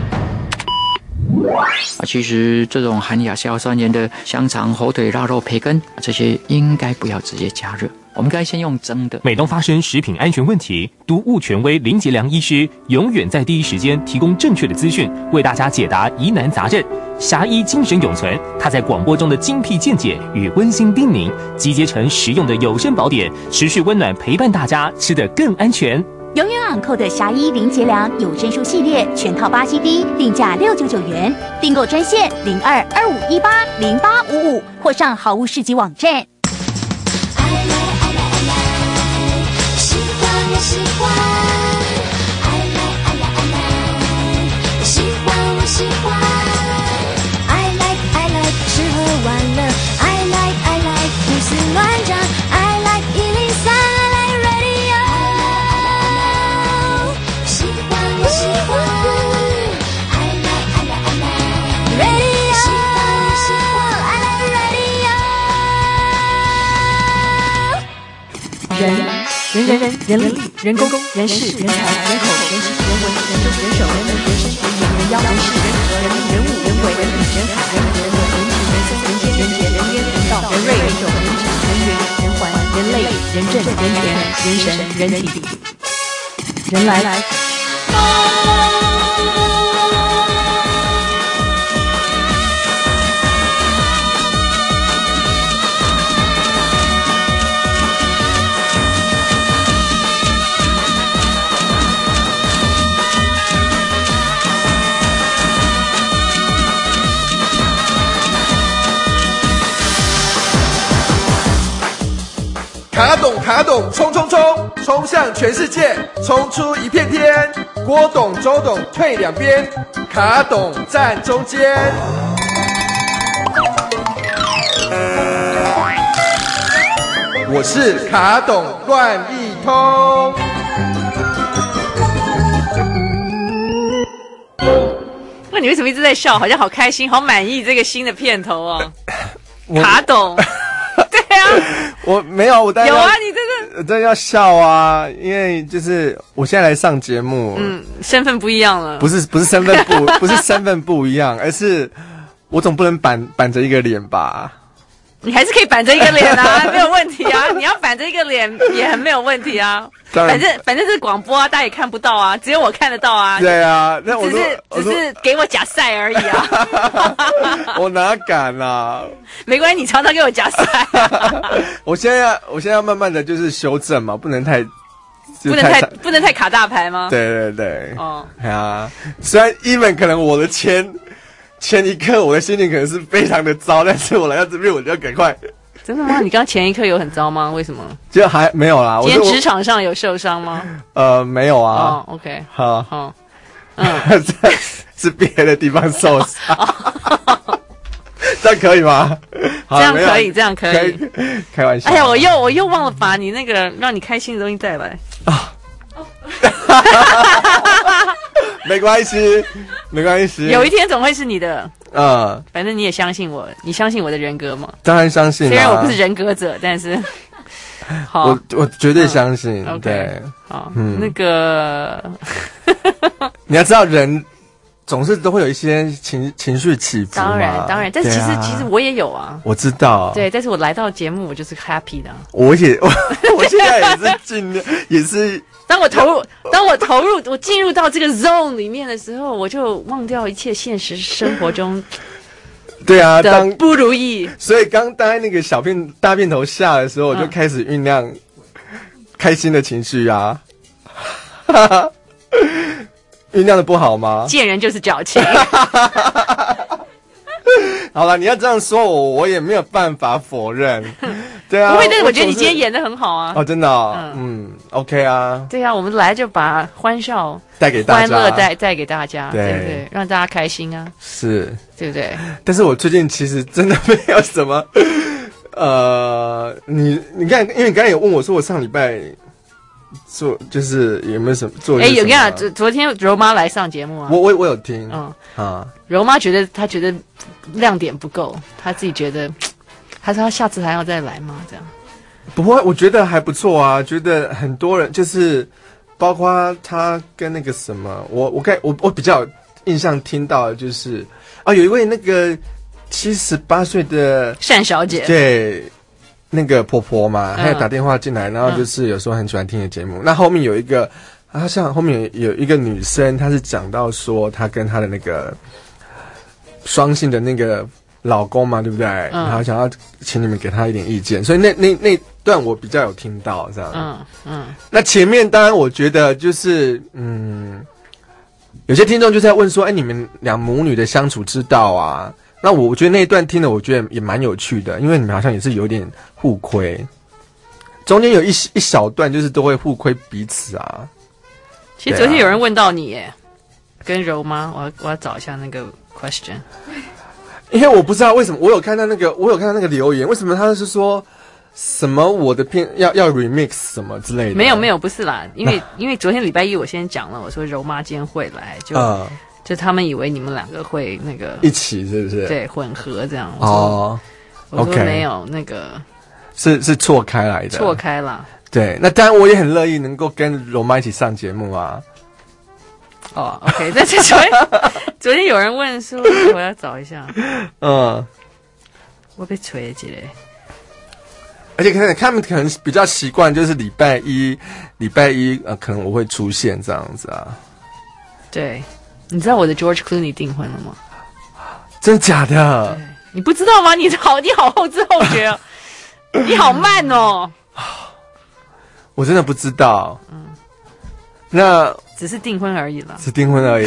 其实这种含亚硝酸盐的香肠、火腿、腊肉、培根，这些应该不要直接加热，我们该先用蒸的。 每当发生食品安全问题，毒物权威林杰良医师永远在第一时间提供正确的资讯，为大家解答疑难杂症。侠医精神永存，他在广播中的精辟见解与温馨叮咛，集结成实用的有声宝典，持续温暖陪伴大家，吃得更安全。 永远昂扣的侠医林杰良有声书系列全套8 CD， 定价699元，订购专线0225180855或上好物市集网站。 喜欢我喜欢，爱来爱来爱来，喜欢我喜欢，爱来爱来吃喝玩乐，爱来爱来胡思乱想，爱来103，爱来 radio， 喜欢我喜欢，爱来爱来爱来 radio， 喜欢我喜欢，爱来 radio。 人力、人工、人事、人才、人口、人情、人文、人政、人手、人民、人生、人言、人妖、人事、人和、人力、人物、人为、人理、人海、人和、人我、人情、人生、人间、人杰、人烟、人道、人瑞、人种、人质、人缘、人环、人类、人政、人权、人神、人体、人来。 卡董，冲冲冲，冲向全世界，冲出一片天。郭董、周董退两边，卡董站中间。我是卡董乱一通。 那你为什么一直在笑？好像好开心，好满意这个新的片头哦。卡董。对啊， 我没有，我当然有啊，你真的要笑啊，因为就是我现在来上节目， 身份不一样了， 不是身份不是身份不一样，而是我总不能板着一个脸吧。 你还是可以板着一个脸啊，没有问题啊。你要板着一个脸也很没有问题啊。反正这是广播啊，大家也看不到啊，只有我看得到啊。 对啊，那我只是给我假赛而已啊。 我哪敢啊？ 没关系，你常常给我假赛。 我现在要慢慢的就是修正嘛，不能太卡大牌吗？ 对。哦，啊，虽然even可能我的前一刻我的心情可能是非常的糟，但是我来到这边我就要赶快。 真的吗？你刚前一刻有很糟吗？为什么？ 就还没有啦。 今天职场上有受伤吗？ 没有啊。 哦 ，OK， 好，是别的地方受伤。这样可以吗？ 这样可以，这样可以。 开玩笑。 哎呀，我又忘了把你那个让你开心的东西带来啊。 没关系。 有一天总会是你的。反正你也相信我，你相信我的人格吗？ 当然相信。 虽然我不是人格者，但是好，我绝对相信。 对，好，那个你要知道，人总是都会有一些情绪起伏嘛。 当然，但是其实我也有啊。 我知道。 对，但是我来到节目，我就是 happy 的。 我现在也是尽量，也是。 当我投入，我进入到这个 zone 里面的时候，我就忘掉一切现实生活中对啊的不如意。 所以当那个大片头下的时候，我就开始酝酿开心的情绪啊。酝酿的不好吗？ 见人就是矫情。 好了，你要这样说我也没有办法否认。 对啊， 不会，但是我觉得你今天演的很好啊。 哦，真的、哦，OK 啊。 对啊，我们来就把欢笑带给大家， 欢乐带给大家， 对不对？让大家开心啊， 是， 对不对？ 但是我最近其实真的没有什么，你看，因为你刚才有问我说我上礼拜做就是有没有什么做？ 有跟你讲，昨天柔妈来上节目啊， 我有听， 柔妈她觉得亮点不够，她自己觉得，她说她下次还要再来吗？这样不会，我觉得还不错啊，觉得很多人就是包括他跟那个什么，我比较有印象听到的就是有一位那个78岁的单小姐， 对。那个婆婆嘛，她有打电话进来，然后就是有时候很喜欢听的节目。那后面有一个，好像后面有一个女生，她是讲到说她跟她的那个双性的那个老公嘛，对不对？然后想要请你们给她一点意见，所以那段我比较有听到这样。那前面当然我觉得就是有些听众就在问说，你们两母女的相处之道啊。那我觉得那一段听了，我觉得也蛮有趣的，因为你们好像也是有点互亏，中间有一小段就是都会互亏彼此啊。 其实昨天有人问到你耶，跟柔妈，我要找一下那个 question， 因为我不知道为什么我有看到那个留言，为什么他是说什么我的片要 remix 什么之类的？ 没有，不是啦，因为昨天礼拜一我先讲了，我说柔妈今天会来，就他们以为你们两个会那个一起，是不是？ 对，混合这样。 我说没有那个， 是错开来的， 错开啦。 对，那当然我也很乐意能够跟柔妈一起上节目啊。 OK， 但是昨天有人问说，我要找一下。我被锤起来。 而且可能他们可能比较习惯，就是礼拜一可能我会出现这样子啊。 对。你知道我的 George Clooney 订婚了吗？ 真假的？ 你不知道吗？你好后知后觉哦，你好慢哦。 我真的不知道。那只是订婚而已了。 是订婚而已，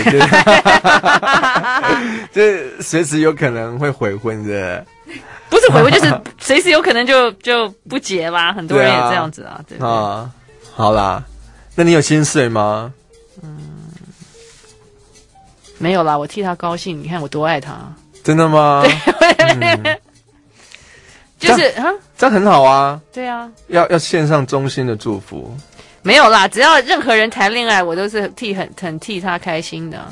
这随时有可能会悔婚的。 不是悔婚，就是随时有可能就不结啦。很多人也这样子啊。对啊，好啦，那你有心碎吗？ 没有啦，我替他高兴。你看我多爱他， 真的吗？ 对，就是这样很好啊。 对啊， 要献上衷心的祝福。 没有啦，只要任何人谈恋爱，我都是很替他开心的。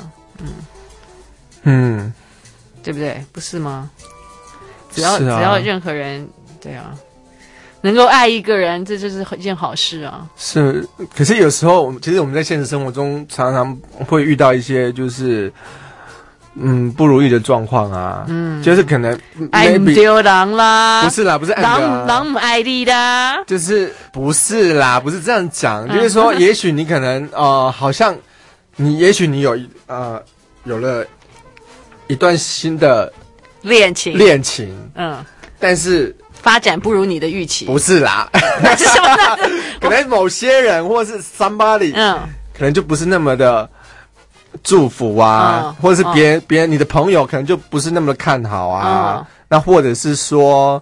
对不对？不是吗？只要任何人，对啊，能够爱一个人，这就是一件好事啊。 是，可是有时候，其实我们在现实生活中常常会遇到一些就是不如意的状况啊。就是可能爱唔丢人啦， 不是啦，不是爱人唔爱你的， 就是不是啦，不是这样讲，就是说，也许你可能好像也许你有了一段新的恋情，但是发展不如你的预期， 不是啦， 是什么呢？ 可能某些人或是 somebody，可能就不是那么的祝福啊，或者是别人你的朋友可能就不是那么的看好啊，那或者是说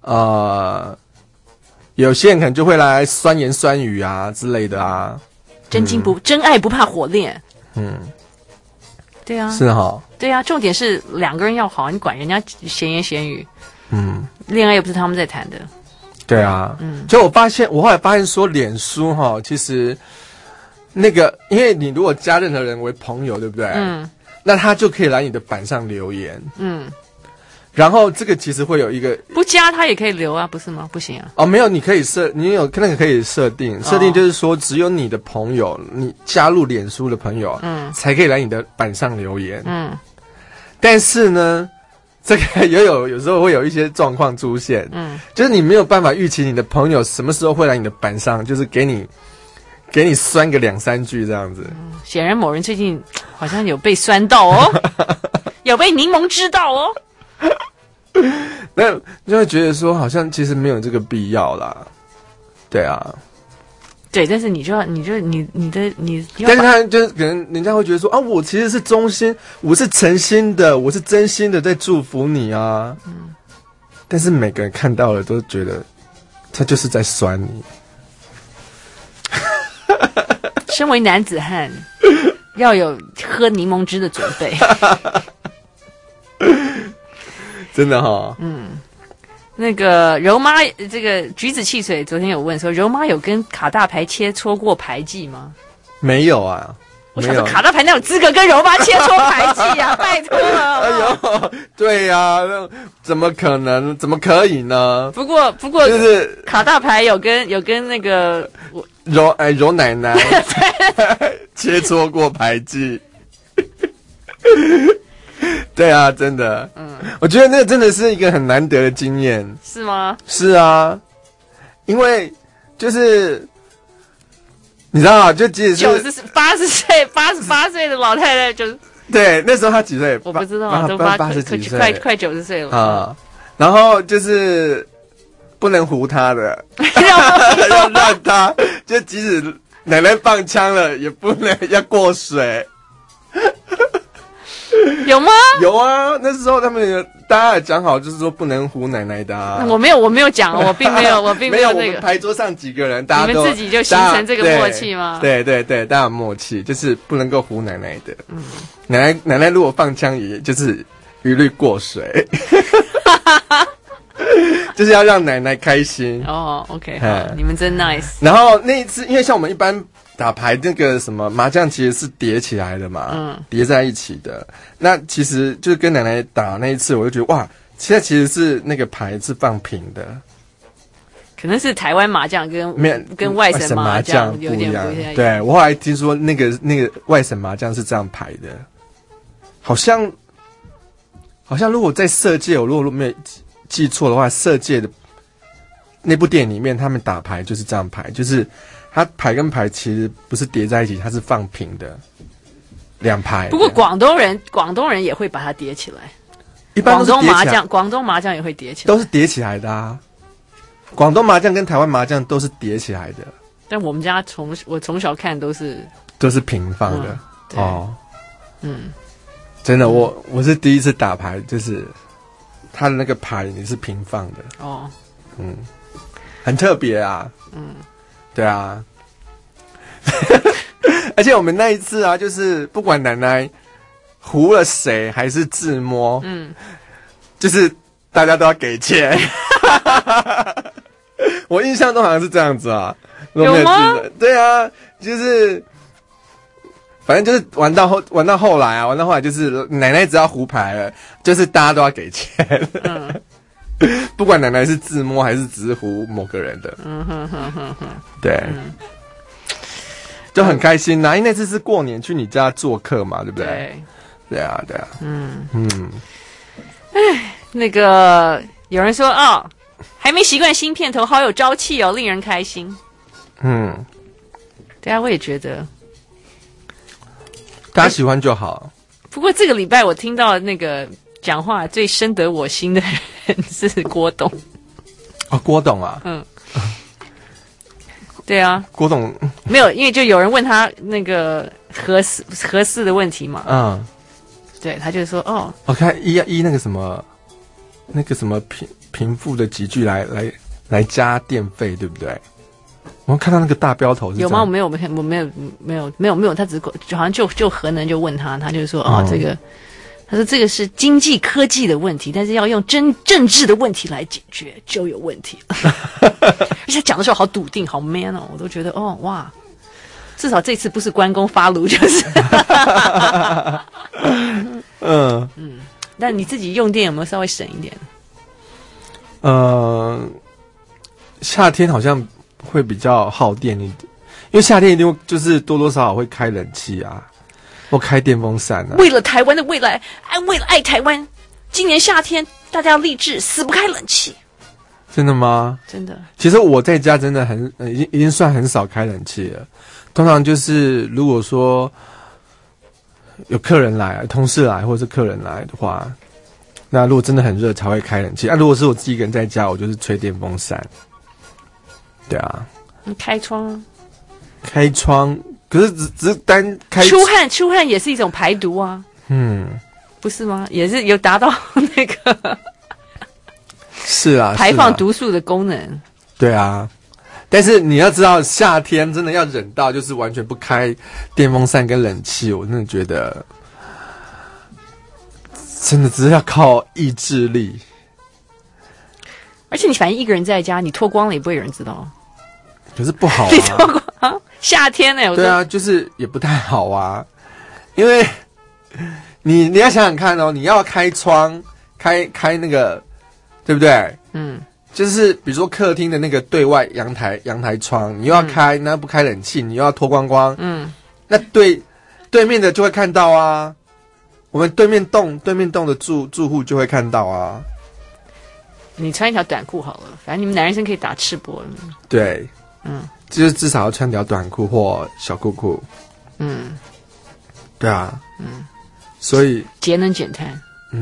有些人可能就会来酸言酸语啊之类的啊， 真爱不怕火炼，对啊， 是哈， 对啊，重点是两个人要好，你管人家闲言闲语，恋爱又不是他们在谈的， 对啊，就我后来发现说，脸书哈，其实那个，因为你如果加任何人为朋友，对不对？那他就可以来你的板上留言，然后这个其实会有一个不加他也可以留啊，不是吗？不行啊？ 没有，你有那个可以设定，就是说只有你的朋友，你加入脸书的朋友，才可以来你的板上留言，但是呢，这个有时候会有一些状况出现，就是你没有办法预期你的朋友什么时候会来你的板上，就是给你酸个2-3句这样子。 显然某人最近好像有被酸到哦，有被柠檬知道哦。 那就会觉得说，好像其实没有这个必要啦。对啊， 对，但是你但是他就是可能人家会觉得说啊，我其实是衷心，我是诚心的，我是真心的在祝福你啊。但是每个人看到了都觉得他就是在酸你。 身为男子汉，要有喝柠檬汁的准备。 真的哈， 那个柔妈，这个橘子汽水昨天有问说，柔妈有跟卡大牌切磋过牌技吗？ 没有啊。 我想说卡大牌哪有资格跟柔妈切磋牌技啊？拜托了。 哎呦，对呀、怎么可能？怎么可以呢？ 不过就是卡大牌有跟那个柔奶奶切磋过牌技。对啊，真的，我觉得那个真的是一个很难得的经验。 是吗？ 是啊，因为就是你知道啊，就即使是 88岁的老太太，就是对，那时候她几岁？ 我不知道，都 80几岁， 快90岁了啊。然后就是不能唬她的，要让她就即使奶奶放枪了，也不能要过水。 有吗？ 有啊，那时候他们大家也讲好，就是说不能唬奶奶的啊。 我没有讲，我并没有那个。 我们牌桌上几个人，大家都你们自己就形成这个默契吗？ 对，大家有默契，就是不能够唬奶奶的。奶奶如果放枪，也就是一律过水，就是要让奶奶开心。 哦 ，OK， 好，你们真 nice。 然后那一次，因为像我们一般打牌那个什么麻将其实是叠起来的嘛，叠在一起的。那其实就是跟奶奶打那一次，我就觉得哇，现在其实是那个牌是放平的， 可能是台湾麻将跟外省麻将有点不一样。 对，我后来听说那个外省麻将是这样排的，好像如果在色戒，我如果没有记错的话，色戒的那部电影里面，他们打牌就是这样排，就是它牌跟牌其实不是叠在一起，它是放平的两排。 不过广东人也会把它叠起来， 一般都是叠起来。 广东麻将也会叠起来， 都是叠起来的啊。广东麻将跟台湾麻将都是叠起来的， 但我们家我从小看都是平放的。哦，真的，我是第一次打牌，就是它的那个牌也是平放的。哦，很特别啊。对啊。而且我们那一次啊，就是不管奶奶唬了谁还是自摸，就是大家都要给钱。我印象中好像是这样子啊， 有吗？ 对啊，就是反正就是玩到后来就是奶奶只要胡牌了，就是大家都要给钱。不管奶奶是自摸还是只是唬某个人的。对。就很开心呐，因为那次是过年去你家做客嘛，对不对？对啊。 那个有人说哦，还没习惯新片头，好有朝气哦，令人开心。对啊，我也觉得， 大家喜欢就好。 不过这个礼拜我听到那个讲话最深得我心的人是郭董。 哦，郭董啊。 对啊， 郭董没有，因为就有人问他那个核四的问题嘛。对，他就说哦， 我看依那个什么贫富的集聚来加电费，对不对？我看到那个大标头是有吗？我没有，他只是好像就核能就问他就说哦这个。他说这个是经济科技的问题，但是要用政治的问题来解决就有问题了。而且讲的时候好笃定好 man 哦，我都觉得哦哇，至少这次不是关公发炉就是但你自己用电有没有稍微省一点？ 夏天好像会比较耗电一点，因为夏天一定就是多多少少会开冷气啊，或开电风扇啊。 为了台湾的未来，为了爱台湾，今年夏天大家要立志死不开冷气。 真的吗？ 真的。 其实我在家真的已经算很少开冷气了。通常就是如果说有客人来、同事来或者是客人来的话，那如果真的很热才会开冷气。如果是我自己一个人在家，我就是吹电风扇。对啊。 开窗。 开窗，可是只是单开。 出汗也是一种排毒啊。不是吗？也是有达到那个。 是啊， 排放毒素的功能。 对啊，但是你要知道，夏天真的要忍到就是完全不开电风扇跟冷气，我真的觉得真的只是要靠意志力。 而且你反正一个人在家，你脱光了也不会有人知道。 可是不好啊， 你脱光啊？夏天呢、 对啊，就是也不太好啊，因为你要想想看哦，你要开窗，开那个，对不对？嗯。就是比如说客厅的那个对外阳台窗，你又要开，那不开冷气，你又要脱光光，那对面的就会看到啊，我们对面栋的住户就会看到啊。 你穿一条短裤好了，反正你们男生可以打赤膊。 对，就是至少要穿条短裤或小裤裤。对啊，所以节能减碳。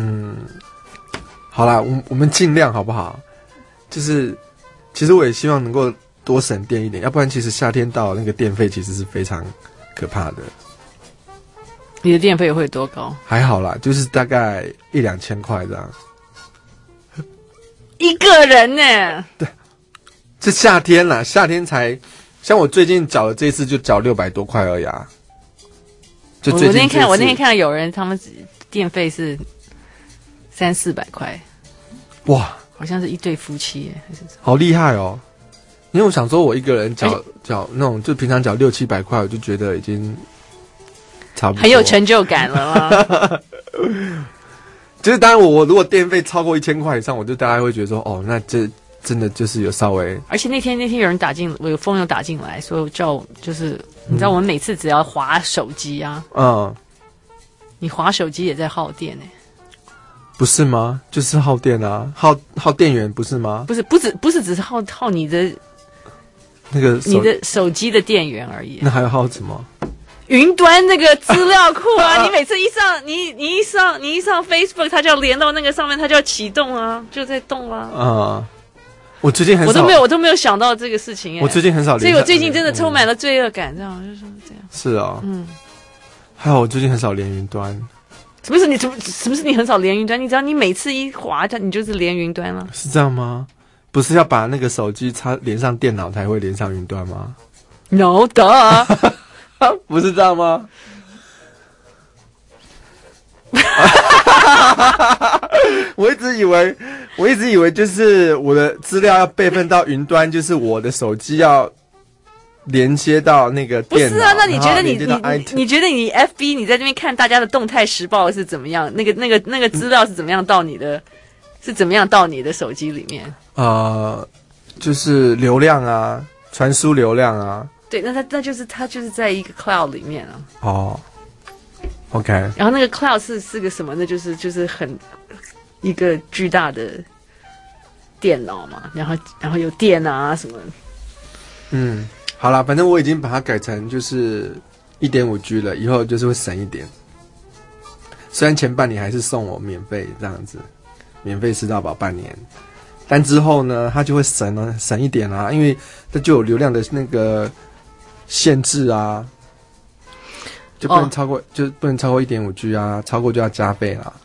好啦，我们尽量好不好？就是其实我也希望能够多省电一点，要不然其实夏天到那个电费其实是非常可怕的。 你的电费会多高？ 还好啦，就是大概1-2千块这样。 一个人呢？ 对，是夏天啦，夏天才像我最近缴的这一次就缴600多块而已啊。就最近我那天看到有人他们电费是300-400块， 哇！ 好像是一对夫妻耶，还是什么？ 好厉害哦！因为我想说，我一个人缴那种，就平常缴600-700块，我就觉得已经差不多， 很有成就感了吗？ 就是当然我如果电费超过1000块以上，我就大概会觉得说，哦，那这真的就是有稍微。 而且那天有人我有风友打进来，说就是你知道我们每次只要滑手机啊，你滑手机也在耗电哎。 不是吗？就是耗电啊，耗电源不是吗？ 不是只是耗你的那个你的手机的电源而已。 那还要耗什么？ 云端那个资料库啊，你每次一上你一上 Facebook， 它就要连到那个上面，它就要启动啊，就在动啊。 我最近很少， 我都没有想到这个事情。 我最近很少， 所以我最近真的充满了罪恶感，这样就是这样。 是啊，还好我最近很少连云端。 什么是你很少连云端？你只要你每次一滑它，你就是连云端了。 是这样吗？不是要把那个手机连上电脑才会连上云端吗 ？No 的， 不是这样吗？我一直以为就是我的资料要备份到云端，就是我的手机要连接到那个电脑。 不是啊，那你觉得你觉得你 FB 你在这边看大家的动态时报是怎么样？那个资料是怎么样到你的？是怎么样到你的手机里面？ 就是流量啊，传输流量啊。 对，那它就是在一个 cloud 里面啊。 哦 ，OK。 然后那个 cloud 是个什么呢？就是很一个巨大的电脑嘛，然后有电啊什么。 好啦，反正我已经把它改成就是 1.5G 了，以后就是会省一点。虽然前半年还是送我免费这样子，免费吃到饱半年，但之后呢，它就会省一点啊，因为它就有流量的那个限制啊，就不能超过，就不能超过 1.5G 啊，超过就要加费啦。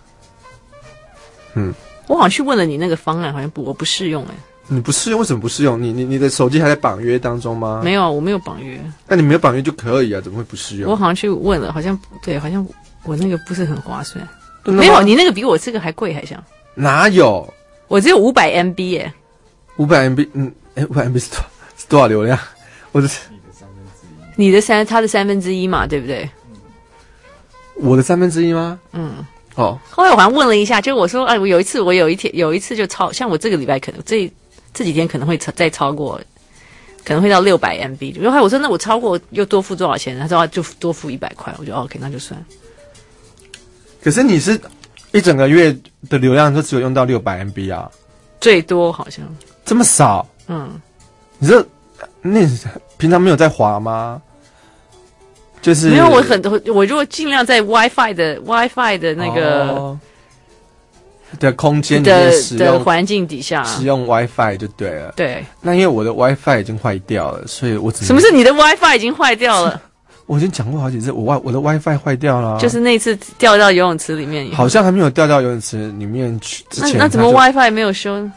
我好像去问了你那个方案，好像我不适用哎。 你不适用？为什么不适用？你的手机还在绑约当中吗？ 没有，我没有绑约。 那你没有绑约就可以啊，怎么会不适用？ 我好像去问了，好像我那个不是很划算。没有，你那个比我这个还贵，还像。 哪有？ 我只有500 MB 耶。 500 MB， 500 MB 是多少流量？我的他的1/3嘛，对不对？ 我的1/3吗？ 后来我好像问了一下，就我说，我有一次就像我这个礼拜可能这几天可能会再超过，可能会到600 MB。然后我说那我超过又多付多少钱？他说就多付100块。我就 OK， 那就算。 可是你是一整个月的流量就只有用到600 MB 啊？最多好像这么少？你这平常没有在滑吗？就是没有，我如果尽量在 WiFi 的那个的空间里面使用的环境底下使用 WiFi 就对了。 对， 那因为我的 WiFi 已经坏掉了，所以我只能。 什么是你的 WiFi 已经坏掉了？ 我已经讲过好几次，我的 WiFi 坏掉了， 就是那次掉到游泳池里面， 好像还没有掉到游泳池里面去之前。 那怎么 WiFi 没有修？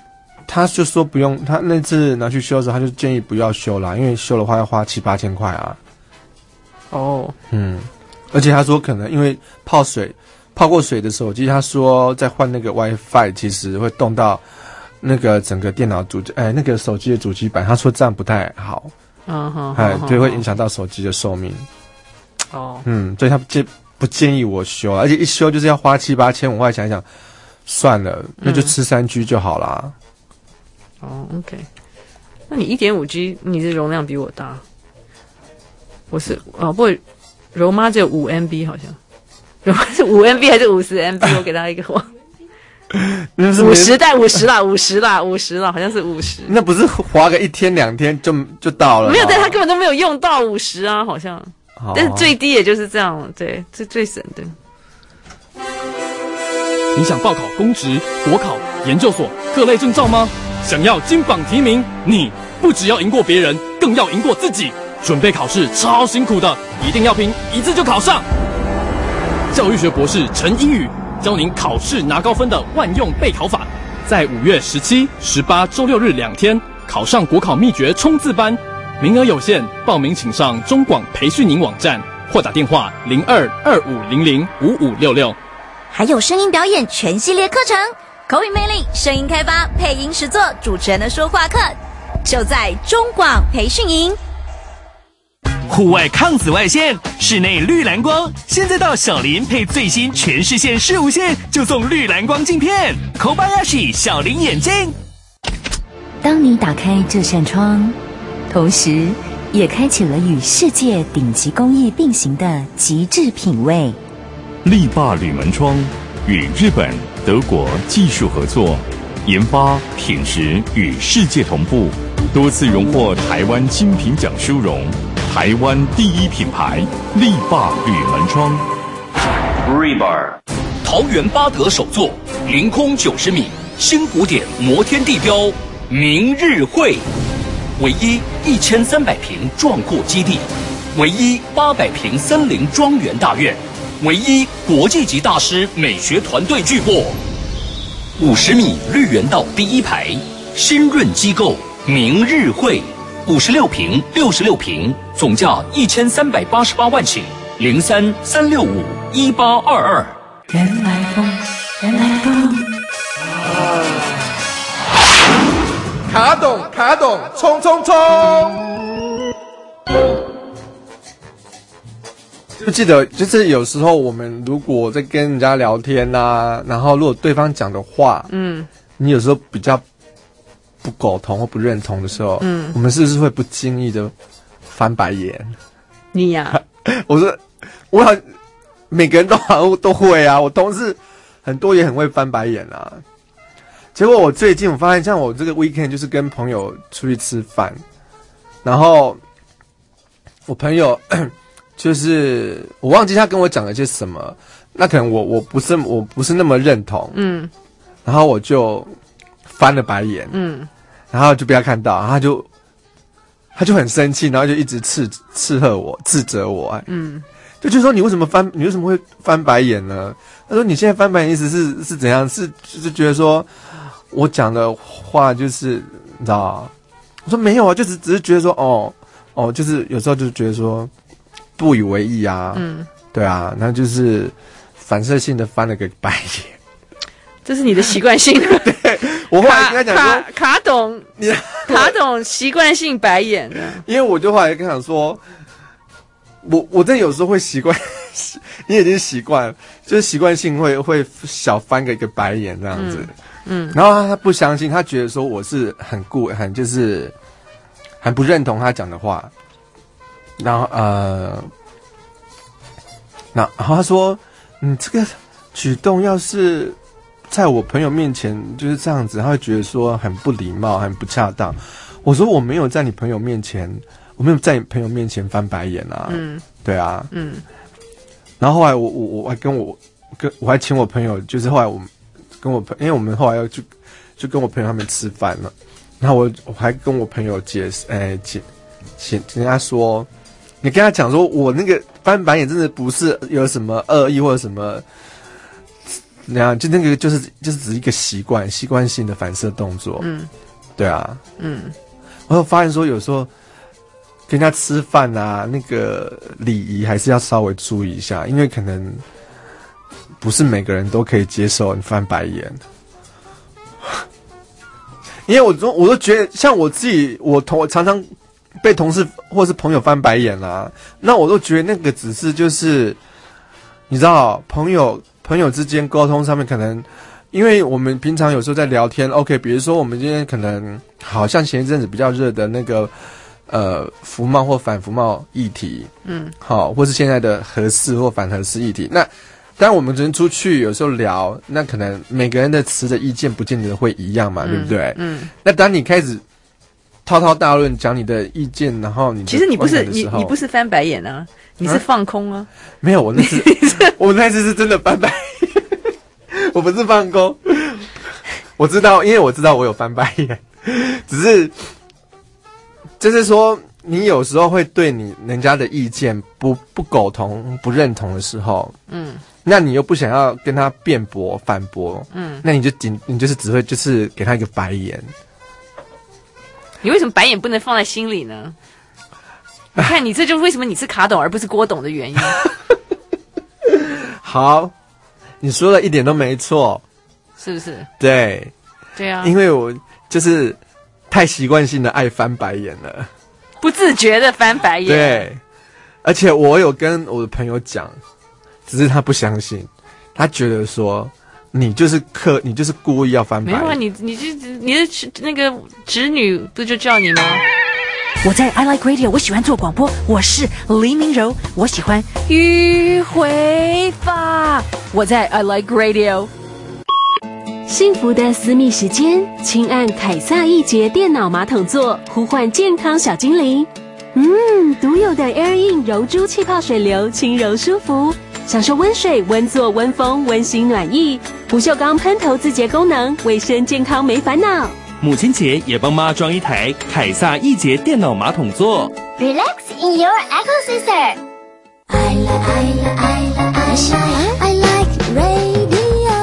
他就说不用，他那次拿去修的时候，他就建议不要修啦，因为修的话要花7-8千块啊。 哦， 而且他说可能因为泡过水的手机，他说再换那个 WiFi， 其实会动到那个整个电脑那个手机的主机板，他说这样不太好，对，会影响到手机的寿命。所以他不建议我修，而且一修就是要花7-8千，我后来想一想，算了，那就吃3G 就好啦。 OK， 那你 1.5G 你的容量比我大，我是不过柔妈只有5MB 好像，柔妈是5MB 还是50MB？ 我给他一个网，50带50啦，好像是50。那不是滑个1天2天就到了？ 没有，但他根本都没有用到50啊，好像。但是最低也就是这样，对，这最省的。 你想报考公职、国考、研究所各类证照吗？想要金榜题名，你不只要赢过别人，更要赢过自己。准备考试超辛苦的，一定要凭一次就考上。教育学博士陈英宇教您考试拿高分的万用备考法，在5月17、18周6日2天考上国考秘诀冲刺班，名额有限，报名请上中广培训营网站或打电话02-2500-5566。 还有声音表演全系列课程，口语魅力、声音开发、配音实作、主持人的说话课，就在中广培训营。 户外抗紫外线，室内绿蓝光，现在到小林配最新全视线视无线，就送绿蓝光镜片 Kobayashi 小林眼镜。 当你打开这扇窗，同时也开启了与世界顶级工艺并行的极致品味。 力霸铝门窗与日本、德国技术合作，研发品质与世界同步，多次荣获台湾精品奖殊荣。台湾第一品牌力霸铝门窗 Rebar 桃园八德首座凌空90米新古典摩天地标明日会，唯一1300坪壮阔基地，唯一800坪森林庄园大院，唯一国际级大师美学团队巨擘，50米绿园道第一排，新润机构明日会，56坪、66坪，总价1388万起，03-365-1822。 人来疯，人来疯。 卡懂，冲冲冲！就记得，就是有时候我们如果在跟人家聊天啊，然后如果对方讲的话，你有时候比较不苟同或不认同的时候，我们是不是会不经意的翻白眼？ 你呀， 我好，每个人都会啊，我同事很多也很会翻白眼啊。结果我最近我发现，像我这个 weekend 就是跟朋友出去吃饭，然后我朋友就是我忘记他跟我讲了些什么，那可能我不是那么认同，然后我就翻了白眼，然后就被他看到，然后他就很生气，然后就一直斥喝我、自责我，就说你为什么会翻白眼呢？他说你现在翻白眼意思是怎样？就是觉得说我讲的话就是你知道？我说没有啊，就只是觉得说就是有时候就是觉得说不以为意啊，对啊，那就是反射性的翻了个白眼。 这是你的习惯性。 对，我后来跟他讲说， 卡懂习惯性白眼的。 因为我就后来跟他讲说，我真的有时候会习惯，你已经习惯，就是习惯性会小翻个一个白眼这样子。然后他不相信，他觉得说我是很就是很不认同他讲的话。然后然后他说，你这个举动要是在我朋友面前就是这样子，他会觉得说很不礼貌，很不恰当。我说我没有在你朋友面前翻白眼啊，对啊，然后后来我还请我朋友，就是后来因为我们后来要就跟我朋友他们吃饭了，然后我还跟我朋友跟他说，你跟他讲说我那个翻白眼真的不是有什么恶意或者什么那样就那个就是只是一个习惯性的反射动作。对啊，我有发现说有时候跟人家吃饭啊，那个礼仪还是要稍微注意一下，因为可能不是每个人都可以接受你翻白眼。因为我都觉得，像我自己，我常常被同事或是朋友翻白眼啊，那我都觉得那个只是就是你知道朋友之间沟通上面可能。因为我们平常有时候在聊天 ，OK， 比如说我们今天可能好像前一阵子比较热的那个服贸或反服贸议题，好，或是现在的核四或反核四议题。那当然我们人出去有时候聊，那可能每个人的词的意见不见得会一样嘛，对不对？那当你开始滔滔大论讲你的意见，然后其实你不是翻白眼啊，你是放空啊。 没有，我那次是真的翻白眼。我不是放空，我知道，因为我知道我有翻白眼，只是就是说，你有时候会对人家的意见不苟同、不认同的时候，那你又不想要跟他辩驳、反驳，那你就是只会就是给他一个白眼。 你为什么白眼不能放在心里呢？你看，你这就是为什么你是卡董而不是郭董的原因。 好。你说的一点都没错， 是不是？ 对啊， 因为我就是太习惯性的爱翻白眼了， 不自觉的翻白眼。 对，而且我有跟我的朋友讲，只是他不相信，他觉得说你就是故意要翻白眼。 没有啊，你的那个侄女不就叫你吗？ 我在 I Like Radio， 我喜欢做广播，我是黎明柔，我喜欢迂回法。我在 I Like Radio。 幸福的私密时间，请按凯撒一节电脑马桶座呼唤健康小精灵。独有的 Air In 柔珠气泡水流，轻柔舒服，享受温水、温坐、温风、温馨暖意。不锈钢喷头自洁功能，卫生健康没烦恼。 母亲节也帮妈装一台凯撒一节电脑马桶座。 Relax in your Echo Sister。 I like radio。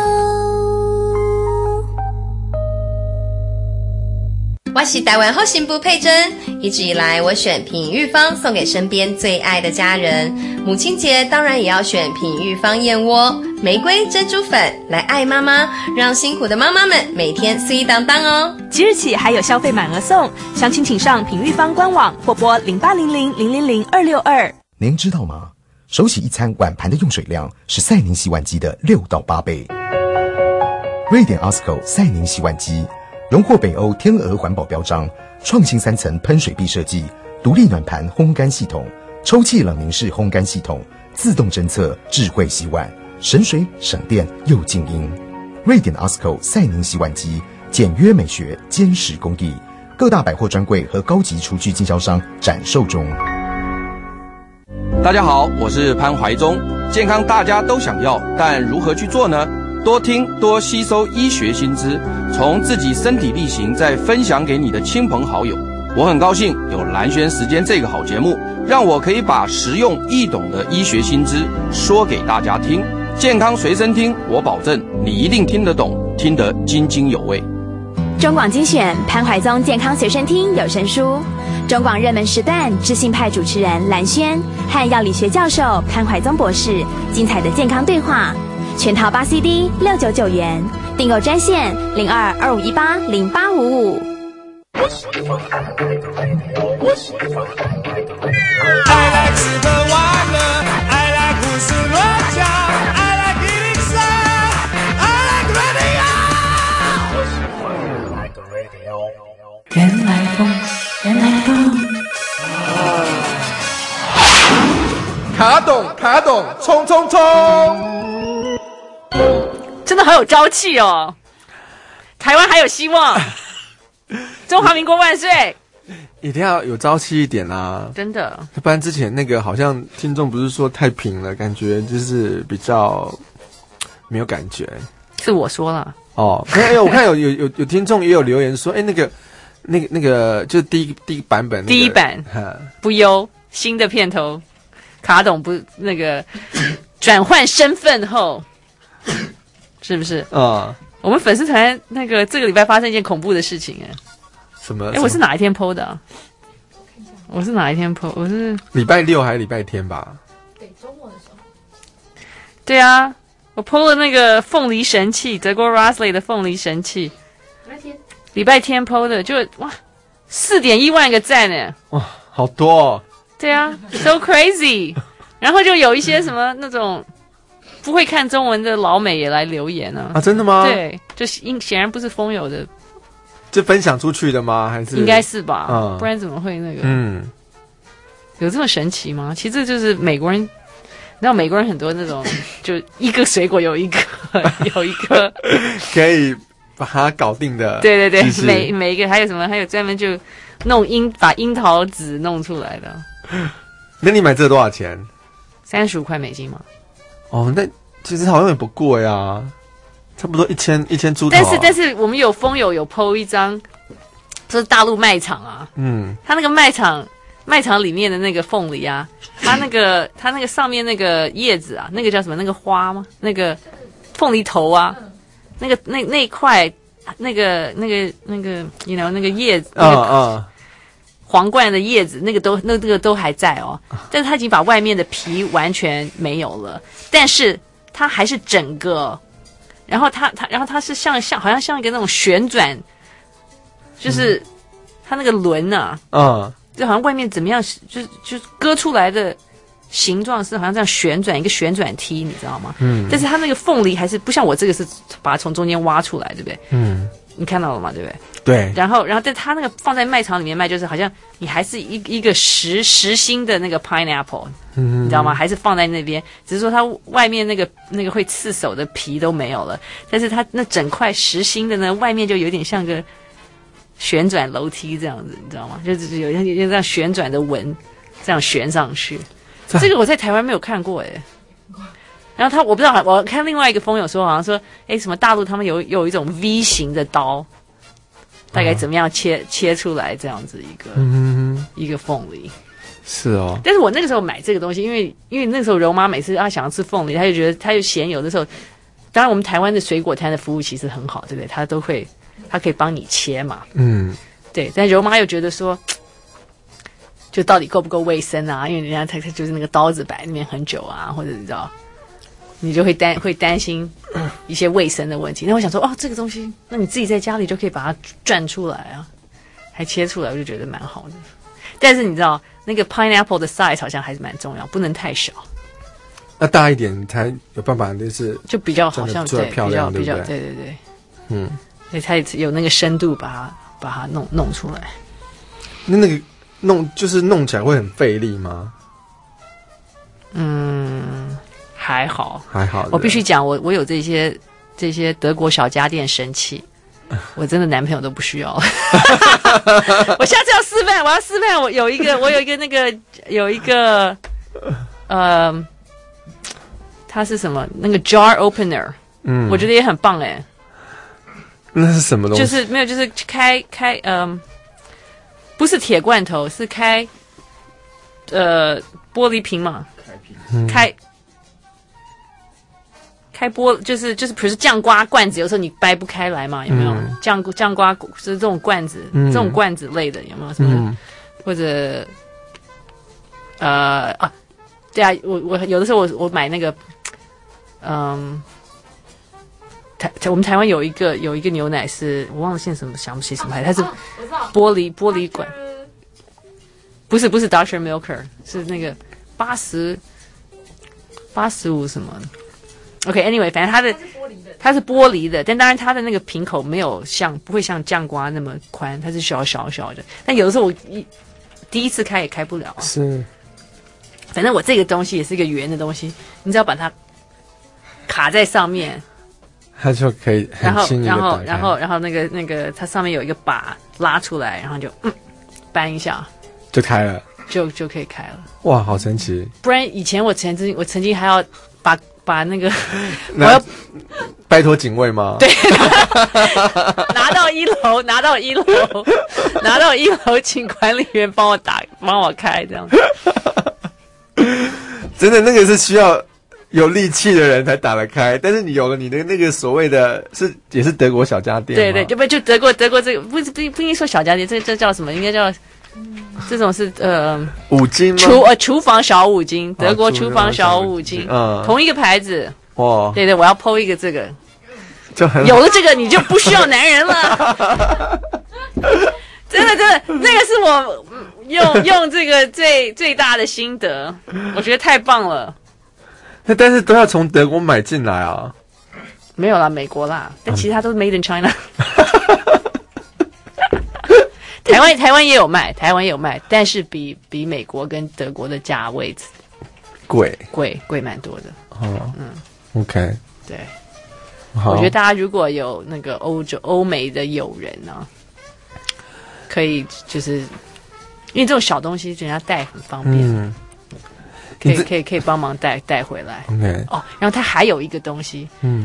我是台湾后行部佩珍，一直以来我选品玉芳送给身边最爱的家人，母亲节当然也要选品玉芳燕窝玫瑰珍珠粉来爱妈妈，让辛苦的妈妈们每天碎当当哦。 即日起还有消费满额送，详情请上品玉芳官网或拨0800000262。 您知道吗？手洗一餐碗盘的用水量是赛宁洗碗机的6到8倍。瑞典 OSCO 赛宁洗碗机荣获北欧天鹅环保标章，创新3层喷水壁设计，独立暖盘烘干系统，抽气冷凝式烘干系统，自动侦测，智慧洗碗，省水省电又静音。瑞典 OSCO 赛宁洗碗机，简约美学，坚实工艺，各大百货专柜和高级厨具经销商展售中。 大家好，我是潘怀忠。健康大家都想要，但如何去做呢？多听多吸收医学新知，从自己身体力行，再分享给你的亲朋好友。我很高兴有蓝轩时间这个好节目，让我可以把实用易懂的医学新知说给大家听。健康随身听，我保证你一定听得懂，听得津津有味。 中广精选潘怀宗健康随身听有声书，中广热门时段知性派主持人蓝轩和药理学教授潘怀宗博士精彩的健康对话，全套8 CD 699元，订购专线0225180855。 I like 日本玩乐 I like 胡思乱想 I like 103 I like radio 原来风，原来风。 卡董，冲冲冲！ 真的好有朝气哦！台湾还有希望，中华民国万岁！ 一定要有朝气一点啦， 真的。 不然之前那个好像听众不是说太平了，感觉就是比较没有感觉。 是我说了哦，我看有听众也有留言说，那个就是第一版本、 第一版不优，新的片头，卡董不那个转换身份后。 是不是？ 啊， 我们粉丝团那个这个礼拜发生一件恐怖的事情哎。 什么？ 我是哪一天 PO 的、啊？我是哪一天 PO？ 我是礼拜六还是礼拜天吧？ 对，周末的时候。对啊，我 PO 了那个凤梨神器，德国 Riesling 的凤梨神器。礼拜天 PO 的，就哇，4.1万个赞呢！ 哇，好多哦！ 对啊 ，so crazy。然后就有一些什么那种不会看中文的老美也来留言啊。 啊，真的吗？ 对，就是显然不是风友的。 这分享出去的吗？还是应该是吧？ 嗯， 不然怎么会那个？有这么神奇吗？其实这就是美国人，你知道美国人很多那种，就一个水果有一个可以把它搞定的。 对对对，每一个还有什么？还有专门就弄把樱桃籽弄出来的。 那你买这个多少钱 ？35块美金嘛。 哦，那其实好像也不贵啊。差不多1000出头、啊， 但是我们有风友有 PO 一张，这是大陆卖场啊，他那个卖场里面的那个凤梨啊，它那个上面那个叶子啊，那个叫什么？那个花吗？那个凤梨头啊，那一块那个那个叶子，皇冠的叶子，那个都还在哦，但是它已经把外面的皮完全没有了，但是它还是整个。然后它是好像像一个那种旋转，就是它那个轮啊，就好像外面怎么样，就是割出来的形状是好像这样旋转一个旋转梯，你知道吗？但是它那个凤梨还是不像我这个是把它从中间挖出来，对不对？你看到了吗？对不对？ 对。 然后，但它那个放在卖场里面卖，就是好像你还是一个实心的那个 pineapple，你知道吗？还是放在那边，只是说它外面那个会刺手的皮都没有了，但是它那整块实心的呢，外面就有点像个旋转楼梯这样子，你知道吗？就是有这样旋转的纹，这样旋上去。这个我在台湾没有看过哎。然后我不知道，我看另外一个风友说，好像说，什么大陆他们有一种 V 型的刀，大概怎么样切出来这样子一个凤梨。 是哦。但是我那个时候买这个东西，因为那个时候柔妈每次想要吃凤梨，她就觉得她就嫌有的时候，当然我们台湾的水果摊的服务其实很好，对不对？她可以帮你切嘛。对。但柔妈又觉得说，就到底够不够卫生啊？因为人家他就是那个刀子摆那边很久啊，或者你知道。你就会担心一些卫生的问题。那我想说，这个东西，那你自己在家里就可以把它转出来啊，还切出来，我就觉得蛮好的。但是你知道，那个 pineapple 的 size 好像还是蛮重要，不能太小。 那大一点才有办法，就比较好像对， 漂亮， 比较对对对，所以才有那个深度把它弄出来。 那个弄起来会很费力吗？ 还好， 我必须讲，我有这些德国小家电神器，我真的男朋友都不需要了。我下次要示范，我要示范。我有一个它是什么？那个 jar opener，我觉得也很棒哎。 那是什么东西？ 就是没有，就是开不是铁罐头，是开玻璃瓶嘛，开玻就是比如说酱瓜罐子，有时候你掰不开来嘛，有没有？酱瓜就是这种罐子，这种罐子类的有没有什么？或者对啊，我有的时候我买那个我们台湾有一个牛奶是我忘了现在想不起什么牌，它是玻璃管，不是 Dr. Milker， 是那个85什么。OK，anyway， 反正它是玻璃的，但当然它的那个瓶口不会像酱瓜那么宽，它是小的。但有的时候我第一次开也开不了。 是， 反正我这个东西也是一个圆的东西，你只要把它卡在上面， 它就可以很轻易的打开。 然后那个它上面有一个把拉出来，然后就扳一下就开了， 就可以开了。 哇，好神奇！不然以前我曾经还要把那个我要拜托警卫吗？ 对，拿到一楼，请管理员帮我开这样子。 真的那个是需要有力气的人才打得开，但是你有了你的那个所谓的也是德国小家电吗？ 对，就德国这个不应该说小家电，这叫什么？应该叫这种是五金吗？ 厨房小五金，德国厨房小五金，同一个牌子。 哇， 对，我要 po 一个这个， 就很有了这个你就不需要男人了。真的，那个是我用这个最大的心得，我觉得太棒了。 但是都要从德国买进来啊？ 没有啦，美国啦，但其他都是 Made in China。台湾也有卖，但是比美国跟德国的价位贵蛮多的。 OK， 对，我觉得大家如果有那个欧美的友人呢，可以就是因为这种小东西人家带很方便，可以帮忙带回来。 OK， 然后它还有一个东西，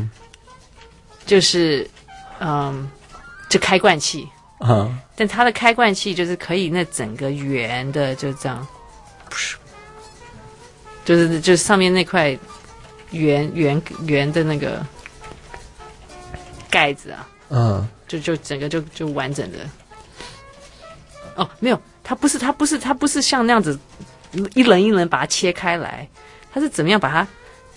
就是这开罐器。但它的开罐器就是可以那整个圆的就这样，就是上面那块圆的那个盖子啊，就整个就完整的。没有，它不是像那样子一轮一轮把它切开来，它是怎么样把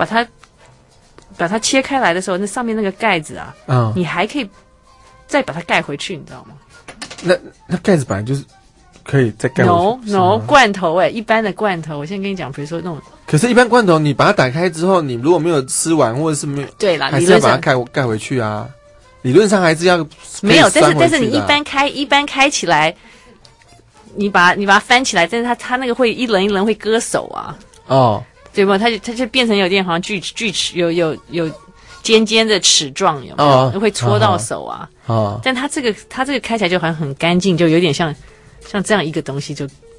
它切开来的时候，那上面那个盖子啊，你还可以再把它盖回去，你知道吗？ 那盖子本来就是可以再盖回去。 No， 罐头一般的罐头，我先跟你讲，比如说那种。 可是，一般罐头你把它打开之后，你如果没有吃完或者是没有， 对啦， 还是要把它盖回去啊。理论上还是要没有，但是你一般开起来，你把它翻起来，但是它那个会一轮一轮会割手啊。对吧？它就变成有点好像锯齿，有尖尖的齿状，有没有？会戳到手啊。但它这个开起来就好像很干净，就有点像这样一个东西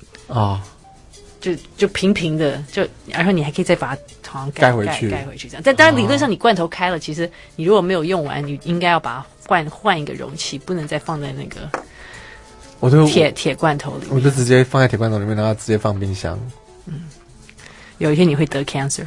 就平平的，然后你还可以再把它好像盖回去这样。但当然理论上你罐头开了，其实你如果没有用完，你应该要把它换一个容器，不能再放在那个铁罐头里面。 我就直接放在铁罐头里面，然后直接放冰箱。 有一天你会得 cancer。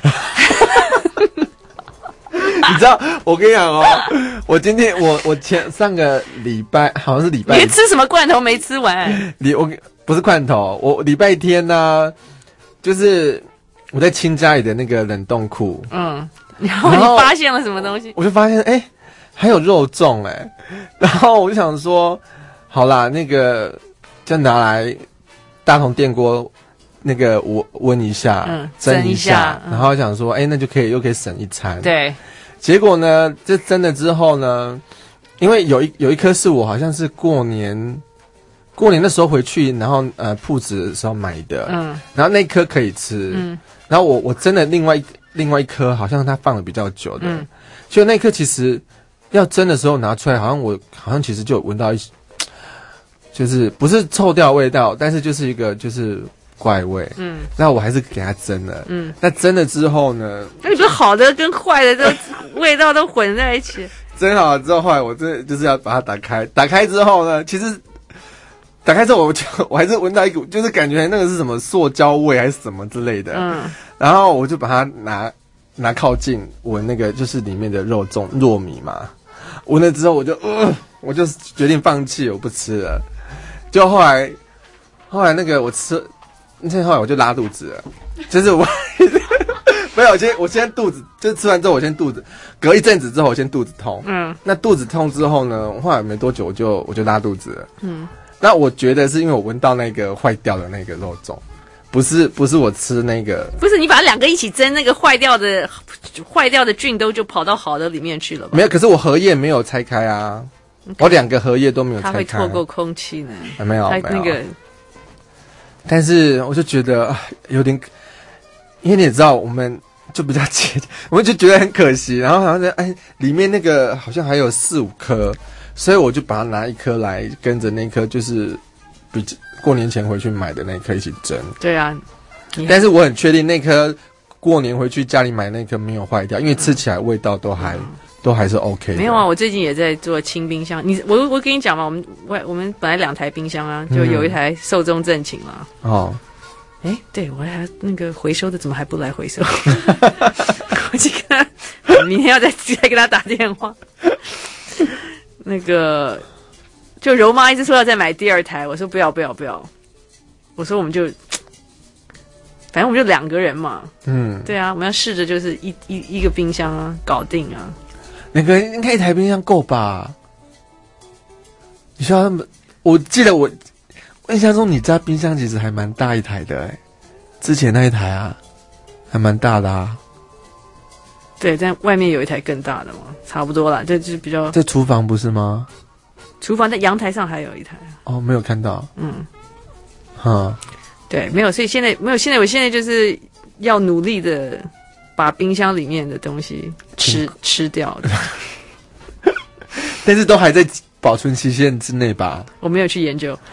你知道，我跟你讲我今天我上个礼拜好像是礼拜， 你吃什么罐头没吃完？ 我不是罐头，我礼拜天呢，就是我在清家里的那个冷冻库， 然后你发现了什么东西？ 我就发现还有肉粽然后我就想说，好啦，那个就拿来大同电锅那个温一下，蒸一下，然后想说，那就又可以省一餐。 对。 结果呢，这蒸了之后呢，因为有一颗是我好像是过年的时候回去，然后铺子的时候买的，然后那颗可以吃，然后我蒸了另外一颗，好像它放了比较久的，所以那颗其实要蒸的时候拿出来，好像其实就有闻到就是不是臭掉的味道，但是就是一个就是怪味，那我还是给它蒸了，那蒸了之后呢？ 那你不是好的跟坏的都味道都混在一起？ 蒸好了之后，后来我真的就是要把它打开，打开之后呢，其实打开之后我还是闻到一股，就是感觉那个是什么塑胶味还是什么之类的，然后我就把它拿靠近闻那个就是里面的肉粽糯米嘛，闻了之后我就决定放弃，我不吃了，就后来那个我吃。后来我就拉肚子了，就是我没有，我先肚子，就是吃完之后我先肚子，隔一阵子之后我先肚子痛，那肚子痛之后呢，后来没多久我就拉肚子了，那我觉得是因为我闻到那个坏掉的那个肉粽，不是我吃那个， 不是你把两个一起蒸，那个坏掉的菌都就跑到好的里面去了吧？ 没有，可是我荷叶没有拆开啊，我2个荷叶都没有拆开， 它会透过空气呢， 没有， 那个。 但是我就觉得有点，因为你也知道，我们就比较我就觉得很可惜。然后好像里面那个好像还有4-5颗，所以我就把它拿1颗来跟着那颗，就是过年前回去买的那颗一起蒸。 对啊， 但是我很确定那颗过年回去家里买那颗没有坏掉，因为吃起来味道都还是 OK 的。 没有啊，我最近也在做清冰箱。我跟你讲嘛，我们本来2台冰箱啊，就有一台寿终正寝了。对，我还那个回收的怎么还不来回收？ 我去看，明天要再给他打电话。那个，就柔妈一直说要再买第2台，我说不要，我说我们就，反正我们就2个人嘛。对啊，我们要试着就是一个冰箱啊，搞定啊。 2个人应该1台冰箱够吧？你需要那么？我记得我印象中你家冰箱其实还蛮大一台的之前那一台啊，还蛮大的啊。 对，在外面有一台更大的嘛，差不多啦，这就是比较。 在厨房不是吗？ 厨房在阳台上还有一台。 哦，没有看到。 对，没有，所以现在没有，我现在就是要努力的把冰箱里面的东西吃掉的。 但是都还在保存期限之内吧？ 我没有去研究。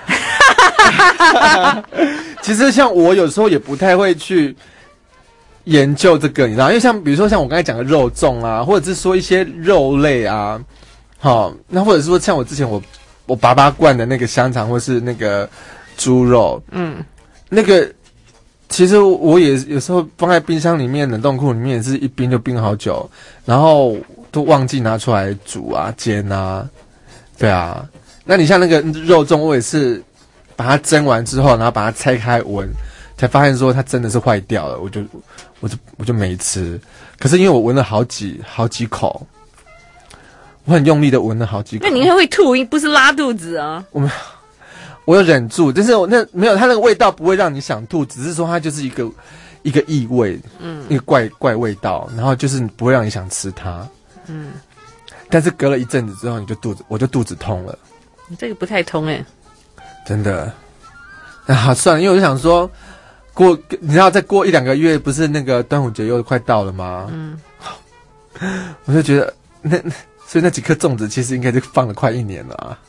其实像我有时候也不太会去研究这个，你知道，因为像比如说像我刚才讲的肉粽啊，或者是说一些肉类啊，好，那或者是说像我之前我爸爸灌的那个香肠，或是那个猪肉，那个其实我也有时候放在冰箱里面、冷冻库里面，也是一冰就冰好久，然后都忘记拿出来煮啊、煎啊，对啊。那你像那个肉粽，我也是把它蒸完之后，然后把它拆开闻，才发现说它真的是坏掉了，我就没吃。可是因为我闻了好几口，我很用力的闻了好几口。 那你应该会吐，不是拉肚子啊？ 我有忍住，但是我那没有，它那个味道不会让你想吐，只是说它就是一个异味，一个怪味道，然后就是不会让你想吃它。但是隔了一阵子之后，我就肚子痛了。 你这个不太通真的。啊，算了，因为我就想说，你知道再过1-2个月，不是那个端午节又快到了吗？我就觉得所以那几颗粽子其实应该就放了快1年了啊。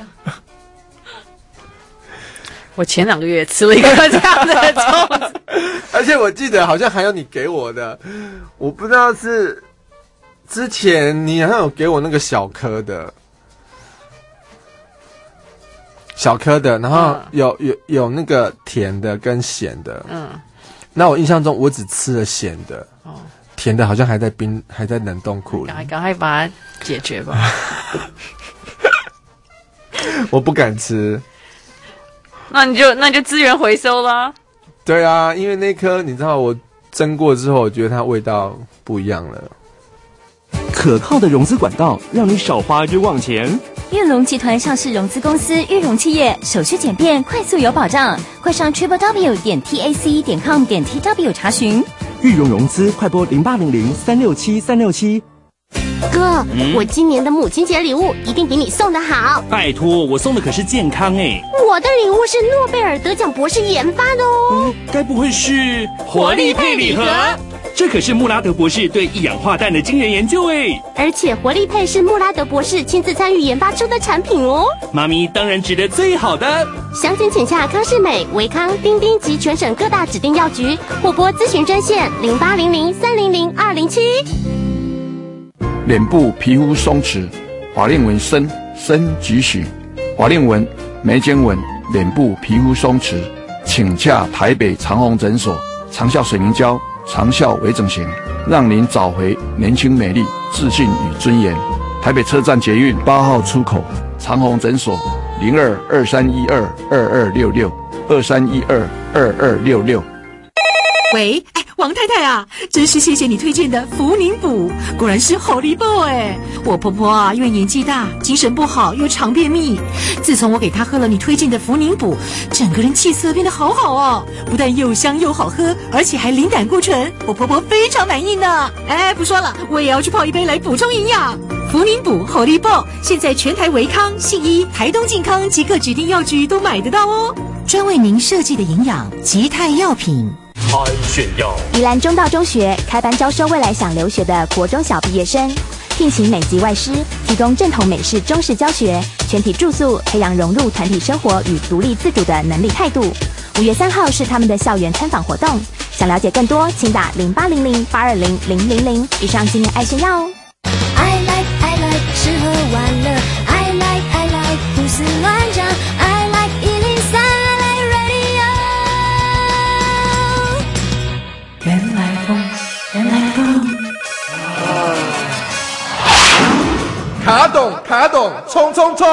我前2个月吃了一个这样的粽子， 而且我记得好像还有你给我的，我不知道是之前你好像有给我那个小颗的，然后有那个甜的跟咸的，那我印象中我只吃了咸的，甜的好像还在冷冻库里， 赶快把它解决吧。 我不敢吃。 那你就资源回收啦。 对啊，因为那颗你知道我蒸过之后，我觉得它味道不一样了。 可靠的融资管道，让你少花冤枉钱。 玉龙集团上市融资公司玉龙企业，手续简便，快速有保障。快上 www.tac.com.tw 查询。 玉龙融资，快拨0800-367-367。 哥，我今年的母亲节礼物一定比你送的好。 拜托，我送的可是健康哎。 我的礼物是诺贝尔得奖博士研发的哦。 该不会是活力配礼盒？这可是穆拉德博士对一氧化氮的惊人研究哎。 而且活力配是穆拉德博士亲自参与研发出的产品哦。 妈咪当然值得最好的。 详情请洽康士美、维康、丁丁及全省各大指定药局，或拨咨询专线0800-300-207。 脸部皮肤松弛，法令纹深几许，法令纹、眉间纹、脸部皮肤松弛，请洽台北长虹诊所，长效水凝胶、长效微整形，让您找回年轻美丽、自信与尊严。台北车站捷运8号出口，长虹诊所02-2312-2266，2312-2266。 喂，王太太啊，真是谢谢你推荐的福宁补，果然是好利宝哎！我婆婆啊，因为年纪大，精神不好，又常便秘。自从我给她喝了你推荐的福宁补，整个人气色变得好好哦，不但又香又好喝，而且还零胆固醇，我婆婆非常满意呢。不说了，我也要去泡一杯来补充营养。福宁补好利宝，现在全台维康、信医、台东健康及各指定药局都买得到哦。专为您设计的营养吉泰药品。 太炫耀！ 宜兰中道中学开班招收未来想留学的国中小毕业生，聘请美籍外师，提供正统美式中式教学，全体住宿，培养融入团体生活与独立自主的能力态度。5月3号是他们的校园参访活动，想了解更多，请打0800-820-000。以上纪念爱炫耀哦。 I like 吃喝玩乐 I like 胡思乱想 I like 103 I like radio。 原来风卡董，冲冲冲！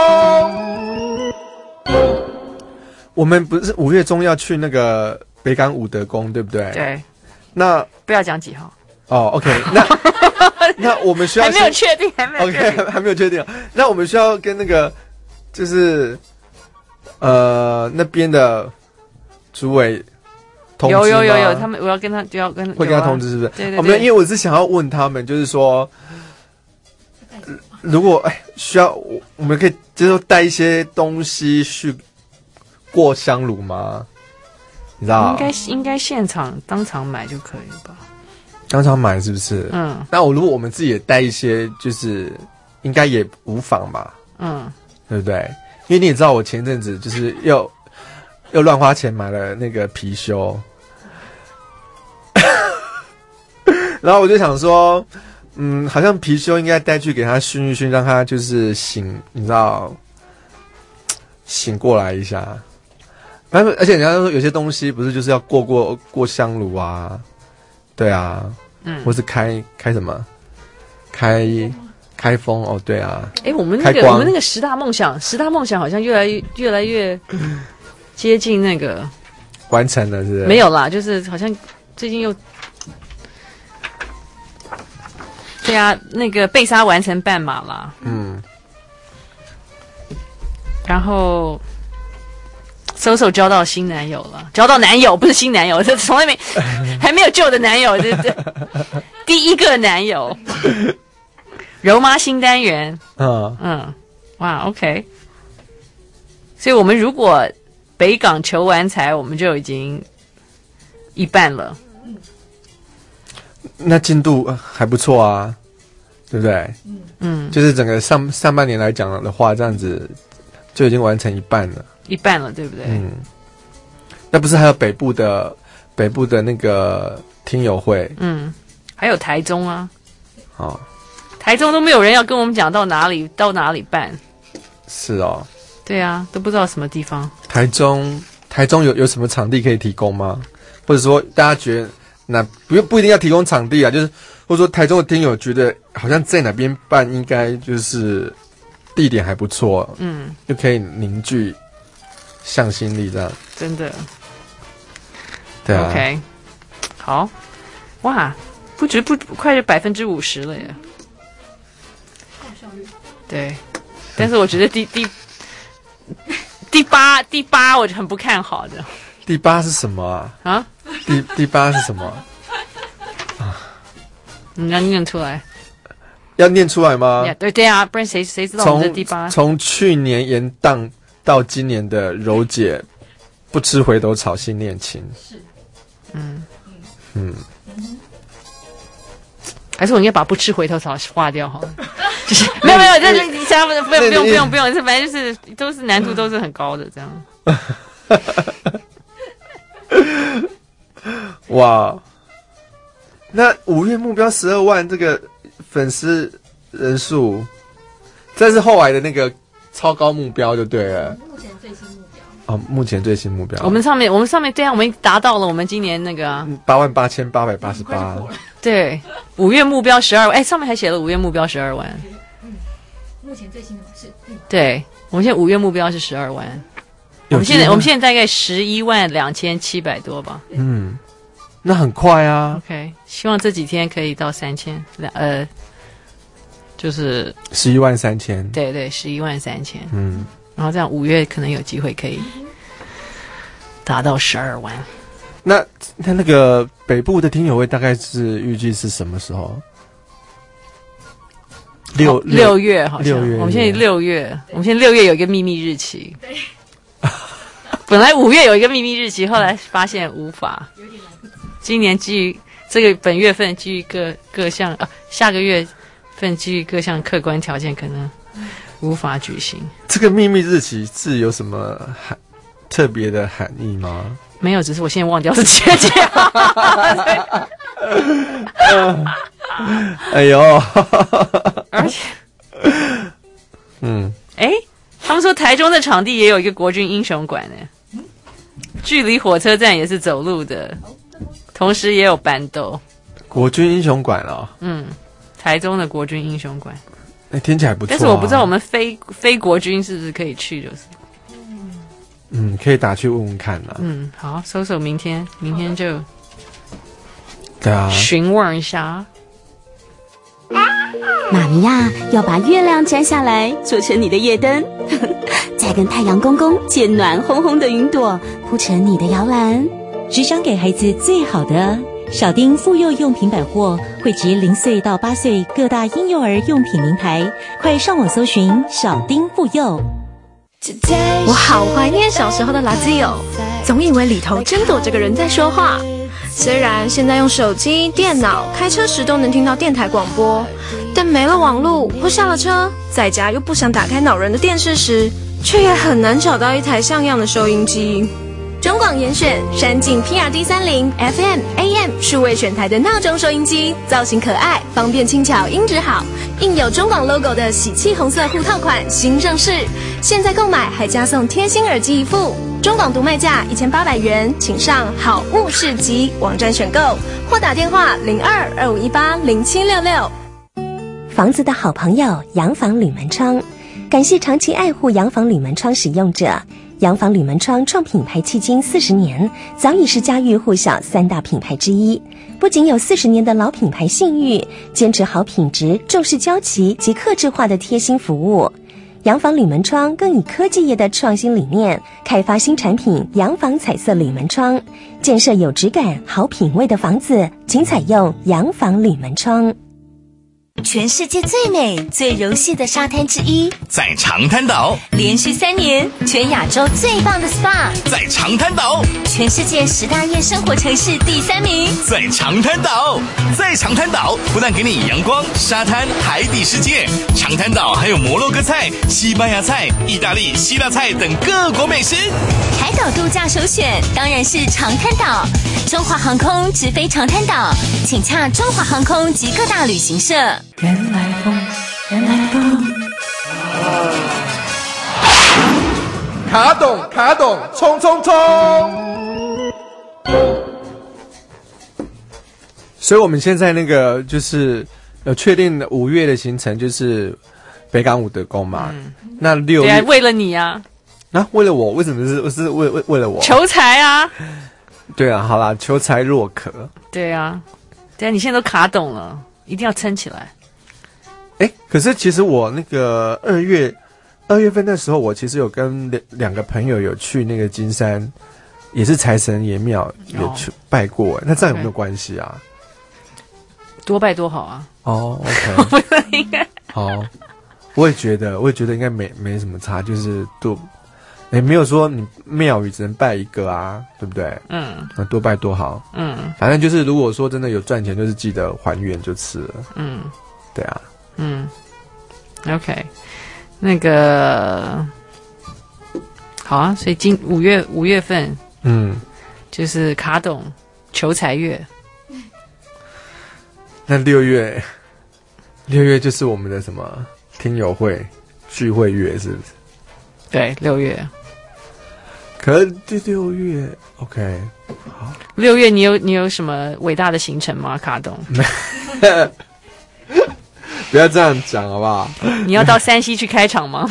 我们不是5月中要去那个北港武德宫，对不对？ 对。 那不要讲几号。 哦 ，OK， 那我们需要还没有确定，还没有确定 ，OK， 还没有确定。那我们需要跟那个就是那边的主委通知吗？ 有，他们我要跟他会跟他通知，是不是？ 对。 没有，因为我是想要问他们，就是说，如果需要，我们可以就是带一些东西去过香炉吗？你知道？ 应该现场当场买就可以吧？ 当场买是不是？那如果我们自己也带一些，就是应该也无妨吧？对不对？因为你也知道，我前阵子就是又乱花钱买了那个貔貅，然后我就想说，好像貔貅应该带去给他熏一熏，让他就是醒，你知道，醒过来一下。而且人家说有些东西不是就是要过香炉啊，对啊，或是开什么开封哦，对啊。 我们那个10大梦想好像越来越接近那个完成了，是不是？ 没有啦，就是好像最近又对啊，那个贝莎完成半马啦，然后。搜交到新男友了，交到男友不是新男友，这从来还没有旧的男友，这第一个男友。柔妈新单元，哇 ，OK。所以我们如果北港求完财，我们就已经一半了。 那进度还不错啊，对不对？就是整个上半年来讲的话，这样子就已经完成一半了。 一半了，对不对？ 那不是还有北部的那个听友会？ 还有台中啊。台中都没有人要跟我们讲到哪里办。 是哦。对啊，都不知道什么地方。 台中有什么场地可以提供吗？或者说大家觉得不一定要提供场地啊，就是或者说台中的听友觉得好像在哪边办应该就是地点还不错，就可以凝聚向心力这样。 真的。 对啊。 OK， 好，哇，快就50%了耶。对，但是我觉得第八我就很不看好的。 第8是什么啊？第8是什么？ 你要念出来。 要念出来吗？ 对啊，不然谁知道我们的第8？ 从去年延宕到今年的柔姐不吃回头草新恋情。是。 还是我应该把不吃回头草划掉好了。就是没有，这你想不用，这反正就是都是难度都是很高的这样。 哇，那5月目标12万这个粉丝人数，这是后来的那个超高目标就对了。目前最新目标。我们上面对啊，我们已经达到了我们今年那个 88888。 对，5月目标12万，上面还写了5月目标12万。 目前最新的是。对， 我们现在5月目标是12万。我们现在大概112700多吧。 那很快啊。 OK， 希望这几天可以到3000，就是 113000。 对，113000。然后这样5月可能有机会可以达到12万。 那个北部的听友会大概是预计是什么时候？6 月好像。我们现在6月，有一个秘密日期。对。本来5月有一个秘密日期，后来发现无法。有点来不及。今年基于这个本月份基于各项下个月份基于各项客观条件，可能无法举行。 这个秘密日期是有什么特别的含义吗？ 没有，只是我现在忘掉是几月几号。 哎呦， 而且，他们说台中的场地也有一个国军英雄馆呢，距离火车站也是走路的，同时也有板斗。 国军英雄馆哦。 台中的国军英雄馆。 听起来不错、啊。 但是我不知道我们非国军是不是可以去，就是。 可以打去问问看啦。 好，搜搜明天就。 对啊。 询问一下。 妈咪呀，要把月亮摘下来，做成你的夜灯，再跟太阳公公借暖烘烘的云朵，铺成你的摇篮。 只想给孩子最好的。小丁妇幼用品百货汇集0岁到8岁各大婴幼儿用品名牌，快上网搜寻小丁妇幼。 我好怀念小时候的垃圾哦，总以为里头真躲着个人在说话。虽然现在用手机、电脑开车时都能听到电台广播，但没了网络或下了车，在家又不想打开恼人的电视时，却也很难找到一台像样的收音机。中广严选山境 PRD30 FM AM 数位选台的闹钟收音机，造型可爱，方便轻巧，音质好，印有中广 logo 的喜气红色护套款新上市，现在购买还加送贴心耳机一副，中广独卖价1800元，请上好物市集网站选购，或打电话0225180766。 房子的好朋友洋房铝门窗，感谢长期爱护洋房铝门窗使用者。洋房铝门窗创品牌迄今40年，早已是家喻户晓3大品牌之一。不仅有40年的老品牌信誉，坚持好品质、重视交期及客制化的贴心服务。洋房铝门窗更以科技业的创新理念，开发新产品洋房彩色铝门窗，建设有质感、好品味的房子，仅采用洋房铝门窗。 全世界最美、最柔细的沙滩之一， 在长滩岛， 连续3年全亚洲最棒的 SPA， 在长滩岛， 全世界10大夜生活城市第3名， 在长滩岛，在长滩岛不但给你阳光、沙滩、海底世界，长滩岛还有摩洛哥菜、西班牙菜、意大利、希腊菜等各国美食。 海岛度假首选当然是长滩岛，中华航空直飞长滩岛，请洽中华航空及各大旅行社。 原来风，原来风。 卡懂，冲冲冲！所以我们现在那个就是有确定5月的行程，就是北港武德宫嘛。那6月对啊，为了你啊。 为了我，为什么是为了我？ 求财啊！ 对啊，好啦，求财若渴。 对啊，你现在都卡懂了，一定要撑起来。 可是其实我那个2月份的时候，我其实有跟2个朋友有去那个金山，也是财神爷庙有去拜过。那这样有没有关系啊？ 多拜多好啊！ 哦 ，OK， 应该好，我也觉得应该没什么差，就是没有说你庙宇只能拜一个啊，对不对？多拜多好。反正就是如果说真的有赚钱，就是记得还愿就吃了。对啊。 OK， 那个好啊，所以5月份，就是卡董求财月。 那6月就是我们的什么听友会聚会月，是不是？ 对，6月。 可是6月 OK， 好。 6月你有什么伟大的行程吗，卡董？ 不要这样讲好不好？ 你要到山西去开场吗？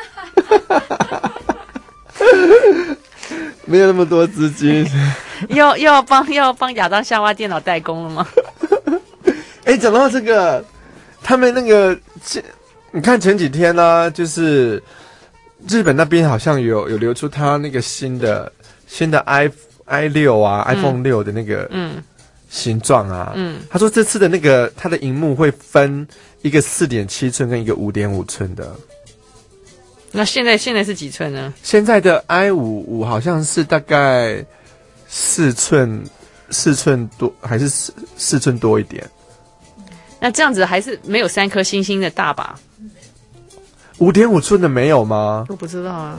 没有那么多资金。 要帮亚当夏娃电脑代工了吗？ 讲到这个，他们那个，你看前几天呢，就是日本那边好像有流出他那个新的 i6 啊，iPhone 6的那个形状啊，他说这次的那个它的萤幕会分一个 4.7 寸跟一个 5.5 寸的。 那现在是几寸呢？ 现在的 i5 好像是大概4寸多，还是4寸多一点。 那这样子还是没有3颗星星的大吧 ？5.5 寸的没有吗？ 我不知道啊。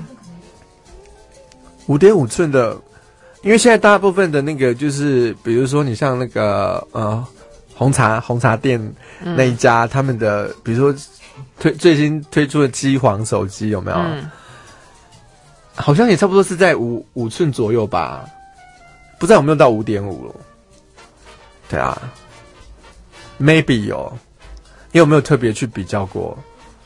5.5 寸的，因为现在大部分的那个就是，比如说你像那个红茶店那一家，他们的比如说最新推出的机皇手机有没有？好像也差不多是在5寸左右吧，不知道有没有到 5.5 了。对啊。Maybe 有，你有没有特别去比较过？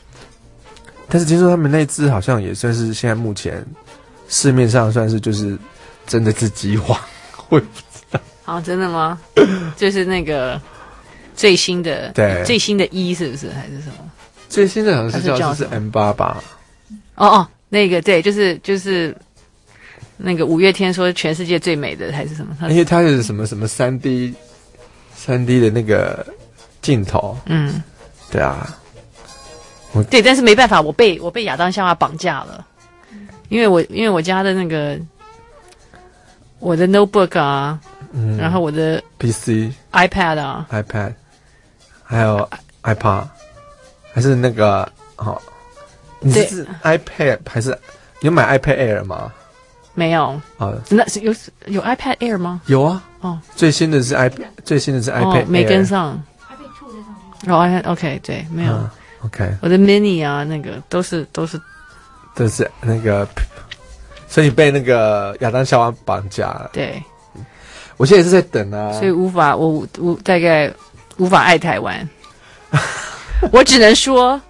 但是听说他们那支好像也算是现在目前市面上算是就是真的是极黄，我也不知道。 好，真的吗？就是那个最新的， 对， 最新的1是不是还是什么？ 最新的好像是叫是 M8 吧？ 哦，那个对，就是那个5月天说全世界最美的还是什么？ 因为它是什么 3D 的那个镜头，对啊， 对，但是没办法，我被亚当夏娃绑架了，因为我家的那个我的 notebook 啊，然后我的 PC、iPad 啊 ，iPad， 还有 iPod， 还是那个你是 iPad 还是你有买 iPad Air 吗？ 没有啊，那是有 iPad Air 吗？ 有啊，最新的是 iPad Air， 没跟上。OK， 对，没有。 OK， 我的 mini 啊，那个都是那个，所以你被那个亚当夏娃绑架了。 对， 我现在也是在等啊， 所以我大概无法爱台湾。我只能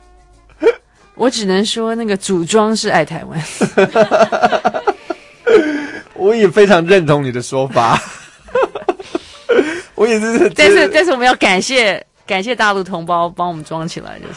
说那个组装是爱台湾。 我也非常认同你的说法。我也是， 但是我们要感谢大陆同胞帮我们装起来，就是。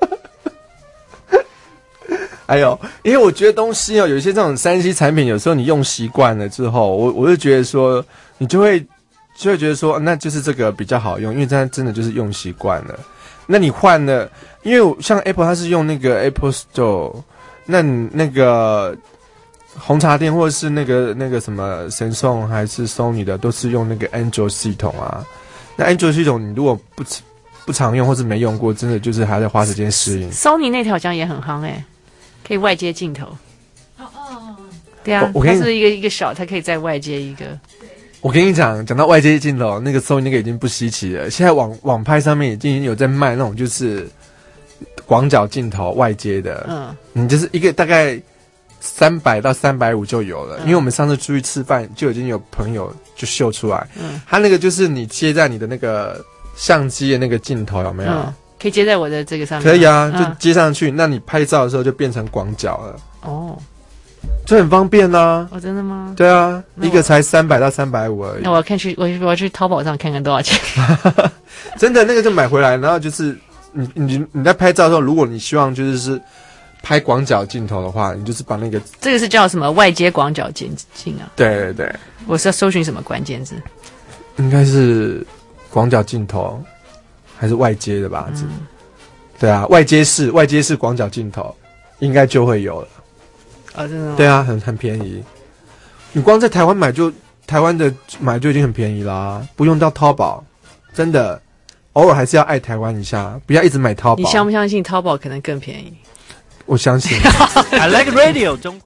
还有，因为我觉得东西有一些这种3C 产品，有时候你用习惯了之后，我就觉得说，你就会觉得说，那就是这个比较好用，因为它真的就是用习惯了。那你换了，因为像 Apple 它是用那个 Apple Store， 那你那个红茶店或者是那个什么Samsung还是 Sony 的，都是用那个 Android 系统啊。那 Android 系统你如果不常用或是没用过，真的就是还在花时间适应。 Sony 那条好像也很夯可以外接镜头。对啊，它是一个小，它可以在外接一个。 我跟你讲到外接镜头，那个 Sony 那个已经不稀奇了。现在网拍上面已经有在卖那种就是广角镜头外接的，你就是一个大概300到350就有了。因为我们上次出去吃饭，就已经有朋友就秀出来，他那个就是你接在你的那个相机的那个镜头有没有？ 可以接在我的这个上面。 可以啊，就接上去，那你拍照的时候就变成广角了。就很方便啊。 真的吗？ 对啊，一个才300到350而已。 那我要去淘宝上看看多少钱。 真的，那个就买回来，然后就是你在拍照的时候，如果你希望就是拍广角镜头的话，你就是把那个这个是叫什么外接广角镜啊？ 对， 我是要搜寻什么关键字？ 应该是广角镜头还是外接的吧？对啊，外接式广角镜头应该就会有了。 真的吗？ 对啊，很便宜。你光在台湾买就已经很便宜啦，不用到淘宝。真的，偶尔还是要爱台湾一下，不要一直买淘宝。 你相不相信淘宝可能更便宜？ 我相信。 I like radio 中。